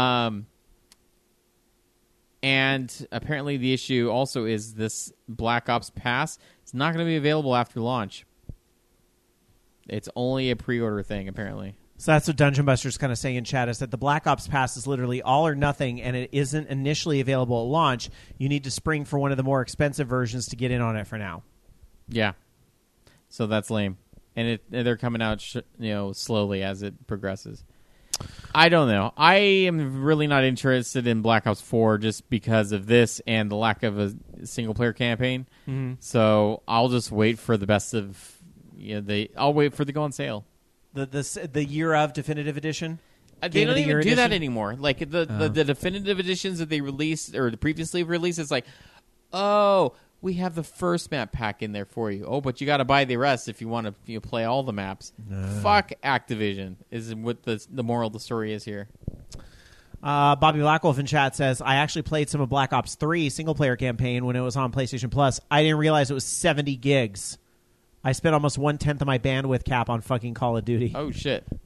And apparently the issue also is this Black Ops Pass. It's not going to be available after launch. It's only a pre-order thing, apparently. So that's what Dungeon Buster's kind of saying in chat, is that the Black Ops Pass is literally all or nothing, and it isn't initially available at launch. You need to spring for one of the more expensive versions to get in on it for now. Yeah. So that's lame. And they're coming out slowly as it progresses. I don't know. I am really not interested in Black Ops 4 just because of this and the lack of a single-player campaign. Mm-hmm. So I'll just wait for the best of... I'll wait for it to go on sale. The year of definitive edition? They don't even do that anymore. Like the definitive editions that they released or the previously released, it's like, we have the first map pack in there for you. Oh, but you got to buy the rest if you want to play all the maps. Fuck Activision is what the moral of the story is here. Bobby Blackwolf in chat says, I actually played some of Black Ops 3 single-player campaign when it was on PlayStation Plus. I didn't realize it was 70 gigs. I spent almost 1/10 of my bandwidth cap on fucking Call of Duty. Oh, shit. Yeah.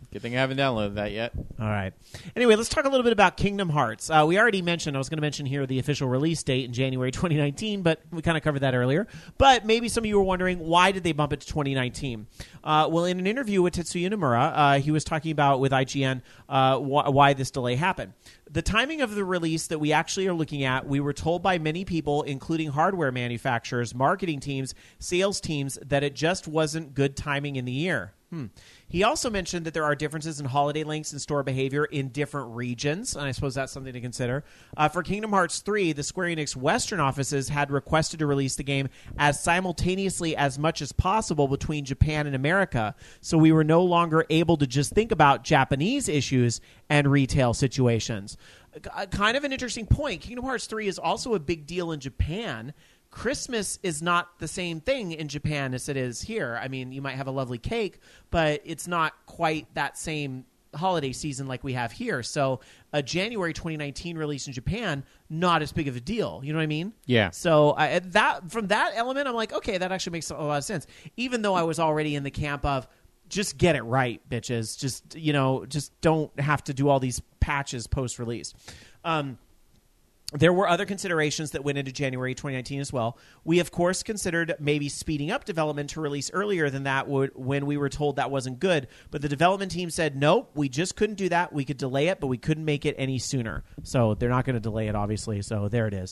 Good thing I haven't downloaded that yet. All right. Anyway, let's talk a little bit about Kingdom Hearts. We already mentioned, I was going to mention here the official release date in January 2019, but we kind of covered that earlier. But maybe some of you were wondering, why did they bump it to 2019? Well, in an interview with Tetsuya Nomura, he was talking about with IGN why this delay happened. The timing of the release that we actually are looking at, we were told by many people, including hardware manufacturers, marketing teams, sales teams, that it just wasn't good timing in the year. He also mentioned that there are differences in holiday lengths and store behavior in different regions, and I suppose that's something to consider. For Kingdom Hearts 3, the Square Enix Western offices had requested to release the game as simultaneously as much as possible between Japan and America, so we were no longer able to just think about Japanese issues and retail situations. Kind of an interesting point. Kingdom Hearts 3 is also a big deal in Japan. Christmas is not the same thing in Japan as it is here. I mean, you might have a lovely cake, but it's not quite that same holiday season like we have here. So a January 2019 release in Japan, not as big of a deal. You know what I mean? Yeah. So from that element, I'm like, okay, that actually makes a lot of sense. Even though I was already in the camp of, just get it right, bitches. Just don't have to do all these patches post-release. There were other considerations that went into January 2019 as well. We, of course, considered maybe speeding up development to release earlier than that when we were told that wasn't good. But the development team said, nope, we just couldn't do that. We could delay it, but we couldn't make it any sooner. So they're not going to delay it, obviously. So there it is.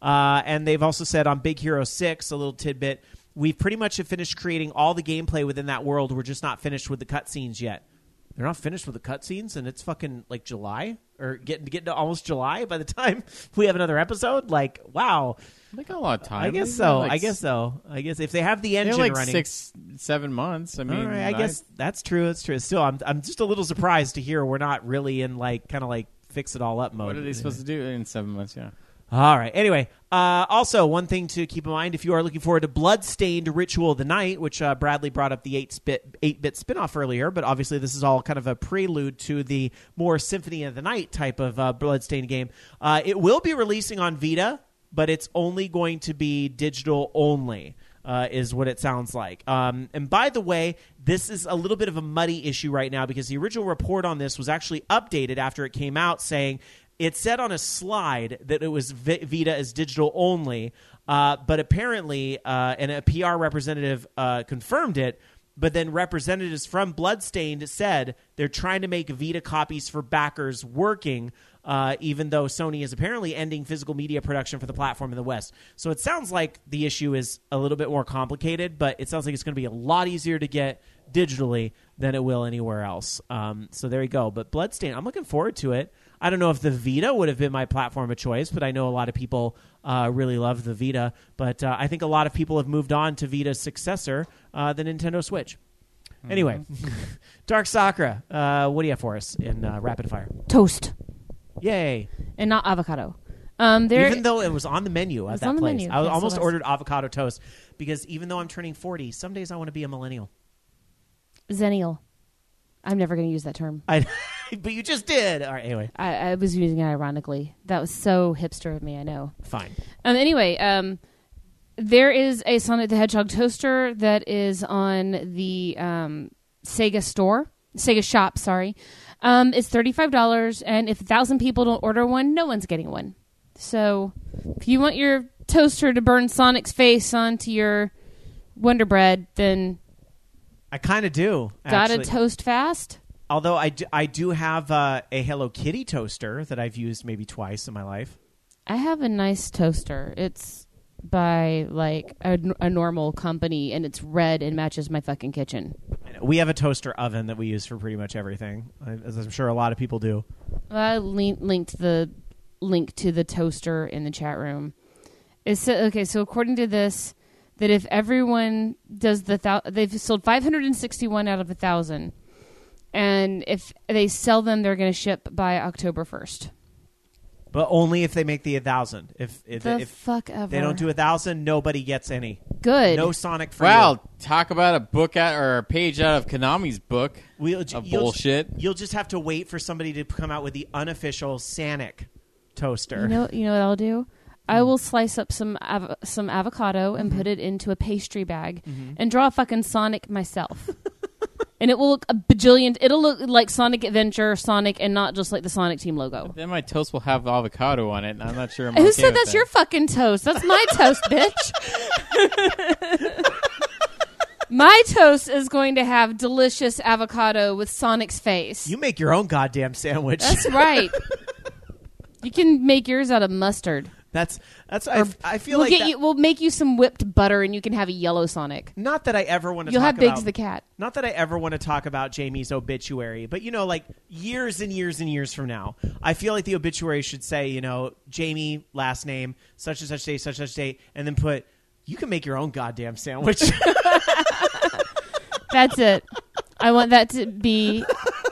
And they've also said on Big Hero 6, a little tidbit, we pretty much have finished creating all the gameplay within that world. We're just not finished with the cutscenes yet. They're not finished with the cutscenes, and it's fucking like July or getting to almost July by the time we have another episode. Like, wow, They got a lot of time. I guess so. I guess if they have the engine like running, 6-7 months. I mean, all right, I guess that's true. That's true. Still, I'm just a little surprised to hear we're not really in kind of fix it all up mode. What are they supposed to do in 7 months? Yeah. All right. Anyway, also, one thing to keep in mind, if you are looking forward to Bloodstained Ritual of the Night, which Bradley brought up the 8-bit spinoff earlier, but obviously this is all kind of a prelude to the more Symphony of the Night type of Bloodstained game. It will be releasing on Vita, but it's only going to be digital only. Is what it sounds like. And by the way, this is a little bit of a muddy issue right now because the original report on this was actually updated after it came out, saying it said on a slide that it was Vita as digital only, but apparently, and a PR representative confirmed it, but then representatives from Bloodstained said they're trying to make Vita copies for backers working, even though Sony is apparently ending physical media production for the platform in the West. So it sounds like the issue is a little bit more complicated, but it sounds like it's going to be a lot easier to get digitally than it will anywhere else. So there you go. But Bloodstained, I'm looking forward to it. I don't know if the Vita would have been my platform of choice, but I know a lot of people really love the Vita. But I think a lot of people have moved on to Vita's successor, the Nintendo Switch. Anyway, Dark Sakura, what do you have for us in Rapid Fire? Toast. Yay. And not avocado. Even though it was on the menu at that on the place. menu. I Yes, it almost was. ordered avocado toast because even though I'm turning 40, some days I want to be a millennial. Zennial. I'm never going to use that term. But you just did. All right, anyway. I was using it ironically. That was so hipster of me, I know. Fine. Anyway, there is a Sonic the Hedgehog toaster that is on the Sega shop, sorry. It's $35, and if 1,000 people don't order one, no one's getting one. So if you want your toaster to burn Sonic's face onto your Wonder Bread, then I kind of do. gotta actually. toast fast. Although I do have a Hello Kitty toaster that I've used maybe twice in my life. I have a nice toaster. It's by like a normal company, and it's red and matches my fucking kitchen. We have a toaster oven that we use for pretty much everything, as I'm sure a lot of people do. I linked the link to the toaster in the chat room. Okay, so according to this, that if everyone does they've sold 561 out of 1,000, and if they sell them, they're going to ship by October 1st. But only if they make the 1,000. If fuck ever. they don't do 1,000, nobody gets any. Good. No Sonic for Wow, you. talk about a book or a page out of Konami's book of bullshit. You'll just have to wait for somebody to come out with the unofficial Sonic toaster. You know what I'll do? I will slice up some avocado and put it into a pastry bag and draw a fucking Sonic myself. and it will look a bajillion. It'll look like Sonic Adventure, Sonic, and not just like the Sonic Team logo. Then my toast will have avocado on it, and I'm not sure. I'm Who okay said with that's that. your fucking toast? That's my toast, bitch. My toast is going to have delicious avocado with Sonic's face. You make your own goddamn sandwich. That's right. You can make yours out of mustard. That's. I feel like that, We'll make you some whipped butter, and you can have a yellow Sonic. not that I ever want to. You'll talk have Biggs about, the cat. Not that I ever want to talk about Jamie's obituary, but like years and years and years from now, I feel like the obituary should say, Jamie last name such and such date, and then put, you can make your own goddamn sandwich. That's it. I want that to be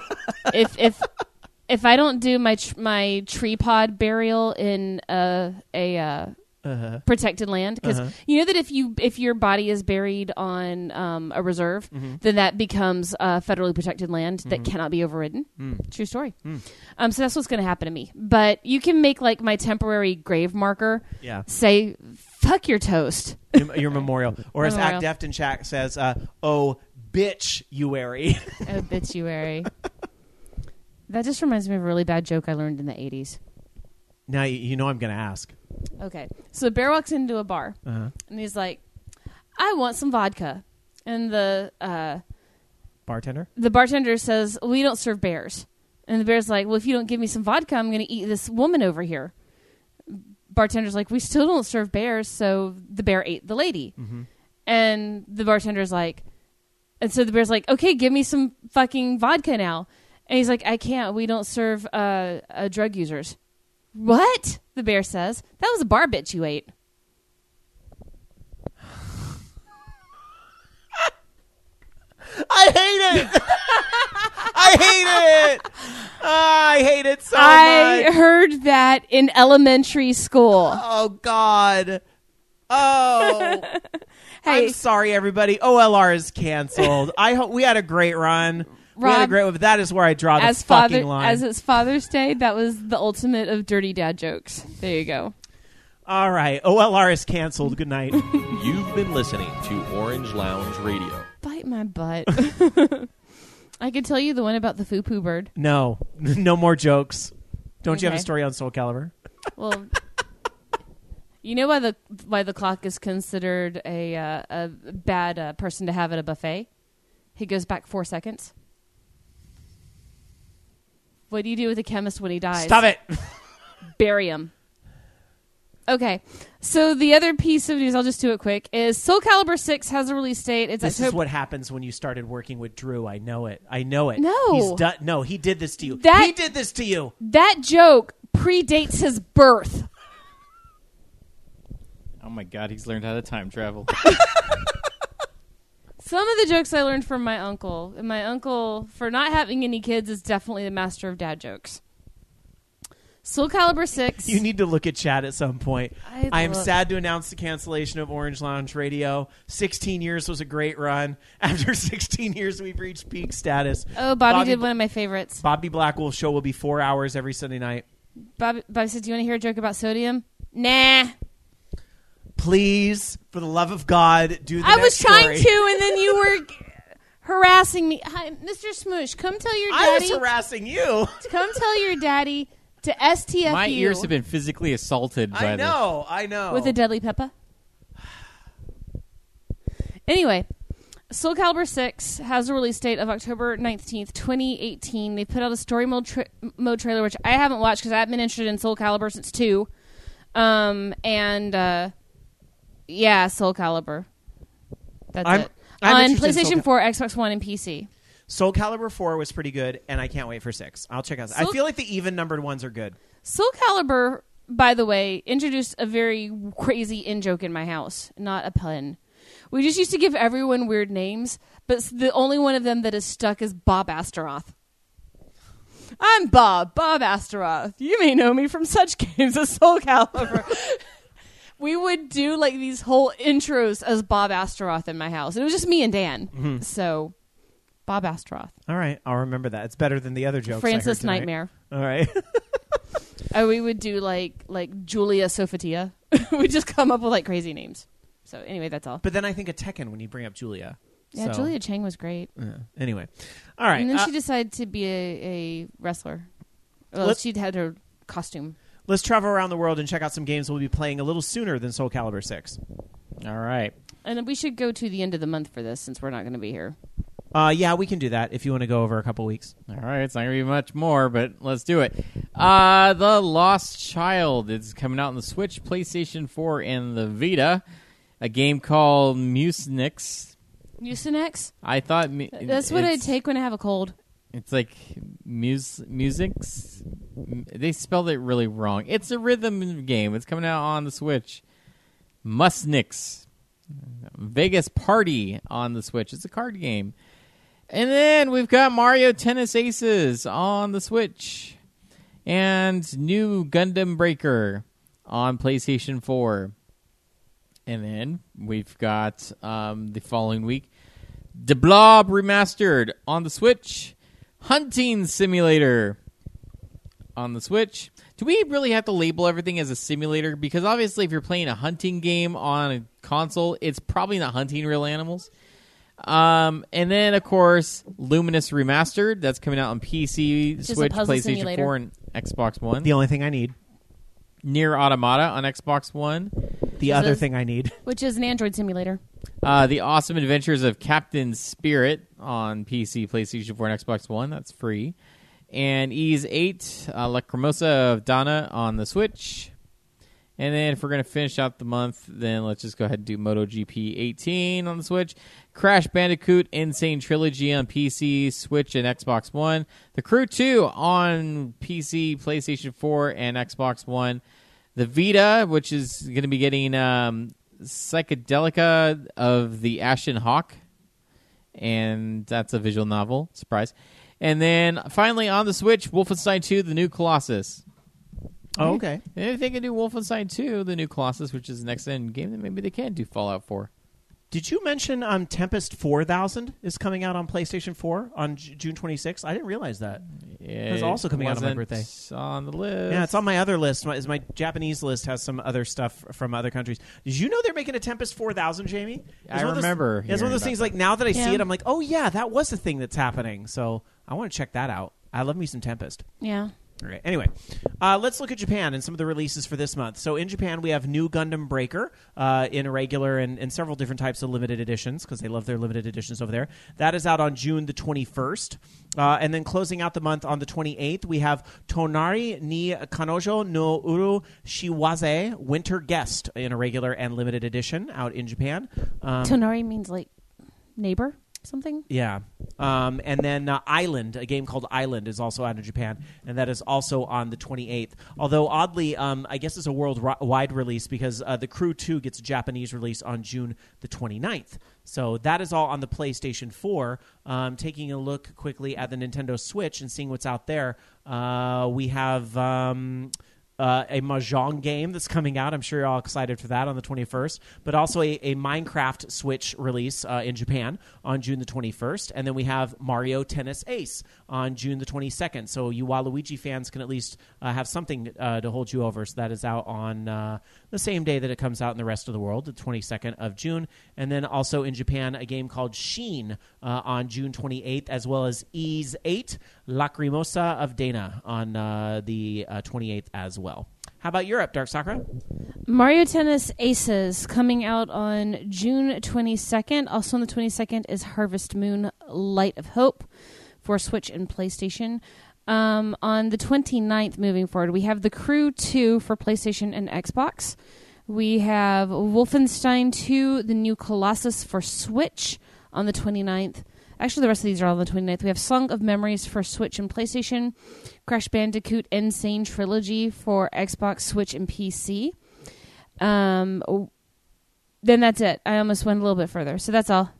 if I don't do my tree pod burial in a protected land, because you know that if your body is buried on a reserve, then that becomes federally protected land that cannot be overridden. True story. So that's what's going to happen to me. But you can make like my temporary grave marker. Yeah. Say fuck your toast. Your memorial, or as Memorial. Act Deft in chat says, "Oh, bitch-uary." Obituary. That just reminds me of a really bad joke I learned in the 80s. Now you know I'm going to ask. Okay. So Bear walks into a bar, and he's like, I want some vodka. And the bartender says, we don't serve bears. And the bear's like, well, if you don't give me some vodka, I'm going to eat this woman over here. Bartender's like, we still don't serve bears, so the bear ate the lady. And the bartender's like, and so the bear's like, okay, give me some fucking vodka now. And he's like, I can't. We don't serve drug users. What? The bear says. That was a bar bitch you ate. I hate it. I hate it. I hate it so I much. heard that in elementary school. Oh God. Oh. Hey. I'm sorry, everybody. OLR is canceled. I hope we had a great run. We had a Rob, great one, but that is where I draw the as fucking line. As it's Father's Day, that was the ultimate of dirty dad jokes. There you go. All right. OLR is canceled. Good night. You've been listening to Orange Lounge Radio. Bite my butt. I could tell you the one about the foo-poo bird. No. No more jokes. Don't you have a Okay. story on Soul Calibur? Well, you know why the clock is considered a bad person to have at a buffet? He goes back 4 seconds. What do you do with a chemist when he dies? Stop it. Bury him. Okay, so the other piece of news, I'll just do it quick, is Soul Calibur 6 has a release date. It's This October. is what happens when you started working with Drew. I know it. I know it. No. He's done. No, he did this to you. That- He did this to you. That joke predates his birth. Oh my God, he's learned how to time travel. Some of the jokes I learned from my uncle. And my uncle, for not having any kids, is definitely the master of dad jokes. Soul Calibur 6. You need to look at chat at some point. I I am love- sad to announce the cancellation of Orange Lounge Radio. 16 years was a great run. After 16 years, we've reached peak status. Oh, Bobby did one of my favorites. Bobby Blackwell's show will be 4 hours every Sunday night. Bobby said, do you want to hear a joke about sodium? Nah. Please, for the love of God, do the I next was trying story. to, and then you were harassing me. Hi, Mr. Smoosh, come tell your I was daddy. harassing you. Come tell your daddy to STF My you ears have been physically assaulted by I know. with a deadly pepper. Anyway, Soul Calibur 6 has a release date of October 19th, 2018. They put out a story mode trailer, which I haven't watched because I haven't been interested in Soul Calibur since 2. Yeah, Soul Calibur. That's I'm it. interested On in Soul PlayStation 4, Xbox One, and PC. Soul Calibur 4 was pretty good, and I can't wait for 6. I'll check out. I feel like the even-numbered ones are good. Soul Calibur, by the way, introduced a very crazy in-joke in my house. Not a pun. We just used to give everyone weird names, but the only one of them that is stuck is Bob Astaroth. I'm Bob Astaroth. You may know me from such games as Soul Calibur. We would do like these whole intros as Bob Astaroth in my house. It was just me and Dan. So, Bob Astaroth. All right, I'll remember that. It's better than the other jokes. Francis I heard tonight. Nightmare. All right. We would do like Julia Sofatia. We'd just come up with like crazy names. So anyway, that's all. But then I think of Tekken when you bring up Julia. Yeah, So, Julia Chang was great. Anyway, all right. And then she decided to be a wrestler. Well, she'd had her costume. Let's travel around the world and check out some games we'll be playing a little sooner than Soul Calibur 6. All right. And then we should go to the end of the month for this since we're not going to be here. Yeah, we can do that if you want to go over a couple weeks. All right, it's not going to be much more, but let's do it. The Lost Child is coming out on the Switch, PlayStation 4, and the Vita. A game called Mucinex. Mucinex? I thought... That's what I take when I have a cold. It's like Musics. They spelled it really wrong. It's a rhythm game. It's coming out on the Switch. Musnix. Vegas Party on the Switch. It's a card game. And then we've got Mario Tennis Aces on the Switch. And new Gundam Breaker on PlayStation 4. And then we've got the following week, The Blob Remastered on the Switch. Hunting Simulator on the Switch. Do we really have to label everything as a simulator? Because obviously if you're playing a hunting game on a console, it's probably not hunting real animals. And then, of course, Luminous Remastered. That's coming out on PC, Just a Switch, puzzle PlayStation simulator. 4, and Xbox One. The only thing I need. Nier Automata on Xbox One. The other thing I need. Which is an Android simulator. The Awesome Adventures of Captain Spirit on PC, PlayStation 4, and Xbox One. That's free. And Ys 8, Lacrimosa of Dana on the Switch. And then if we're going to finish out the month, then let's just go ahead and do MotoGP 18 on the Switch. Crash Bandicoot Insane Trilogy on PC, Switch, and Xbox One. The Crew 2 on PC, PlayStation 4, and Xbox One. The Vita, which is going to be getting Psychedelica of the Ashen Hawk. And that's a visual novel. Surprise. And then finally on the Switch, Wolfenstein 2, The New Colossus. Oh, okay. And if they can do Wolfenstein 2, The New Colossus, which is the next end game, then maybe they can do Fallout 4. Did you mention Tempest 4000 is coming out on PlayStation 4 on June 26th? I didn't realize that. It's also coming out on my birthday. On the list. Yeah, it's on my other list. My Japanese list has some other stuff from other countries. Did you know they're making a Tempest 4000, Jamie? I remember It's one of hearing those about things, that. like, now that I see Yeah. it, I'm like, oh, yeah, that was the thing that's happening. So I want to check that out. I love me some Tempest. Yeah. Okay. Anyway, let's look at Japan and some of the releases for this month. So in Japan, we have new Gundam Breaker in a regular and several different types of limited editions because they love their limited editions over there. That is out on June the 21st. And then closing out the month on the 28th, we have Tonari ni Kanojo no Uru Shiwaze Winter Guest in a regular and limited edition out in Japan. Tonari means like neighbor, something. Yeah. And then Island, a game called Island, is also out in Japan, and that is also on the 28th. Although, oddly, I guess it's a worldwide release because The Crew 2 gets a Japanese release on June the 29th. So that is all on the PlayStation 4. Taking a look quickly at the Nintendo Switch and seeing what's out there, we have... a Mahjong game that's coming out. I'm sure you're all excited for that on the 21st. But also a Minecraft Switch release in Japan on June the 21st. And then we have Mario Tennis Ace on June the 22nd. So you Waluigi fans can at least have something to hold you over. So that is out on the same day that it comes out in the rest of the world, the 22nd of June. And then also in Japan, a game called Sheen on June 28th, as well as Ys 8, Lacrimosa of Dana on the 28th as well. How about Europe, Dark Sakura? Mario Tennis Aces coming out on June 22nd. Also on the 22nd is Harvest Moon Light of Hope for Switch and PlayStation. On the 29th, moving forward, we have The Crew 2 for PlayStation and Xbox. We have Wolfenstein 2, The New Colossus for Switch on the 29th. Actually, the rest of these are all on the 29th. We have Song of Memories for Switch and PlayStation. Crash Bandicoot Insane Trilogy for Xbox, Switch, and PC. Then that's it. I almost went a little bit further. So that's all.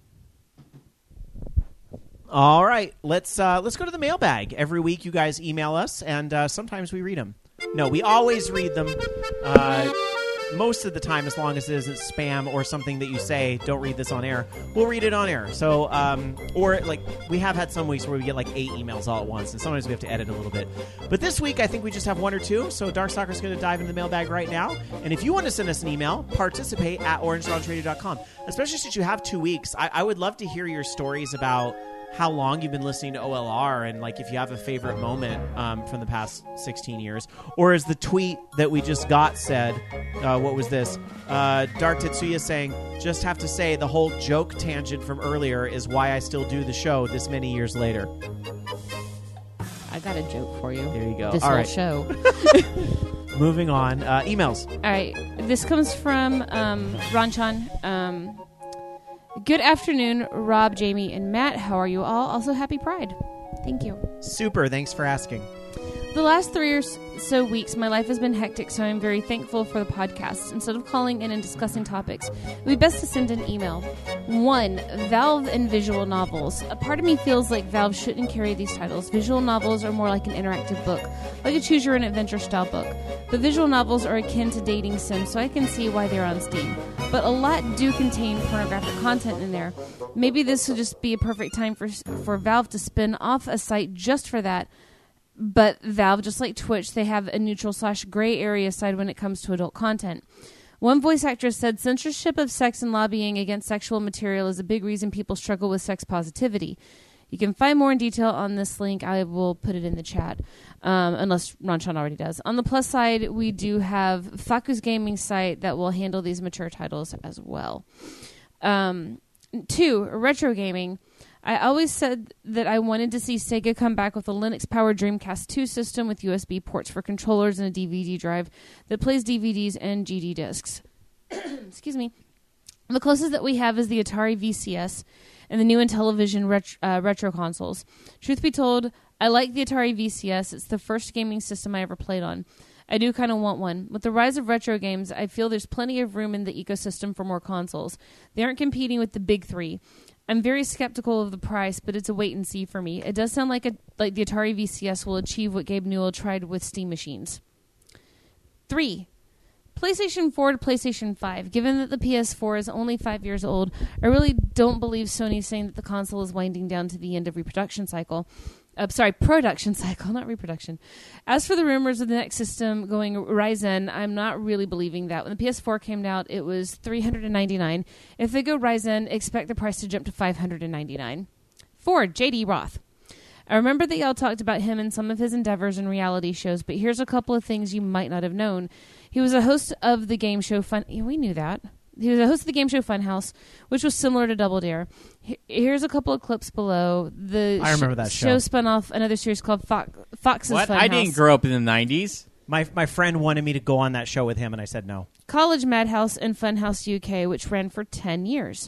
All right, let's go to the mailbag. Every week you guys email us, and sometimes we read them. No, we always read them. most of the time, as long as it isn't spam or something that you say, don't read this on air, we'll read it on air. So, or like we have had some weeks where we get like 8 emails all at once, and sometimes we have to edit a little bit. But this week, I think we just have 1 or 2. So Darkstalker's going to dive into the mailbag right now. And if you want to send us an email, participate at orangelaunchradio.com. Especially since you have 2 weeks, I would love to hear your stories about how long you've been listening to OLR, and like if you have a favorite moment from the past 16 years, or as the tweet that we just got said, what was this? Dark Tetsuya saying, just have to say the whole joke tangent from earlier is why I still do the show this many years later. I got a joke for you. There you go. This All whole right. show. Moving on. Emails. All right. This comes from Ranchan. Good afternoon, Rob, Jamie, and Matt. How are you all? Also, happy Pride. Thank you. Super. Thanks for asking. The last 3 or so weeks, my life has been hectic, so I'm very thankful for the podcast. Instead of calling in and discussing topics, it would be best to send an email. 1. Valve and visual novels. A part of me feels like Valve shouldn't carry these titles. Visual novels are more like an interactive book, like a choose-your-own-adventure style book. But visual novels are akin to dating sims, so I can see why they're on Steam. But a lot do contain pornographic content in there. Maybe this would just be a perfect time for Valve to spin off a site just for that. But Valve, just like Twitch, they have a neutral/gray area side when it comes to adult content. One voice actress said censorship of sex and lobbying against sexual material is a big reason people struggle with sex positivity. You can find more in detail on this link. I will put it in the chat, unless Ranchan already does. On the plus side, we do have Faku's gaming site that will handle these mature titles as well. 2, retro gaming. I always said that I wanted to see Sega come back with a Linux-powered Dreamcast 2 system with USB ports for controllers and a DVD drive that plays DVDs and GD discs. Excuse me. The closest that we have is the Atari VCS and the new Intellivision retro consoles. Truth be told, I like the Atari VCS. It's the first gaming system I ever played on. I do kind of want one. With the rise of retro games, I feel there's plenty of room in the ecosystem for more consoles. They aren't competing with the big 3. I'm very skeptical of the price, but it's a wait and see for me. It does sound like the Atari VCS will achieve what Gabe Newell tried with Steam machines. 3. PlayStation 4 to PlayStation 5. Given that the PS4 is only 5 years old, I really don't believe Sony's saying that the console is winding down to the end of production cycle, not reproduction. As for the rumors of the next system going Ryzen, I'm not really believing that. When the PS4 came out, it was $399. If they go Ryzen, expect the price to jump to $599. 4. J.D. Roth. I remember that y'all talked about him and some of his endeavors in reality shows, but here's a couple of things you might not have known. He was a host of the game show we knew that. He was a host of the game show Funhouse, which was similar to Double Dare. Here's a couple of clips below. I remember that show spun off another series called Fox's What? Funhouse. I didn't grow up in the 90s. My friend wanted me to go on that show with him, and I said no. College Madhouse and Funhouse UK, which ran for 10 years.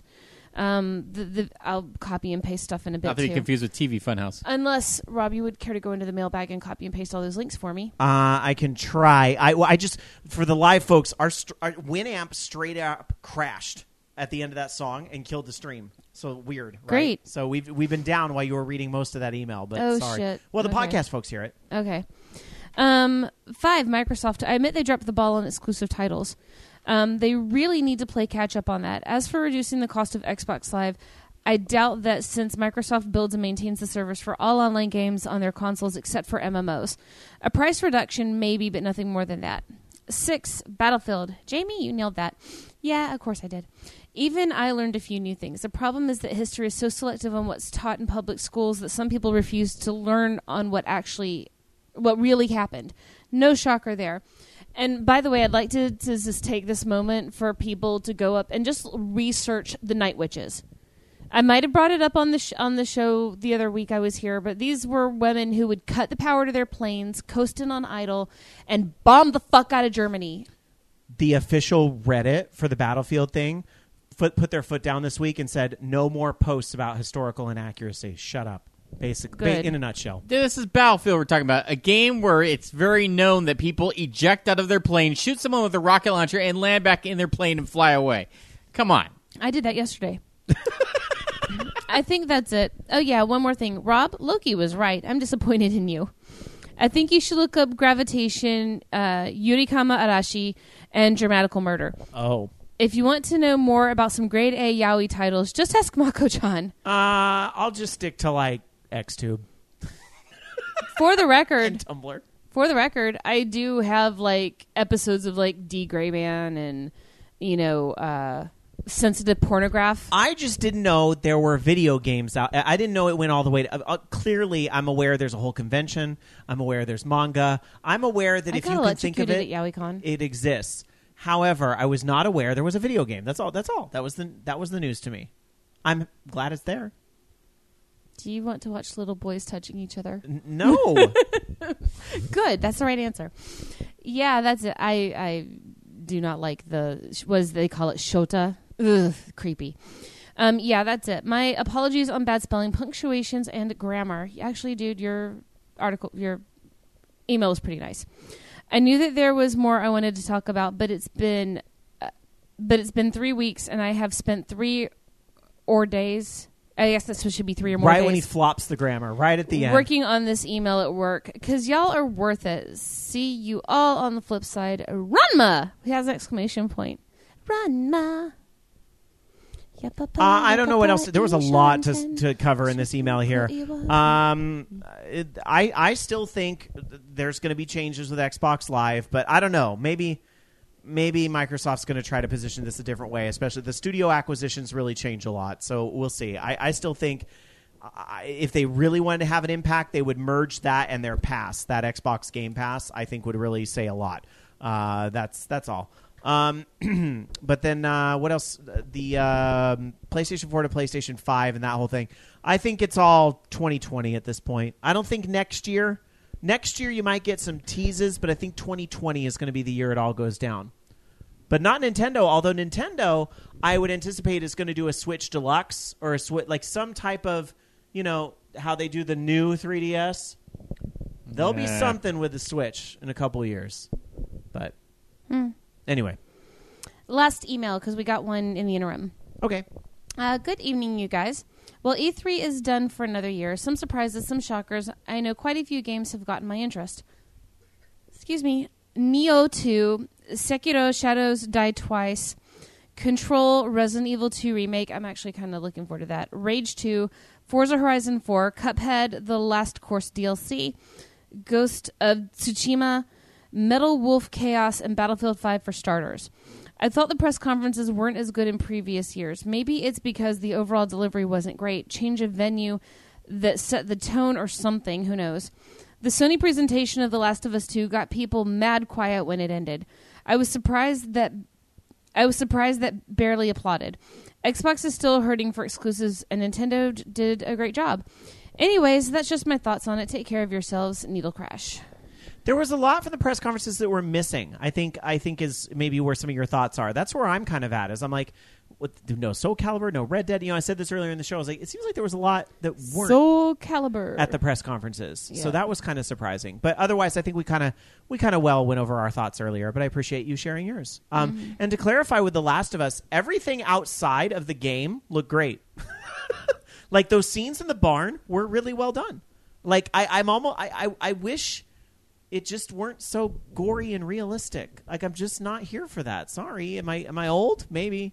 I'll copy and paste stuff in a bit, Not to be confused with TV Funhouse. Unless, Rob, you would care to go into the mailbag and copy and paste all those links for me. I can try. I just, for the live folks, our Winamp straight up crashed at the end of that song and killed the stream. So weird, right? Great. So we've been down while you were reading most of that email, but sorry. Shit. Well, the Okay. podcast folks hear it. Okay. 5, Microsoft. I admit they dropped the ball on exclusive titles. They really need to play catch up on that. As for reducing the cost of Xbox Live, I doubt that since Microsoft builds and maintains the service for all online games on their consoles except for MMOs. A price reduction maybe, but nothing more than that. 6, Battlefield. Jamie, you nailed that. Yeah, of course I did. Even I learned a few new things. The problem is that history is so selective on what's taught in public schools that some people refuse to learn on what really happened. No shocker there. And by the way, I'd like to just take this moment for people to go up and just research the Night Witches. I might have brought it up on the show the other week I was here, but these were women who would cut the power to their planes, coast in on idle, and bomb the fuck out of Germany. The official Reddit for the Battlefield thing put their foot down this week and said, no more posts about historical inaccuracy. Shut up. Basically, in a nutshell. This is Battlefield we're talking about. A game where it's very known that people eject out of their plane, shoot someone with a rocket launcher, and land back in their plane and fly away. Come on. I did that yesterday. I think that's it. Oh, yeah, one more thing. Rob, Loki was right. I'm disappointed in you. I think you should look up Gravitation, Yurikama Arashi, and Dramatical Murder. Oh. If you want to know more about some grade A yaoi titles, just ask Mako-chan. I'll just stick to like Xtube For the record, and Tumblr. For the record, I do have like episodes of like D. Gray Man and Sensitive Pornograph. I just didn't know there were video games out. I didn't know it went all the way to, clearly, I'm aware there's a whole convention. I'm aware there's manga. I'm aware that if you can think of it, at YaoiCon. it exists. However, I was not aware there was a video game. That's all. That was the news to me. I'm glad it's there. Do you want to watch little boys touching each other? No. Good. That's the right answer. Yeah, that's it. I do not like they call it shota. Ugh, creepy. Yeah, that's it. My apologies on bad spelling, punctuations, and grammar. Actually, dude, your email was pretty nice. I knew that there was more I wanted to talk about, but it's been 3 weeks, and I have spent 3 or days. I guess this should be 3 or more days. Right when he flops the grammar, right at the end. Working on this email at work, because y'all are worth it. See you all on the flip side. Ranma! He has an exclamation point. Ranma. I don't know what else. There was a lot to cover in this email here. I still think there's going to be changes with Xbox Live, but I don't know. Maybe Microsoft's going to try to position this a different way, especially the studio acquisitions really change a lot. So we'll see. I still think if they really wanted to have an impact, they would merge that and their pass, that Xbox Game Pass, I think would really say a lot. That's all. But then what else? The PlayStation 4 to PlayStation 5 and that whole thing. I think it's all 2020 at this point. I don't think next year. Next year you might get some teases, but I think 2020 is going to be the year it all goes down. But not Nintendo, although Nintendo, I would anticipate is going to do a Switch Deluxe or a Switch, like some type of, how they do the new 3DS. There'll be something with the Switch in a couple of years. But anyway. Last email, because we got one in the interim. Okay. Good evening, you guys. Well, E3 is done for another year. Some surprises, some shockers. I know quite a few games have gotten my interest. Excuse me. Nioh 2, Sekiro Shadows Die Twice, Control, Resident Evil 2 Remake. I'm actually kind of looking forward to that. Rage 2, Forza Horizon 4, Cuphead, The Last Course DLC, Ghost of Tsushima, Metal Wolf Chaos, and Battlefield 5 for starters. I thought the press conferences weren't as good in previous years. Maybe it's because the overall delivery wasn't great. Change of venue that set the tone or something. Who knows? The Sony presentation of The Last of Us 2 got people mad quiet when it ended. I was surprised that barely applauded. Xbox is still hurting for exclusives, and Nintendo did a great job. Anyways, that's just my thoughts on it. Take care of yourselves. Needle Crash. There was a lot from the press conferences that were missing. I think is maybe where some of your thoughts are. That's where I'm kind of at. Is I'm like, no Soul Calibur, no Red Dead. I said this earlier in the show. I was like, it seems like there was a lot that weren't Soul Calibur at the press conferences. Yeah. So that was kind of surprising. But otherwise, I think we kind of well went over our thoughts earlier. But I appreciate you sharing yours. And to clarify with The Last of Us, everything outside of the game looked great. Like those scenes in the barn were really well done. Like I wish it just weren't so gory and realistic. Like I'm just not here for that. Sorry. Am I old? Maybe.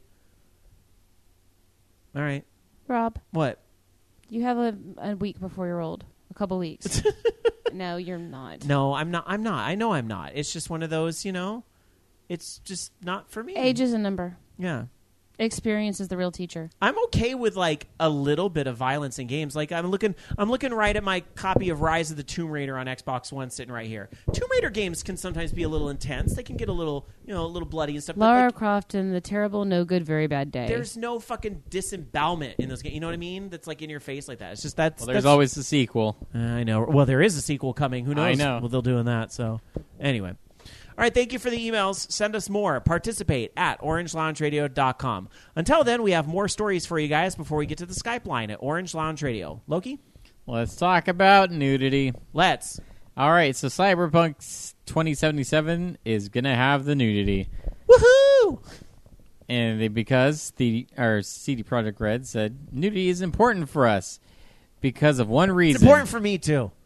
All right. Rob. What? You have a week before you're old. A couple weeks. No, you're not. No, I'm not. I know I'm not. It's just one of those, it's just not for me. Age is a number. Yeah. Experience is the real teacher. I'm okay with like a little bit of violence in games. Like I'm looking right at my copy of Rise of the Tomb Raider on Xbox One sitting right here. Tomb Raider games can sometimes be a little intense. They can get a little, a little bloody and stuff. Lara Croft and the terrible, no good, very bad day. There's no fucking disembowelment in those games. You know what I mean? That's like in your face like that. It's just that's. Well, there's always a sequel. I know. Well, there is a sequel coming. Who knows? I know. Well, they'll doing that. So anyway. All right, thank you for the emails. Send us more. Participate at orangeloungeradio.com. Until then, we have more stories for you guys before we get to the Skype line at Orange Lounge Radio. Loki? Let's talk about nudity. Let's. All right, so Cyberpunk 2077 is going to have the nudity. Woohoo! And because our CD Projekt Red said nudity is important for us because of one reason. It's important for me, too.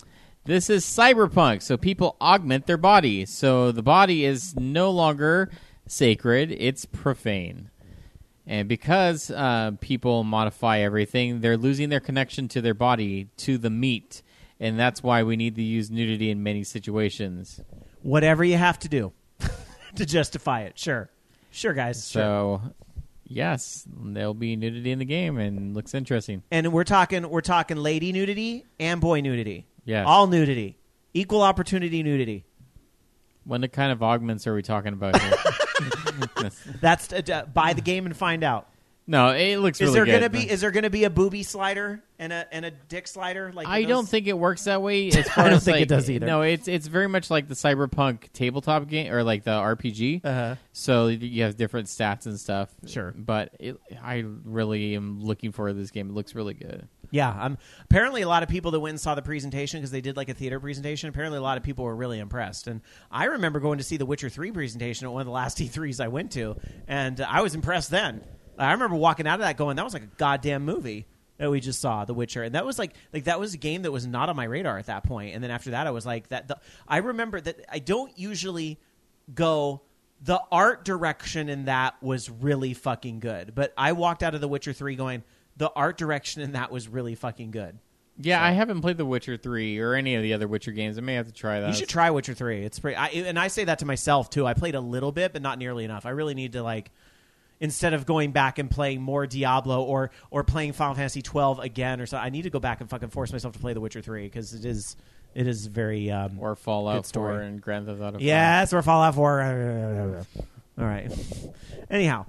This is cyberpunk, so people augment their body. So the body is no longer sacred, it's profane. And because people modify everything, they're losing their connection to their body, to the meat. And that's why we need to use nudity in many situations. Whatever you have to do to justify it. Sure, guys. Sure. So, yes, there'll be nudity in the game, and looks interesting. And we're talking lady nudity and boy nudity. Yes. All nudity. Equal opportunity nudity. What kind of augments are we talking about here? That's buy the game and find out. No, it looks really good. Is there gonna be a booby slider and a dick slider? Like I don't think it works that way. As far I don't as, think like, it does either. No, it's very much like the Cyberpunk tabletop game or like the RPG. Uh-huh. So you have different stats and stuff. Sure, but I really am looking for this game. It looks really good. Yeah, apparently a lot of people that went and saw the presentation because they did like a theater presentation. Apparently a lot of people were really impressed. And I remember going to see the Witcher 3 presentation at one of the last E3s I went to, and I was impressed then. I remember walking out of that going, that was like a goddamn movie that we just saw, The Witcher. And that was like that was a game that was not on my radar at that point. And then after that, I was like, I remember that I don't usually go, the art direction in that was really fucking good. But I walked out of The Witcher 3 going, the art direction in that was really fucking good. Yeah, I haven't played The Witcher 3 or any of the other Witcher games. I may have to try that. You should try Witcher 3. It's pretty, and I say that to myself, too. I played a little bit, but not nearly enough. I really need to, like, instead of going back and playing more Diablo or playing Final Fantasy 12 again or something, I need to go back and fucking force myself to play The Witcher 3 because it is very or Fallout 4 and Grand Theft Auto 5. Yes, or Fallout 4. All right. Anyhow,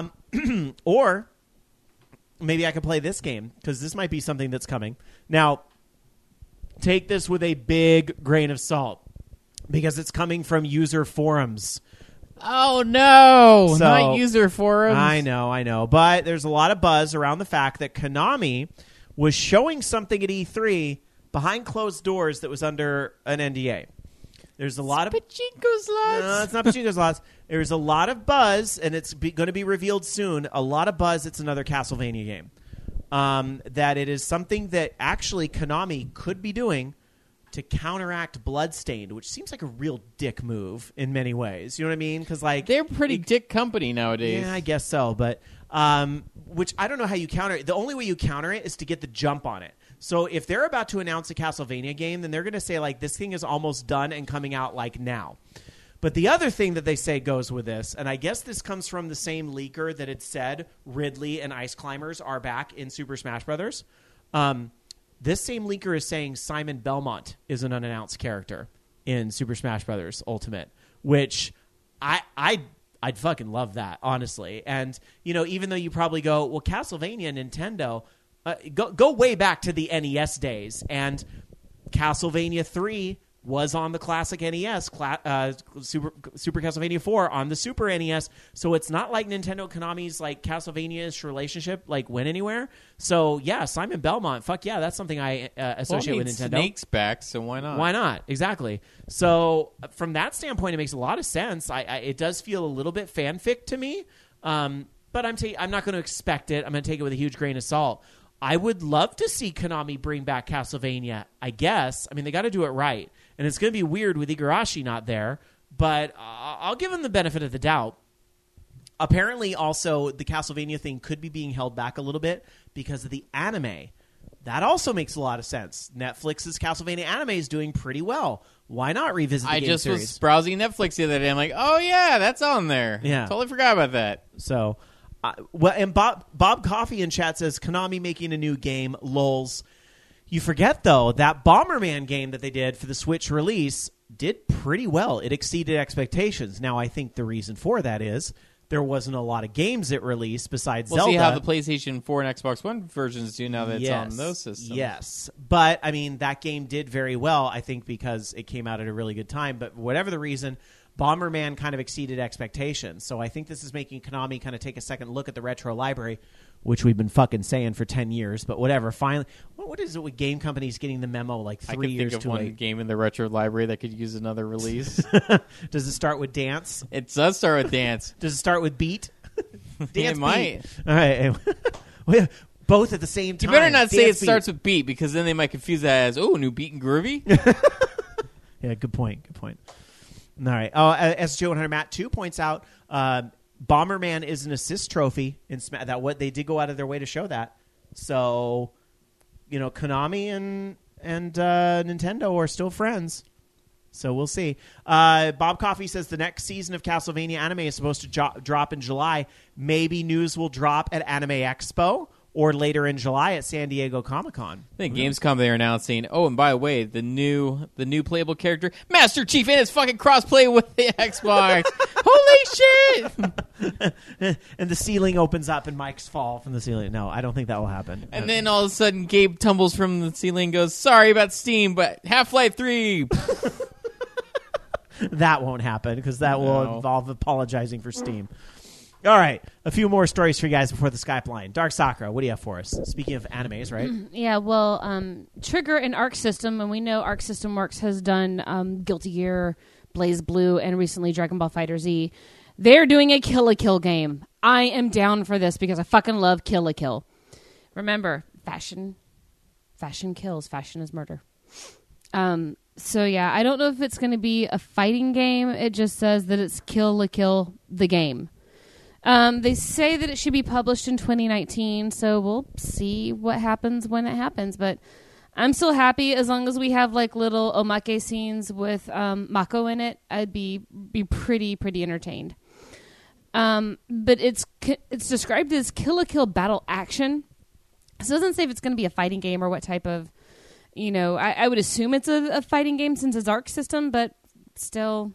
or maybe I could play this game because this might be something that's coming. Now, take this with a big grain of salt because it's coming from user forums. Oh, no. So, not user forums. I know. But there's a lot of buzz around the fact that Konami was showing something at E3 behind closed doors that was under an NDA. There's a lot of Pachinko slots. No, it's not Pachinko slots. There's a lot of buzz, and it's going to be revealed soon. A lot of buzz. It's another Castlevania game. That it is something that actually Konami could be doing to counteract Bloodstained, which seems like a real dick move in many ways. You know what I mean? Because like they're pretty dick company nowadays. Yeah, I guess so. But which I don't know how you counter it. The only way you counter it is to get the jump on it. So if they're about to announce a Castlevania game, then they're going to say like this thing is almost done and coming out like now. But the other thing that they say goes with this, and I guess this comes from the same leaker that had said Ridley and Ice Climbers are back in Super Smash Brothers. This same leaker is saying Simon Belmont is an unannounced character in Super Smash Brothers Ultimate, which I'd fucking love that, honestly. And, you know, even though you probably go, well, Castlevania, Nintendo, go way back to the NES days, and Castlevania 3 was on the classic NES, Super Castlevania 4 on the Super NES. So it's not like Nintendo Konami's like Castlevania-ish relationship like went anywhere. So yeah, Simon Belmont, fuck yeah, that's something I associate with Nintendo. Snake's back, so why not? Why not? Exactly. So from that standpoint, it makes a lot of sense. It does feel a little bit fanfic to me, but I'm not going to expect it. I'm going to take it with a huge grain of salt. I would love to see Konami bring back Castlevania, I guess. I mean, they got to do it right. And it's going to be weird with Igarashi not there, but I'll give him the benefit of the doubt. Apparently, also, the Castlevania thing could be being held back a little bit because of the anime. That also makes a lot of sense. Netflix's Castlevania anime is doing pretty well. Why not revisit the game series? Was browsing Netflix the other day. I'm like, oh, yeah, that's on there. Yeah. Totally forgot about that. So... well, and Bob Coffey in chat says Konami making a new game, lols. You forget though that Bomberman game that they did for the Switch release did pretty well. It exceeded expectations. Now I think the reason for that is there wasn't a lot of games it released besides Zelda. We'll see how the PlayStation 4 and Xbox One versions do now that it's on those systems. Yes, but I mean that game did very well. I think because it came out at a really good time. But whatever the reason, Bomberman kind of exceeded expectations. So I think this is making Konami kind of take a second look at the retro library, which we've been fucking saying for 10 years. But whatever. Finally, what is it with game companies getting the memo like 3 years think of too one late? game in the retro library that could use another release. Does it start with dance? It does start with dance. Does it start with beat? Dance It might. Beat. All right. both at the same You time. better not say it Dance beat. starts with beat because then they might confuse that as, new beat and groovy. Yeah, good point. All right. Oh, as Joe 100 Matt 2 points out, Bomberman is an assist trophy in that. What they did go out of their way to show that. So, Konami and Nintendo are still friends. So we'll see. Bob Coffey says the next season of Castlevania anime is supposed to drop in July. Maybe news will drop at Anime Expo or later in July at San Diego Comic-Con. I think Gamescom they're announcing. Oh, and by the way, the new playable character, Master Chief, and it's fucking crossplay with the Xbox. Holy shit! And the ceiling opens up and mics fall from the ceiling. No, I don't think that will happen. And then all of a sudden, Gabe tumbles from the ceiling and goes, "Sorry about Steam, but Half-Life 3." That won't happen because that will involve apologizing for Steam. All right, a few more stories for you guys before the Skype line. Dark Sakura, what do you have for us? Speaking of animes, right? Yeah, well, Trigger and Arc System, and we know Arc System Works has done Guilty Gear, Blaze Blue, and recently Dragon Ball FighterZ. They're doing a Kill la Kill game. I am down for this because I fucking love Kill la Kill. Remember, fashion kills. Fashion is murder. So yeah, I don't know if it's going to be a fighting game. It just says that it's Kill la Kill the game. They say that it should be published in 2019, so we'll see what happens when it happens. But I'm still happy as long as we have like little omake scenes with Mako in it. I'd be pretty entertained. But it's described as Kill la Kill battle action. So it doesn't say if it's going to be a fighting game or what type of, I would assume it's a fighting game since it's Arc System, but still,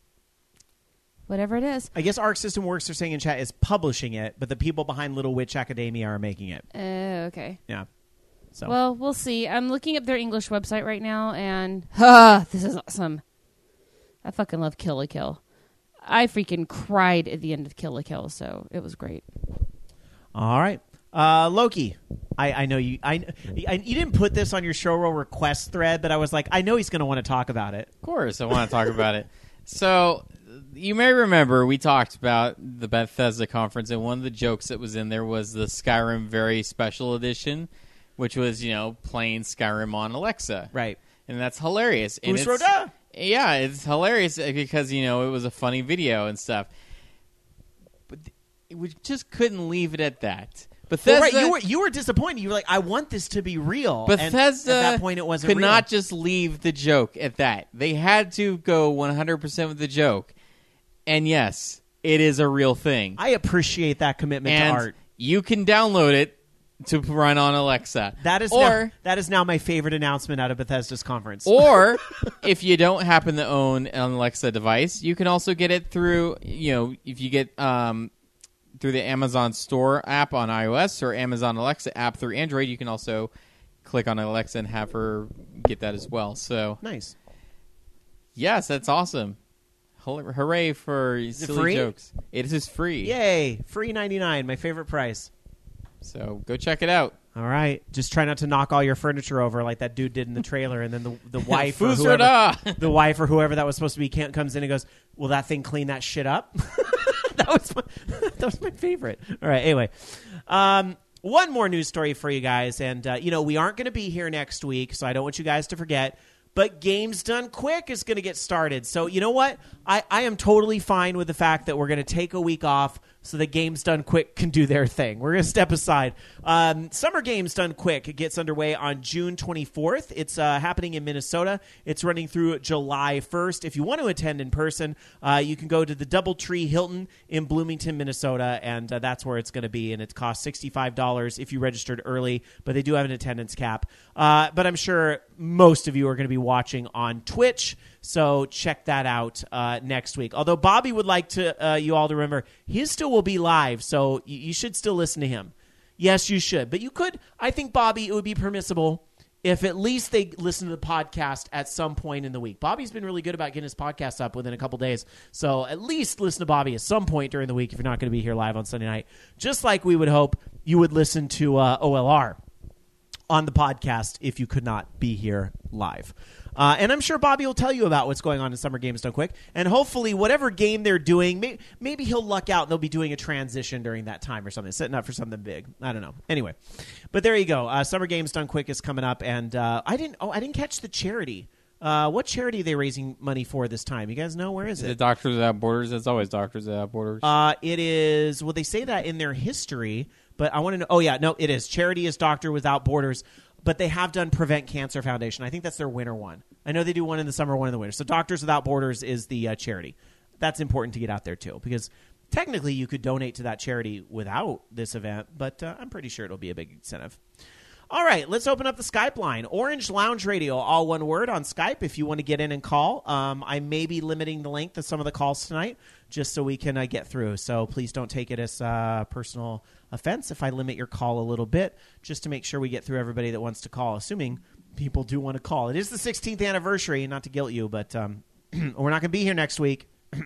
whatever it is. I guess Arc System Works, they're saying in chat, is publishing it, but the people behind Little Witch Academia are making it. Okay. Yeah. So. Well, we'll see. I'm looking up their English website right now, and this is awesome. I fucking love Kill la Kill. I freaking cried at the end of Kill la Kill, so it was great. All right. Loki, I know you. You didn't put this on your showroll request thread, but I was like, I know he's going to want to talk about it. Of course, I want to talk about it. So, you may remember we talked about the Bethesda conference, and one of the jokes that was in there was the Skyrim Very Special Edition, which was, playing Skyrim on Alexa. Right. And that's hilarious. And Usroda? Yeah, it's hilarious because, it was a funny video and stuff. But we just couldn't leave it at that. Bethesda, well, right, you were disappointed. You were like, I want this to be real. Bethesda and at that point, it wasn't could real. not just leave the joke at that. They had to go 100% with the joke. And yes, it is a real thing. I appreciate that commitment and to art. You can download it to run on Alexa. That is now my favorite announcement out of Bethesda's conference. Or if you don't happen to own an Alexa device, you can also get it through, if you get through the Amazon Store app on iOS or Amazon Alexa app through Android, you can also click on Alexa and have her get that as well. So nice. Yes, that's awesome. Hooray for silly free? jokes. It is free. Yay. Free 99, my favorite price. So go check it out. All right. Just try not to knock all your furniture over like that dude did in the trailer, and then the wife or whoever, the wife or whoever that was supposed to be comes in and goes, will that thing clean that shit up? that was my favorite. All right. Anyway, one more news story for you guys, and we aren't going to be here next week, so I don't want you guys to forget. But Games Done Quick is going to get started. So you know what? I am totally fine with the fact that we're going to take a week off so that Games Done Quick can do their thing. We're going to step aside. Summer Games Done Quick gets underway on June 24th. It's happening in Minnesota. It's running through July 1st. If you want to attend in person, you can go to the Doubletree Hilton in Bloomington, Minnesota, and that's where it's going to be. And it costs $65 if you registered early, but they do have an attendance cap. But I'm sure most of you are going to be watching on Twitch, so check that out next week. Although Bobby would like to you all to remember, his still will be live, so you should still listen to him. Yes, you should. But you could, I think, Bobby, it would be permissible if at least they listen to the podcast at some point in the week. Bobby's been really good about getting his podcast up within a couple days, so at least listen to Bobby at some point during the week if you're not going to be here live on Sunday night, just like we would hope you would listen to OLR. on the podcast if you could not be here live. And I'm sure Bobby will tell you about what's going on in Summer Games Done Quick. And hopefully whatever game they're doing, maybe he'll luck out and they'll be doing a transition during that time or something, setting up for something big. I don't know. Anyway, but there you go. Summer Games Done Quick is coming up. And I didn't catch the charity. What charity are they raising money for this time? You guys know? Where is Is it? it Doctors Without Borders? It's always Doctors Without Borders. It is. Well, they say that in their history, but I want to know. Oh, yeah. No, it is. Charity is Doctor Without Borders. But they have done Prevent Cancer Foundation. I think that's their winter one. I know they do one in the summer, one in the winter. So Doctors Without Borders is the charity. That's important to get out there, too, because technically you could donate to that charity without this event, but I'm pretty sure it'll be a big incentive. All right, let's open up the Skype line. Orange Lounge Radio, all one word on Skype if you want to get in and call. I may be limiting the length of some of the calls tonight just so we can get through. So please don't take it as personal offense if I limit your call a little bit just to make sure we get through everybody that wants to call, assuming people do want to call. It is the 16th anniversary, not to guilt you, but we're not going to be here next week.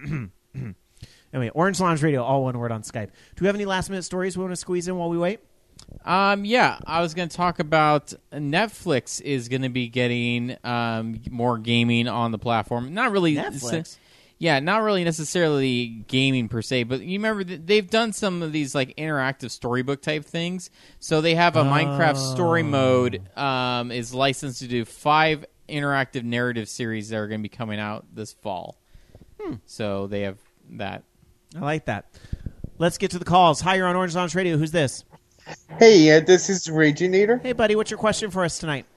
Anyway, Orange Lounge Radio, all one word on Skype. Do we have any last-minute stories we want to squeeze in while we wait? Yeah, I was going to talk about Netflix is going to be getting more gaming on the platform. Not really Netflix? not really necessarily gaming per se, but you remember they've done some of these like interactive storybook type things. So they have a Minecraft story mode is licensed to do 5 interactive narrative series that are going to be coming out this fall. So they have that. I like that. Let's get to the calls. Hi, you're on Orange Lounge Radio. Who's this? Hey, this is Reginator. Hey, buddy. What's your question for us tonight?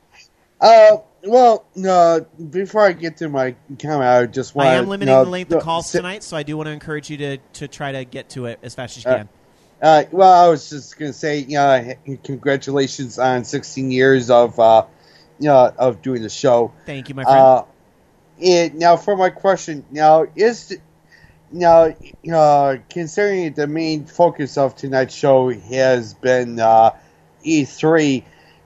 Well, before I get to my comment, I just want I am limiting the length of calls tonight, so I do want to encourage you to try to get to it as fast as you can. Well, I was just going to say, congratulations on 16 years of doing the show. Thank you, my friend. Now, for my question, considering the main focus of tonight's show has been E3,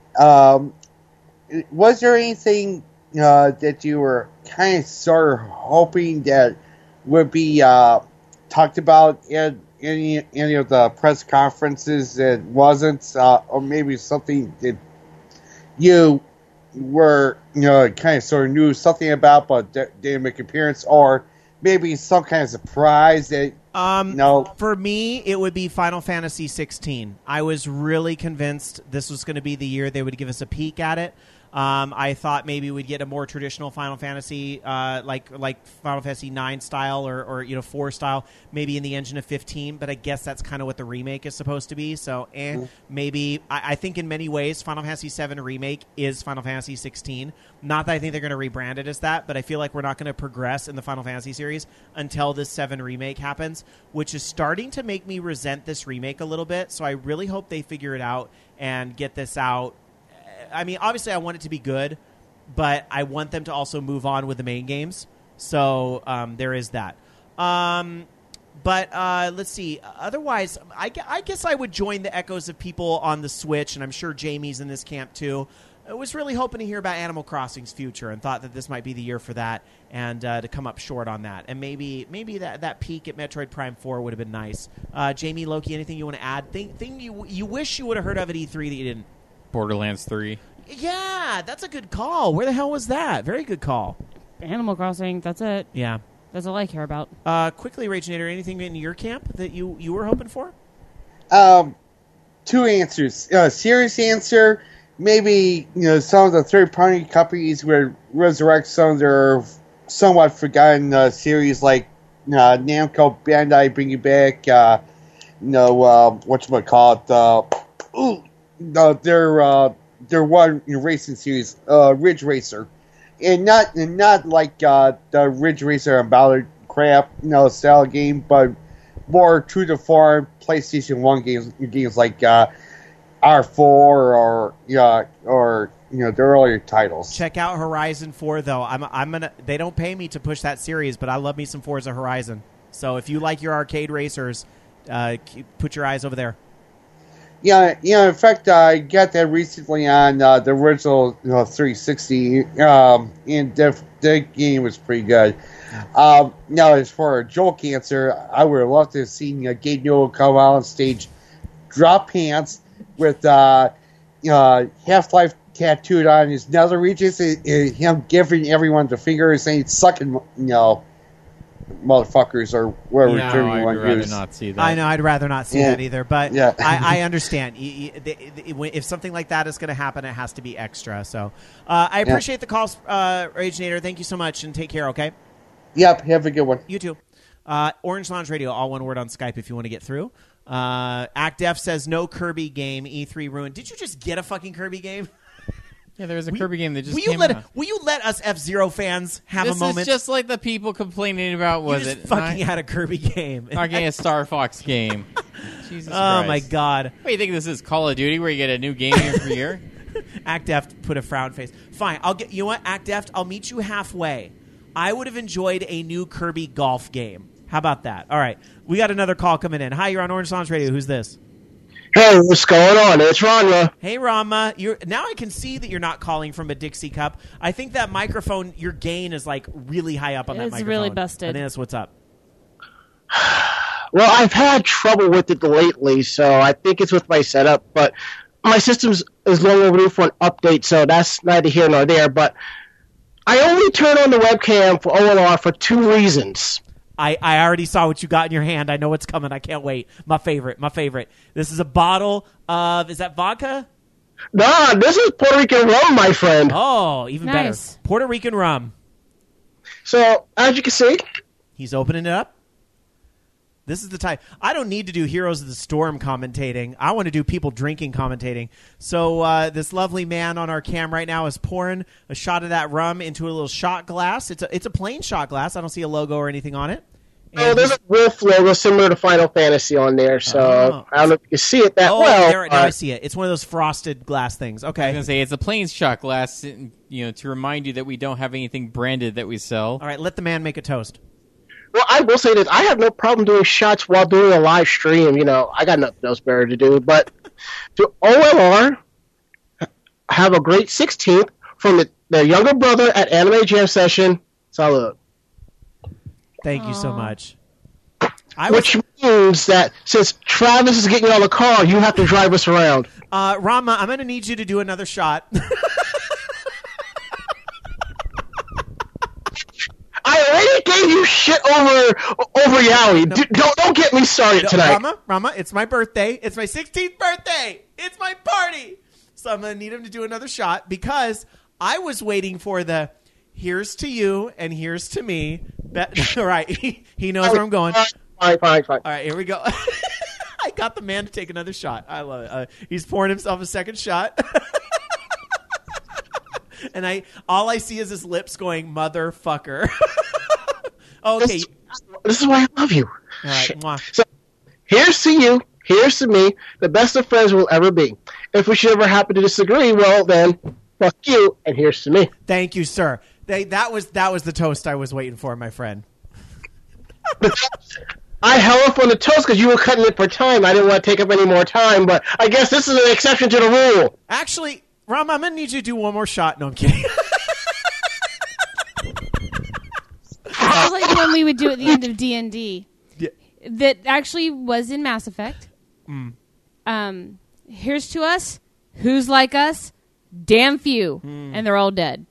was there anything that you were kind of sort of hoping that would be talked about at any of the press conferences that wasn't, or maybe something that you were kind of sort of knew something about but didn't make an appearance, or maybe some kind of surprise that For me, it would be Final Fantasy 16. I was really convinced this was going to be the year they would give us a peek at it. I thought maybe we'd get a more traditional Final Fantasy, like Final Fantasy 9 style or 4 style, maybe in the engine of 15. But I guess that's kind of what the remake is supposed to be. So, maybe I think in many ways Final Fantasy 7 remake is Final Fantasy 16. Not that I think they're going to rebrand it as that, but I feel like we're not going to progress in the Final Fantasy series until this 7 remake happens, which is starting to make me resent this remake a little bit. So I really hope they figure it out and get this out. I mean, obviously I want it to be good, but I want them to also move on with the main games. So there is that. But let's see. Otherwise, I guess I would join the echoes of people on the Switch, and I'm sure Jamie's in this camp too. I was really hoping to hear about Animal Crossing's future and thought that this might be the year for that, and to come up short on that. And maybe that peak at Metroid Prime 4 would have been nice. Jamie, Loki, anything you want to add? Thing you wish you would have heard of at E3 that you didn't? Borderlands 3. Yeah, that's a good call. Where the hell was that? Very good call. Animal Crossing, that's it. Yeah. That's all I care about. Quickly, Raginator, anything in your camp that you were hoping for? 2 answers. Serious answer, maybe some of the third-party companies would resurrect some of their somewhat forgotten series, like Namco Bandai bringing back, their one racing series, Ridge Racer, and not like the Ridge Racer and Ballard crap style game, but more true to form PlayStation 1 games like R4 or the earlier titles. Check out Horizon 4 though. I'm gonna. They don't pay me to push that series, but I love me some Forza Horizon. So if you like your arcade racers, put your eyes over there. Yeah. In fact, I got that recently on the original 360, and the game was pretty good. Now, as for Joel Cancer, I would have loved to have seen Gabe Newell come out on stage, drop pants with Half-Life tattooed on his nether regions, and him giving everyone the finger and saying, sucking, motherfuckers, or whatever No, term you I'd want to rather use. not see that. I know. I'd rather not see Yeah. that either. But Yeah. I understand. If something like that is going to happen, it has to be extra. So I appreciate the call, Ragenator. Thank you so much, and take care, okay? Yep, have a good one. You too. Orange Lounge Radio, all one word on Skype if you want to get through. ActF says no Kirby game, E3 ruined. Did you just get a fucking Kirby game? Yeah, there was a Kirby game that just will came you out. Will you let us F-Zero fans have This a moment? is just like the people complaining about, you was just it? fucking had a Kirby game. not getting a Star Fox game. Jesus Oh, Christ. my God. What do you think this is, Call of Duty, where you get a new game every year? ActDeft put a frown face. Fine, you know what, ActDeft? I'll meet you halfway. I would have enjoyed a new Kirby golf game. How about that? All right, we got another call coming in. Hi, you're on Orange Lounge Radio. Who's this? Hey, what's going on? It's Rania. Hey, Rama. Now I can see that you're not calling from a Dixie cup. I think that microphone, your gain is like really high up on that It's microphone. really busted. I think that's what's up. Well, I've had trouble with it lately, so I think it's with my setup, but my system is long overdue for an update, so that's neither here nor there, but I only turn on the webcam for OLR for 2 reasons. I already saw what you got in your hand. I know what's coming. I can't wait. My favorite. This is a bottle of, is that vodka? Nah, this is Puerto Rican rum, my friend. Oh, even Nice. better. Puerto Rican rum. So, as you can see, He's opening it up. This is the type. I don't need to do Heroes of the Storm commentating. I want to do people drinking commentating. So this lovely man on our cam right now is pouring a shot of that rum into a little shot glass. It's a plain shot glass. I don't see a logo or anything on it. And there's a Wolf logo similar to Final Fantasy on there, so Oh. I don't know if you can see it that well. there, now I see it. It's one of those frosted glass things. I was Okay. going to say, it's a plain shot glass, to remind you that we don't have anything branded that we sell. All right, let the man make a toast. Well, I will say this. I have no problem doing shots while doing a live stream. I got nothing else better to do. But to OLR, have a great 16th from the younger brother at Anime Jam Session. Salud. Thank you so much. Which means that since Travis is getting on the car, you have to drive us around. Rama, I'm going to need you to do another shot. I already gave you shit over Yowie. Don't get me started tonight. Rama, it's my birthday. It's my 16th birthday. It's my party. So I'm going to need him to do another shot because I was waiting for the here's to you and here's to me. All right. He knows where I'm going. Fine. All right, here we go. I got the man to take another shot. I love it. He's pouring himself a second shot. And all I see is his lips going, motherfucker. Okay. This is why I love you. All right. Mwah. So, here's to you, here's to me, the best of friends we'll ever be. If we should ever happen to disagree, well, then, fuck you, and here's to me. Thank you, sir. That was the toast I was waiting for, my friend. I held up on the toast because you were cutting it for time. I didn't want to take up any more time, but I guess this is an exception to the rule. Actually, Ram, I'm going to need you to do one more shot. No, I'm kidding. Sounds like the one we would do at the end of D&D. Yeah. That actually was in Mass Effect. Here's to us. Who's like us? Damn few. And they're all dead.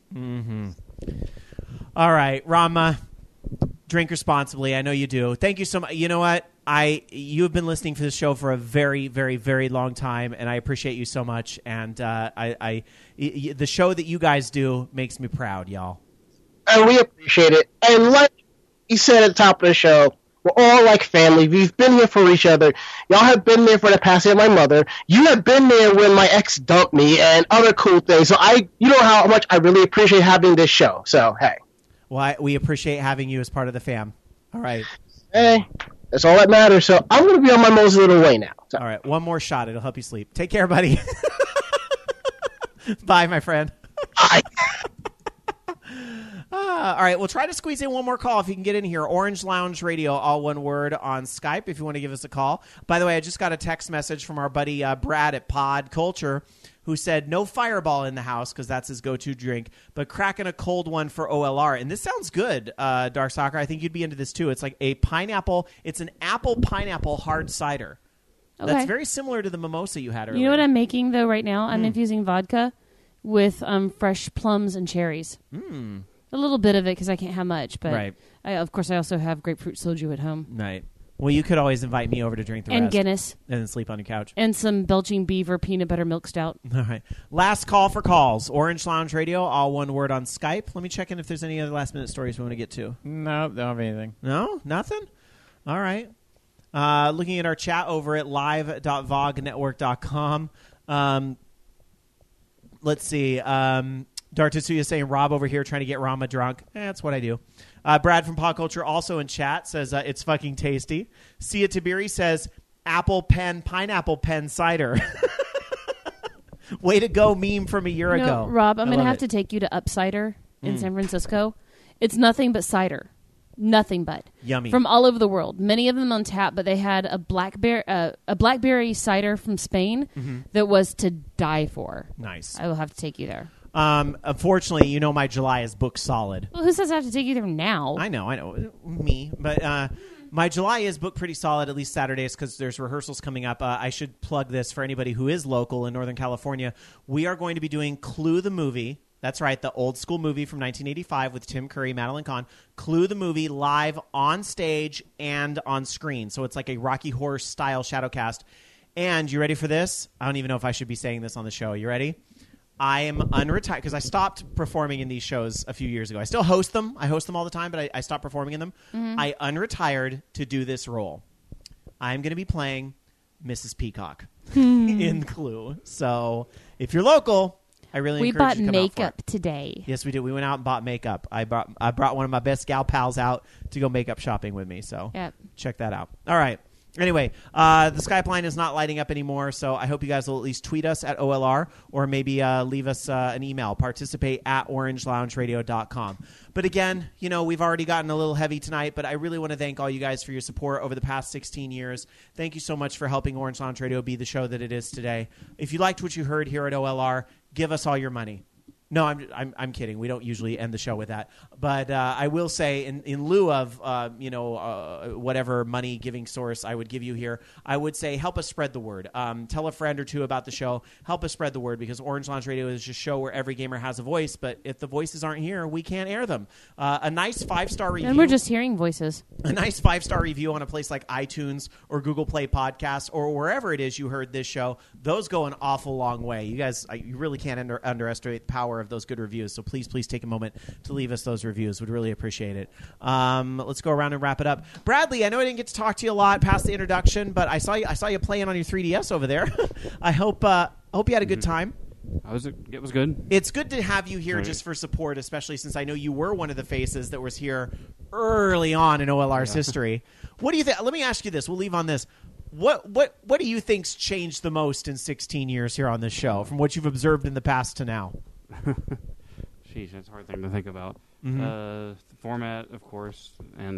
All right, Rama, drink responsibly. I know you do. Thank you so much. You know what? You have been listening to this show for a very, very, very long time, and I appreciate you so much. And the show that you guys do makes me proud, y'all. And we appreciate it. And like you said at the top of the show, we're all like family. We've been here for each other. Y'all have been there for the passing of my mother. You have been there when my ex dumped me and other cool things. So you know how much I really appreciate having this show. So, hey. Well, we appreciate having you as part of the fam. All right. Hey, that's all that matters. So I'm going to be on my most little way now. So. All right, one more shot. It'll help you sleep. Take care, buddy. Bye, my friend. Bye. All right, we'll try to squeeze in one more call if you can get in here. Orange Lounge Radio, all one word, on Skype if you want to give us a call. By the way, I just got a text message from our buddy Brad at Pod Culture who said no Fireball in the house because that's his go-to drink, but cracking a cold one for OLR. And this sounds good, Dark Soccer. I think you'd be into this too. It's like a pineapple. It's an apple pineapple hard cider. Okay. That's very similar to the mimosa you had earlier. You know what I'm making though right now? I'm infusing vodka with fresh plums and cherries. A little bit of it because I can't have much, but Right. of course I also have grapefruit soju at home Right. Well, you could always invite me over to drink the and rest Guinness and then sleep on your couch. and some Belching Beaver peanut butter milk stout. All right. Last call for calls. Orange Lounge Radio, all one word on Skype. Let me check in if there's any other last minute stories we want to get to. No, don't have anything. No? Nothing? All right. Looking at our chat over at live.vognetwork.com. Let's see. Dartasuya saying, Rob over here trying to get Rama drunk. That's what I do. Brad from Pop Culture also in chat says it's fucking tasty. Sia Tabiri says, pineapple pen cider. Way to go meme from a year ago. Rob, I'm I going to love have it. to take you to Upsider in San Francisco. It's nothing but cider. Nothing but. Yummy. From all over the world. Many of them on tap, but they had a blackberry cider from Spain that was to die for. Nice. I will have to take you there. Unfortunately, you know my July is booked solid. Well, who says I have to take you there now? I know. Me. But my July is booked pretty solid, at least Saturdays, because there's rehearsals coming up. I should plug this for anybody who is local in Northern California. We are going to be doing Clue the Movie. That's right, the old school movie from 1985 with Tim Curry, Madeline Kahn. Clue the Movie live on stage and on screen. So it's like a Rocky Horror style shadowcast. And you ready for this? I don't even know if I should be saying this on the show. You ready? I am unretired because I stopped performing in these shows a few years ago. I still host them. I host them all the time, but I stopped performing in them. I unretired to do this role. I'm going to be playing Mrs. Peacock in Clue. So if you're local, I really We encourage bought you to come out for makeup it. today. Yes, we did. We went out and bought makeup. I brought one of my best gal pals out to go makeup shopping with me. So Yep. check that out. All right. Anyway, the Skype line is not lighting up anymore, so I hope you guys will at least tweet us at OLR or maybe leave us an email, participate@orangeloungeradio.com. But again, you know, we've already gotten a little heavy tonight, but I really want to thank all you guys for your support over the past 16 years. Thank you so much for helping Orange Lounge Radio be the show that it is today. If you liked what you heard here at OLR, give us all your money. No, I'm kidding. We don't usually end the show with that, but I will say, in lieu of whatever money giving source I would give you here, I would say help us spread the word. Tell a friend or two about the show. Help us spread the word because Orange Lounge Radio is a show where every gamer has a voice. But if the voices aren't here, we can't air them. A nice 5-star review. And we're just hearing voices. A nice 5-star review on a place like iTunes or Google Play Podcasts or wherever it is you heard this show. Those go an awful long way. You guys, you really can't underestimate the power of those good reviews. So please take a moment to leave us those reviews. We'd really appreciate it. Let's go around and wrap it up. Bradley, I know I didn't get to talk to you a lot past the introduction, but I saw you playing on your 3DS over there. I hope you had a good time. It was good. It's good to have you here Right. just for support, especially since I know you were one of the faces that was here early on in OLR's history. What do you think? Let me ask you this. We'll leave on this. What do you think's changed the most in 16 years here on this show from what you've observed in the past to now? Sheesh, that's a hard thing to think about. The format, of course, and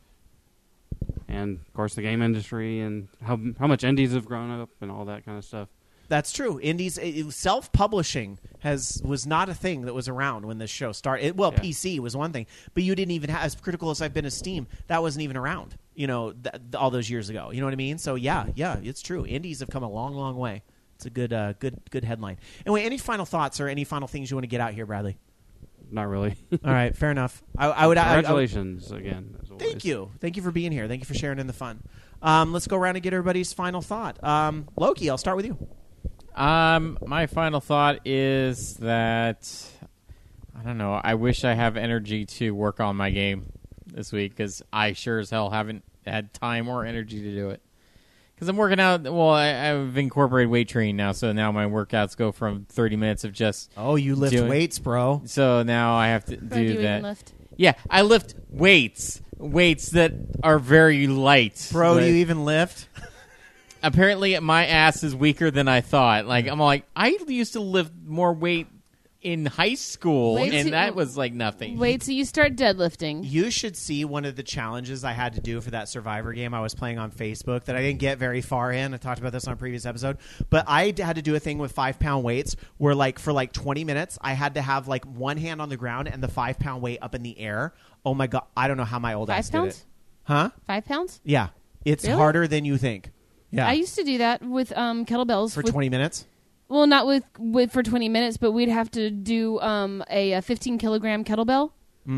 of course the game industry and how much indies have grown up and all that kind of stuff. That's true. Indies, self-publishing was not a thing that was around when this show started. PC was one thing, but you didn't even have, as critical as I've been of Steam, that wasn't even around, all those years ago. You know what I mean? So yeah, it's true. Indies have come a long, long way. It's a good headline. Anyway, any final thoughts or any final things you want to get out here, Bradley? Not really. All right, fair enough. Congratulations again. As always. Thank you for being here. Thank you for sharing in the fun. Let's go around and get everybody's final thought. Loki, I'll start with you. My final thought is that I don't know. I wish I have energy to work on my game this week because I sure as hell haven't had time or energy to do it. Because I'm working out. Well, I've incorporated weight training now, so now my workouts go from 30 minutes of just. Oh, you lift weights, bro. So now I have to Do do you that. even lift? Yeah, I lift weights that are very light. Bro, But do you even lift? apparently, my ass is weaker than I thought. I used to lift more weight in high school, Wait and till- that was like nothing. Wait till you start deadlifting. You should see one of the challenges I had to do for that Survivor game I was playing on Facebook that I didn't get very far in. I talked about this on a previous episode. But I had to do a thing with 5-pound weights where, for 20 minutes, I had to have, one hand on the ground and the 5-pound weight up in the air. Oh, my God. I don't know how my old 5 ass did pounds? it. Huh? 5 pounds? Yeah. It's Really? harder than you think. Yeah. I used to do that with kettlebells For with- 20 minutes? Well, not with for 20 minutes, but we'd have to do a 15 kilogram kettlebell.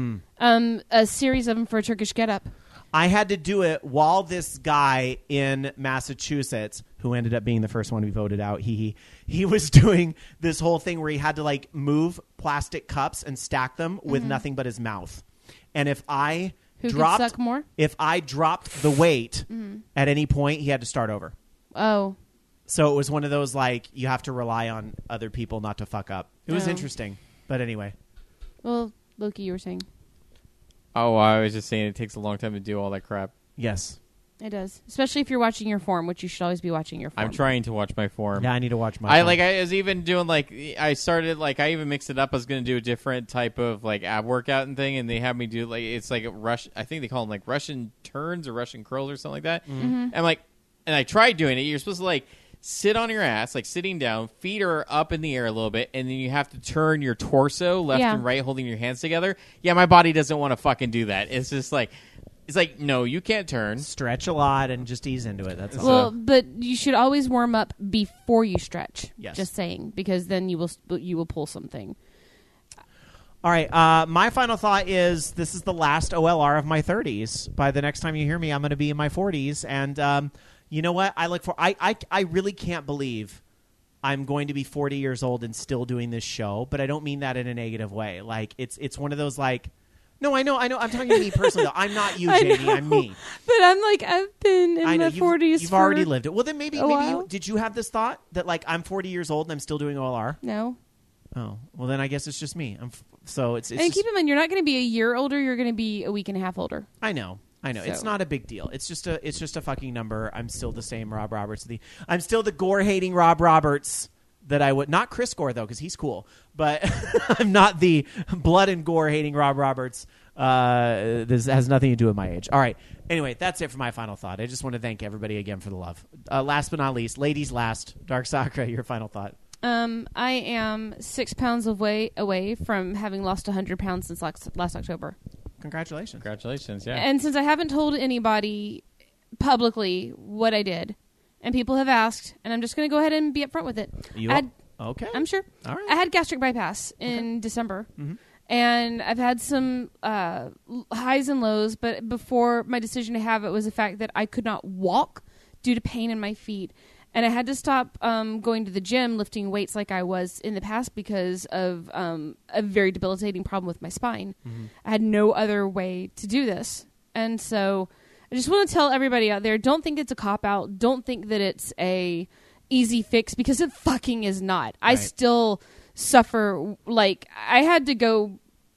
A series of them for a Turkish get-up. I had to do it while this guy in Massachusetts, who ended up being the first one to be voted out, he was doing this whole thing where he had to like move plastic cups and stack them with nothing but his mouth. And if I Who could dropped suck more? if I dropped the weight at any point, he had to start over. Oh. So it was one of those like you have to rely on other people not to fuck up. It was Oh. interesting, but anyway. Well, Loki, you were saying. Oh, I was just saying it takes a long time to do all that crap. Yes. It does. Especially if you're watching your form, which you should always be watching your form. I'm trying to watch my form. Yeah, I need to watch my I phone. I was even doing I started I even mixed it up. I was going to do a different type of ab workout and thing, and they had me do it's like a rush. I think they call them like Russian turns or Russian curls or something like that. And and I tried doing it. You're supposed to sit on your ass, sitting down, feet are up in the air a little bit, and then you have to turn your torso left and right, holding your hands together. Yeah, my body doesn't want to fucking do that. It's just no, you can't turn. Stretch a lot and just ease into it. That's all. Well, but you should always warm up before you stretch. Yes. Just saying, because then you will pull something. All right. My final thought is this is the last OLR of my 30s. By the next time you hear me, I'm going to be in my 40s. And you know what? I really can't believe I'm going to be 40 years old and still doing this show. But I don't mean that in a negative way. It's one of those no, I know. I'm talking to me personally, though. I'm not you, Jamie. I'm me. But I'm I've been in I know. my 40s. You've already lived it. Well, then maybe while. did you have this thought that I'm 40 years old and I'm still doing OLR? No. Oh, well, then I guess it's just me. So it's And just, keep in mind, you're not going to be a year older. You're going to be a week and a half older. I know. It's So. not a big deal. It's just a fucking number. I'm still the same Rob Roberts. I'm still the gore-hating Rob Roberts that I would not Chris Gore though, because he's cool. But I'm not the blood and gore-hating Rob Roberts. This has nothing to do with my age. All right. Anyway, that's it for my final thought. I just want to thank everybody again for the love. Last but not least, ladies last. Dark Sakura, your final thought. I am 6 pounds away from having lost 100 pounds since last October. Congratulations. Congratulations, yeah. And since I haven't told anybody publicly what I did, and people have asked, and I'm just going to go ahead and be upfront with it. Okay. I'm sure. All right. I had gastric bypass in December. Mm-hmm. And I've had some highs and lows, but before my decision to have it was the fact that I could not walk due to pain in my feet. And I had to stop going to the gym, lifting weights like I was in the past because of a very debilitating problem with my spine. Mm-hmm. I had no other way to do this. And so I just want to tell everybody out there, don't think it's a cop-out. Don't think that it's a easy fix, because it fucking is not. I still suffer. I had to go,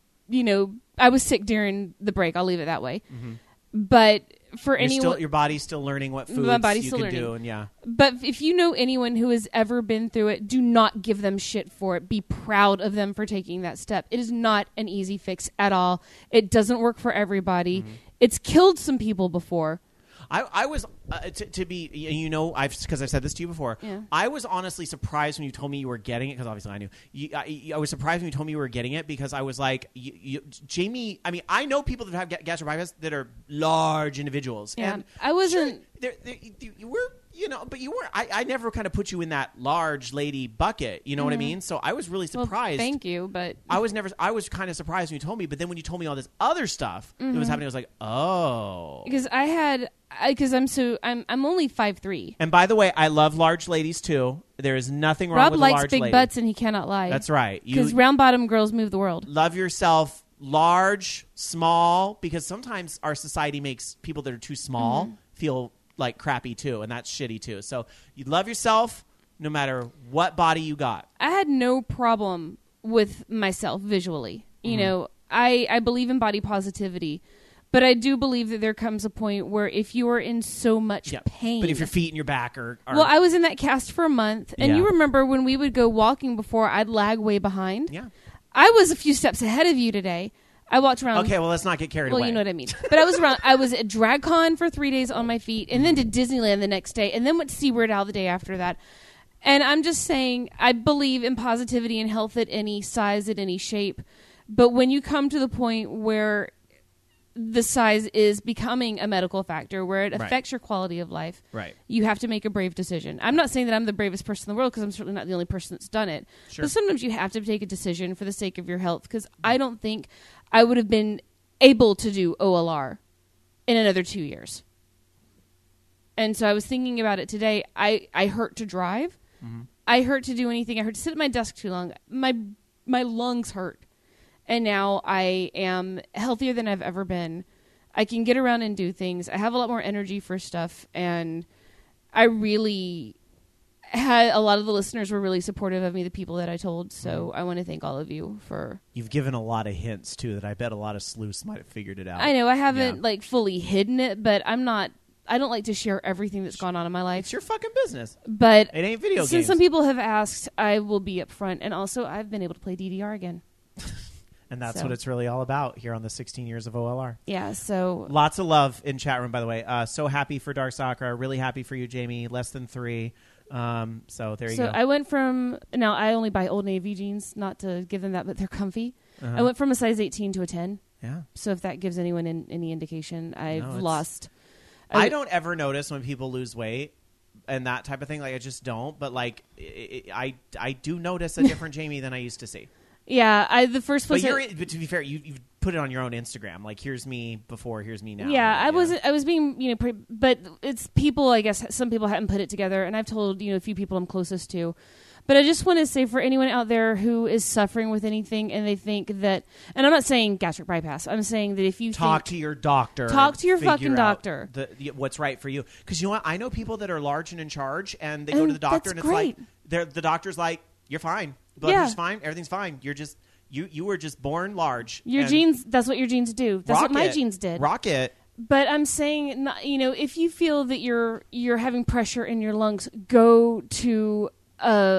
I was sick during the break. I'll leave it that way. Mm-hmm. But for anyone, your body's still learning what foods my body's you still can learning. do, and yeah. But if you know anyone who has ever been through it, do not give them shit for it. Be proud of them for taking that step. It is not an easy fix at all. It doesn't work for everybody. Mm-hmm. It's killed some people before. I was to be, because I've said this to you before. Yeah. I was honestly surprised when you told me you were getting it, because obviously I knew. I was surprised when you told me you were getting it, because I was like, Jamie. I mean, I know people that have gastric bypass that are large individuals. Yeah, and I wasn't. Sure, you were, but you weren't. I never kind of put you in that large lady bucket. You know what I mean? So I was really surprised. Well, thank you, but I was kind of surprised when you told me, but then when you told me all this other stuff that was happening, I was like, oh. Because I'm only 5'3". And by the way, I love large ladies too. There is nothing wrong Rob with a likes large big lady. butts, and he cannot lie. That's right. Because round bottom girls move the world. Love yourself large, small, because sometimes our society makes people that are too small feel like crappy too, and that's shitty too. So you love yourself no matter what body you got. I had no problem with myself visually. You know, I believe in body positivity, but I do believe that there comes a point where if you are in so much pain. But if your feet and your back are well, I was in that cast for a month, and Yeah. you remember when we would go walking before, I'd lag way behind. Yeah. I was a few steps ahead of you today. I walked around. Okay, well, let's not get carried away. Well, you know what I mean. But I was at DragCon for 3 days on my feet, and then to Disneyland the next day, and then went to SeaWorld Al the day after that. And I'm just saying, I believe in positivity and health at any size, at any shape. But when you come to the point where the size is becoming a medical factor where it affects your quality of life, Right. you have to make a brave decision. I'm not saying that I'm the bravest person in the world because I'm certainly not the only person that's done it. Sure. But sometimes you have to take a decision for the sake of your health because I don't think I would have been able to do OLR in another 2 years. And so I was thinking about it today. I hurt to drive. Mm-hmm. I hurt to do anything. I hurt to sit at my desk too long. My lungs hurt. And now I am healthier than I've ever been. I can get around and do things. I have a lot more energy for stuff. And I really had a lot of the listeners were really supportive of me, the people that I told. So I want to thank all of you for... You've given a lot of hints, too, that I bet a lot of sleuths might have figured it out. I know. I haven't like fully hidden it, but I don't like to share everything that's gone on in my life. It's your fucking business. But it ain't video since games. some people have asked, I will be upfront. And also, I've been able to play DDR again. And that's So. what it's really all about here on the 16 years of OLR. Yeah, so... Lots of love in chat room, by the way. So happy for Dark Sakura. Really happy for you, Jamie. Less than 3. So there you go. So I went from... Now, I only buy Old Navy jeans, not to give them that, but they're comfy. Uh-huh. I went from a size 18 to a 10. Yeah. So if that gives anyone any indication, I've it's- lost... I don't ever notice when people lose weight and that type of thing. Like, I just don't. But, like, I do notice a different Jamie than I used to see. Yeah, the first place... But to be fair, you've put it on your own Instagram. Like, here's me before, here's me now. Yeah, I was being, but it's people, I guess, some people hadn't put it together, and I've told, a few people I'm closest to. But I just want to say for anyone out there who is suffering with anything and they think that, and I'm not saying gastric bypass, I'm saying that if you talk to your doctor. Talk to your figure fucking out doctor. What's right for you. Because you know what? I know people that are large and in charge, and they go to the doctor, and that's it's great. like, the doctor's like, you're fine. Blood pressure's fine. Everything's fine. You're just, you were just born large. Your and genes, that's what your genes do. That's what my genes did. Rock it. But I'm saying, if you feel that you're having pressure in your lungs, go to a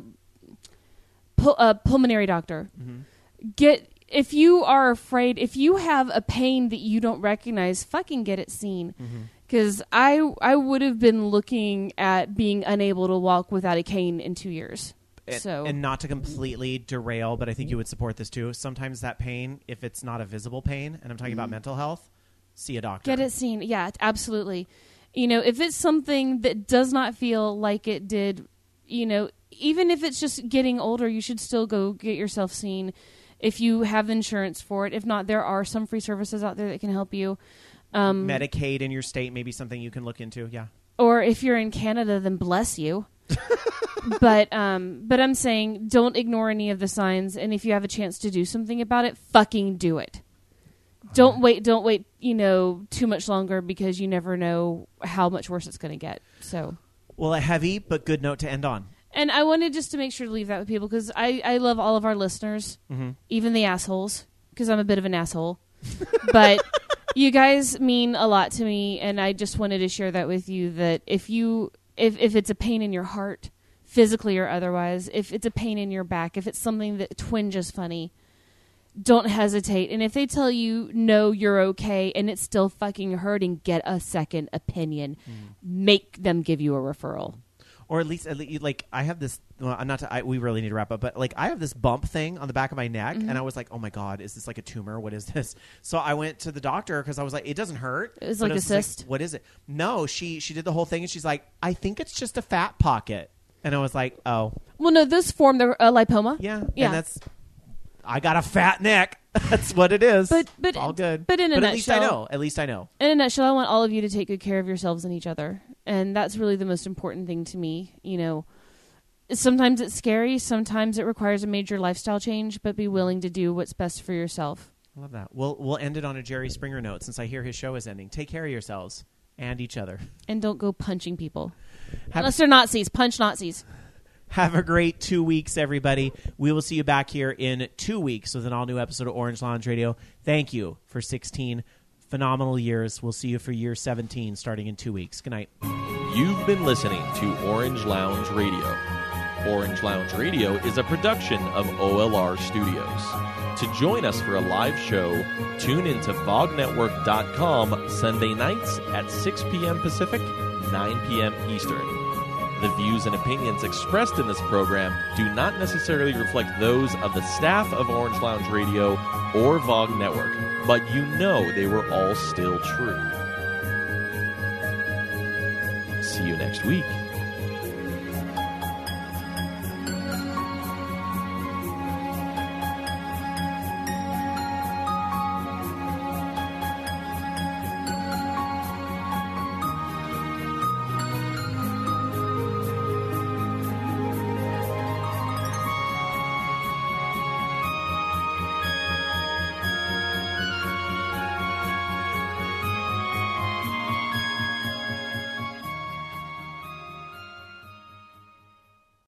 pulmonary doctor. Mm-hmm. If you are afraid, if you have a pain that you don't recognize, fucking get it seen. Because I would have been looking at being unable to walk without a cane in 2 years. And not to completely derail, but I think you would support this too. Sometimes that pain, if it's not a visible pain, and I'm talking about mental health, see a doctor. Get it seen. Yeah, absolutely. If it's something that does not feel like it did, even if it's just getting older, you should still go get yourself seen if you have insurance for it. If not, there are some free services out there that can help you. Medicaid in your state may be something you can look into. Yeah. Or if you're in Canada, then bless you. But I'm saying don't ignore any of the signs, and if you have a chance to do something about it, fucking do it. Don't wait, too much longer because you never know how much worse it's going to get. So, well, a heavy but good note to end on. And I wanted just to make sure to leave that with people because I love all of our listeners, even the assholes, because I'm a bit of an asshole. But you guys mean a lot to me, and I just wanted to share that with you, that if it's a pain in your heart, physically or otherwise, if it's a pain in your back, if it's something that twinges funny, don't hesitate. And if they tell you, no, you're okay, and it's still fucking hurting, get a second opinion. Make them give you a referral. Or at least, like, I have this, we really need to wrap up, but, like, I have this bump thing on the back of my neck, and I was like, oh, my God, is this, like, a tumor? What is this? So I went to the doctor because I was like, it doesn't hurt. It was like a cyst. What is it? No, she did the whole thing, and she's like, I think it's just a fat pocket. And I was like, oh. Well, no, those form the lipoma. Yeah. And I got a fat neck. That's what it is. But it's all good. But in a nutshell, at least I know. In a nutshell, I want all of you to take good care of yourselves and each other, and that's really the most important thing to me. Sometimes it's scary, sometimes it requires a major lifestyle change, but be willing to do what's best for yourself. I love that. We'll end it on a Jerry Springer note since I hear his show is ending. Take care of yourselves and each other, and don't go punching people unless they're Nazis. Punch Nazis. Have a great 2 weeks, everybody. We will see you back here in 2 weeks with an all-new episode of Orange Lounge Radio. Thank you for 16 phenomenal years. We'll see you for year 17 starting in 2 weeks. Good night. You've been listening to Orange Lounge Radio. Orange Lounge Radio is a production of OLR Studios. To join us for a live show, tune into VogNetwork.com Sunday nights at 6 p.m. Pacific, 9 p.m. Eastern. The views and opinions expressed in this program do not necessarily reflect those of the staff of Orange Lounge Radio or VOG Network, but you know they were all still true. See you next week.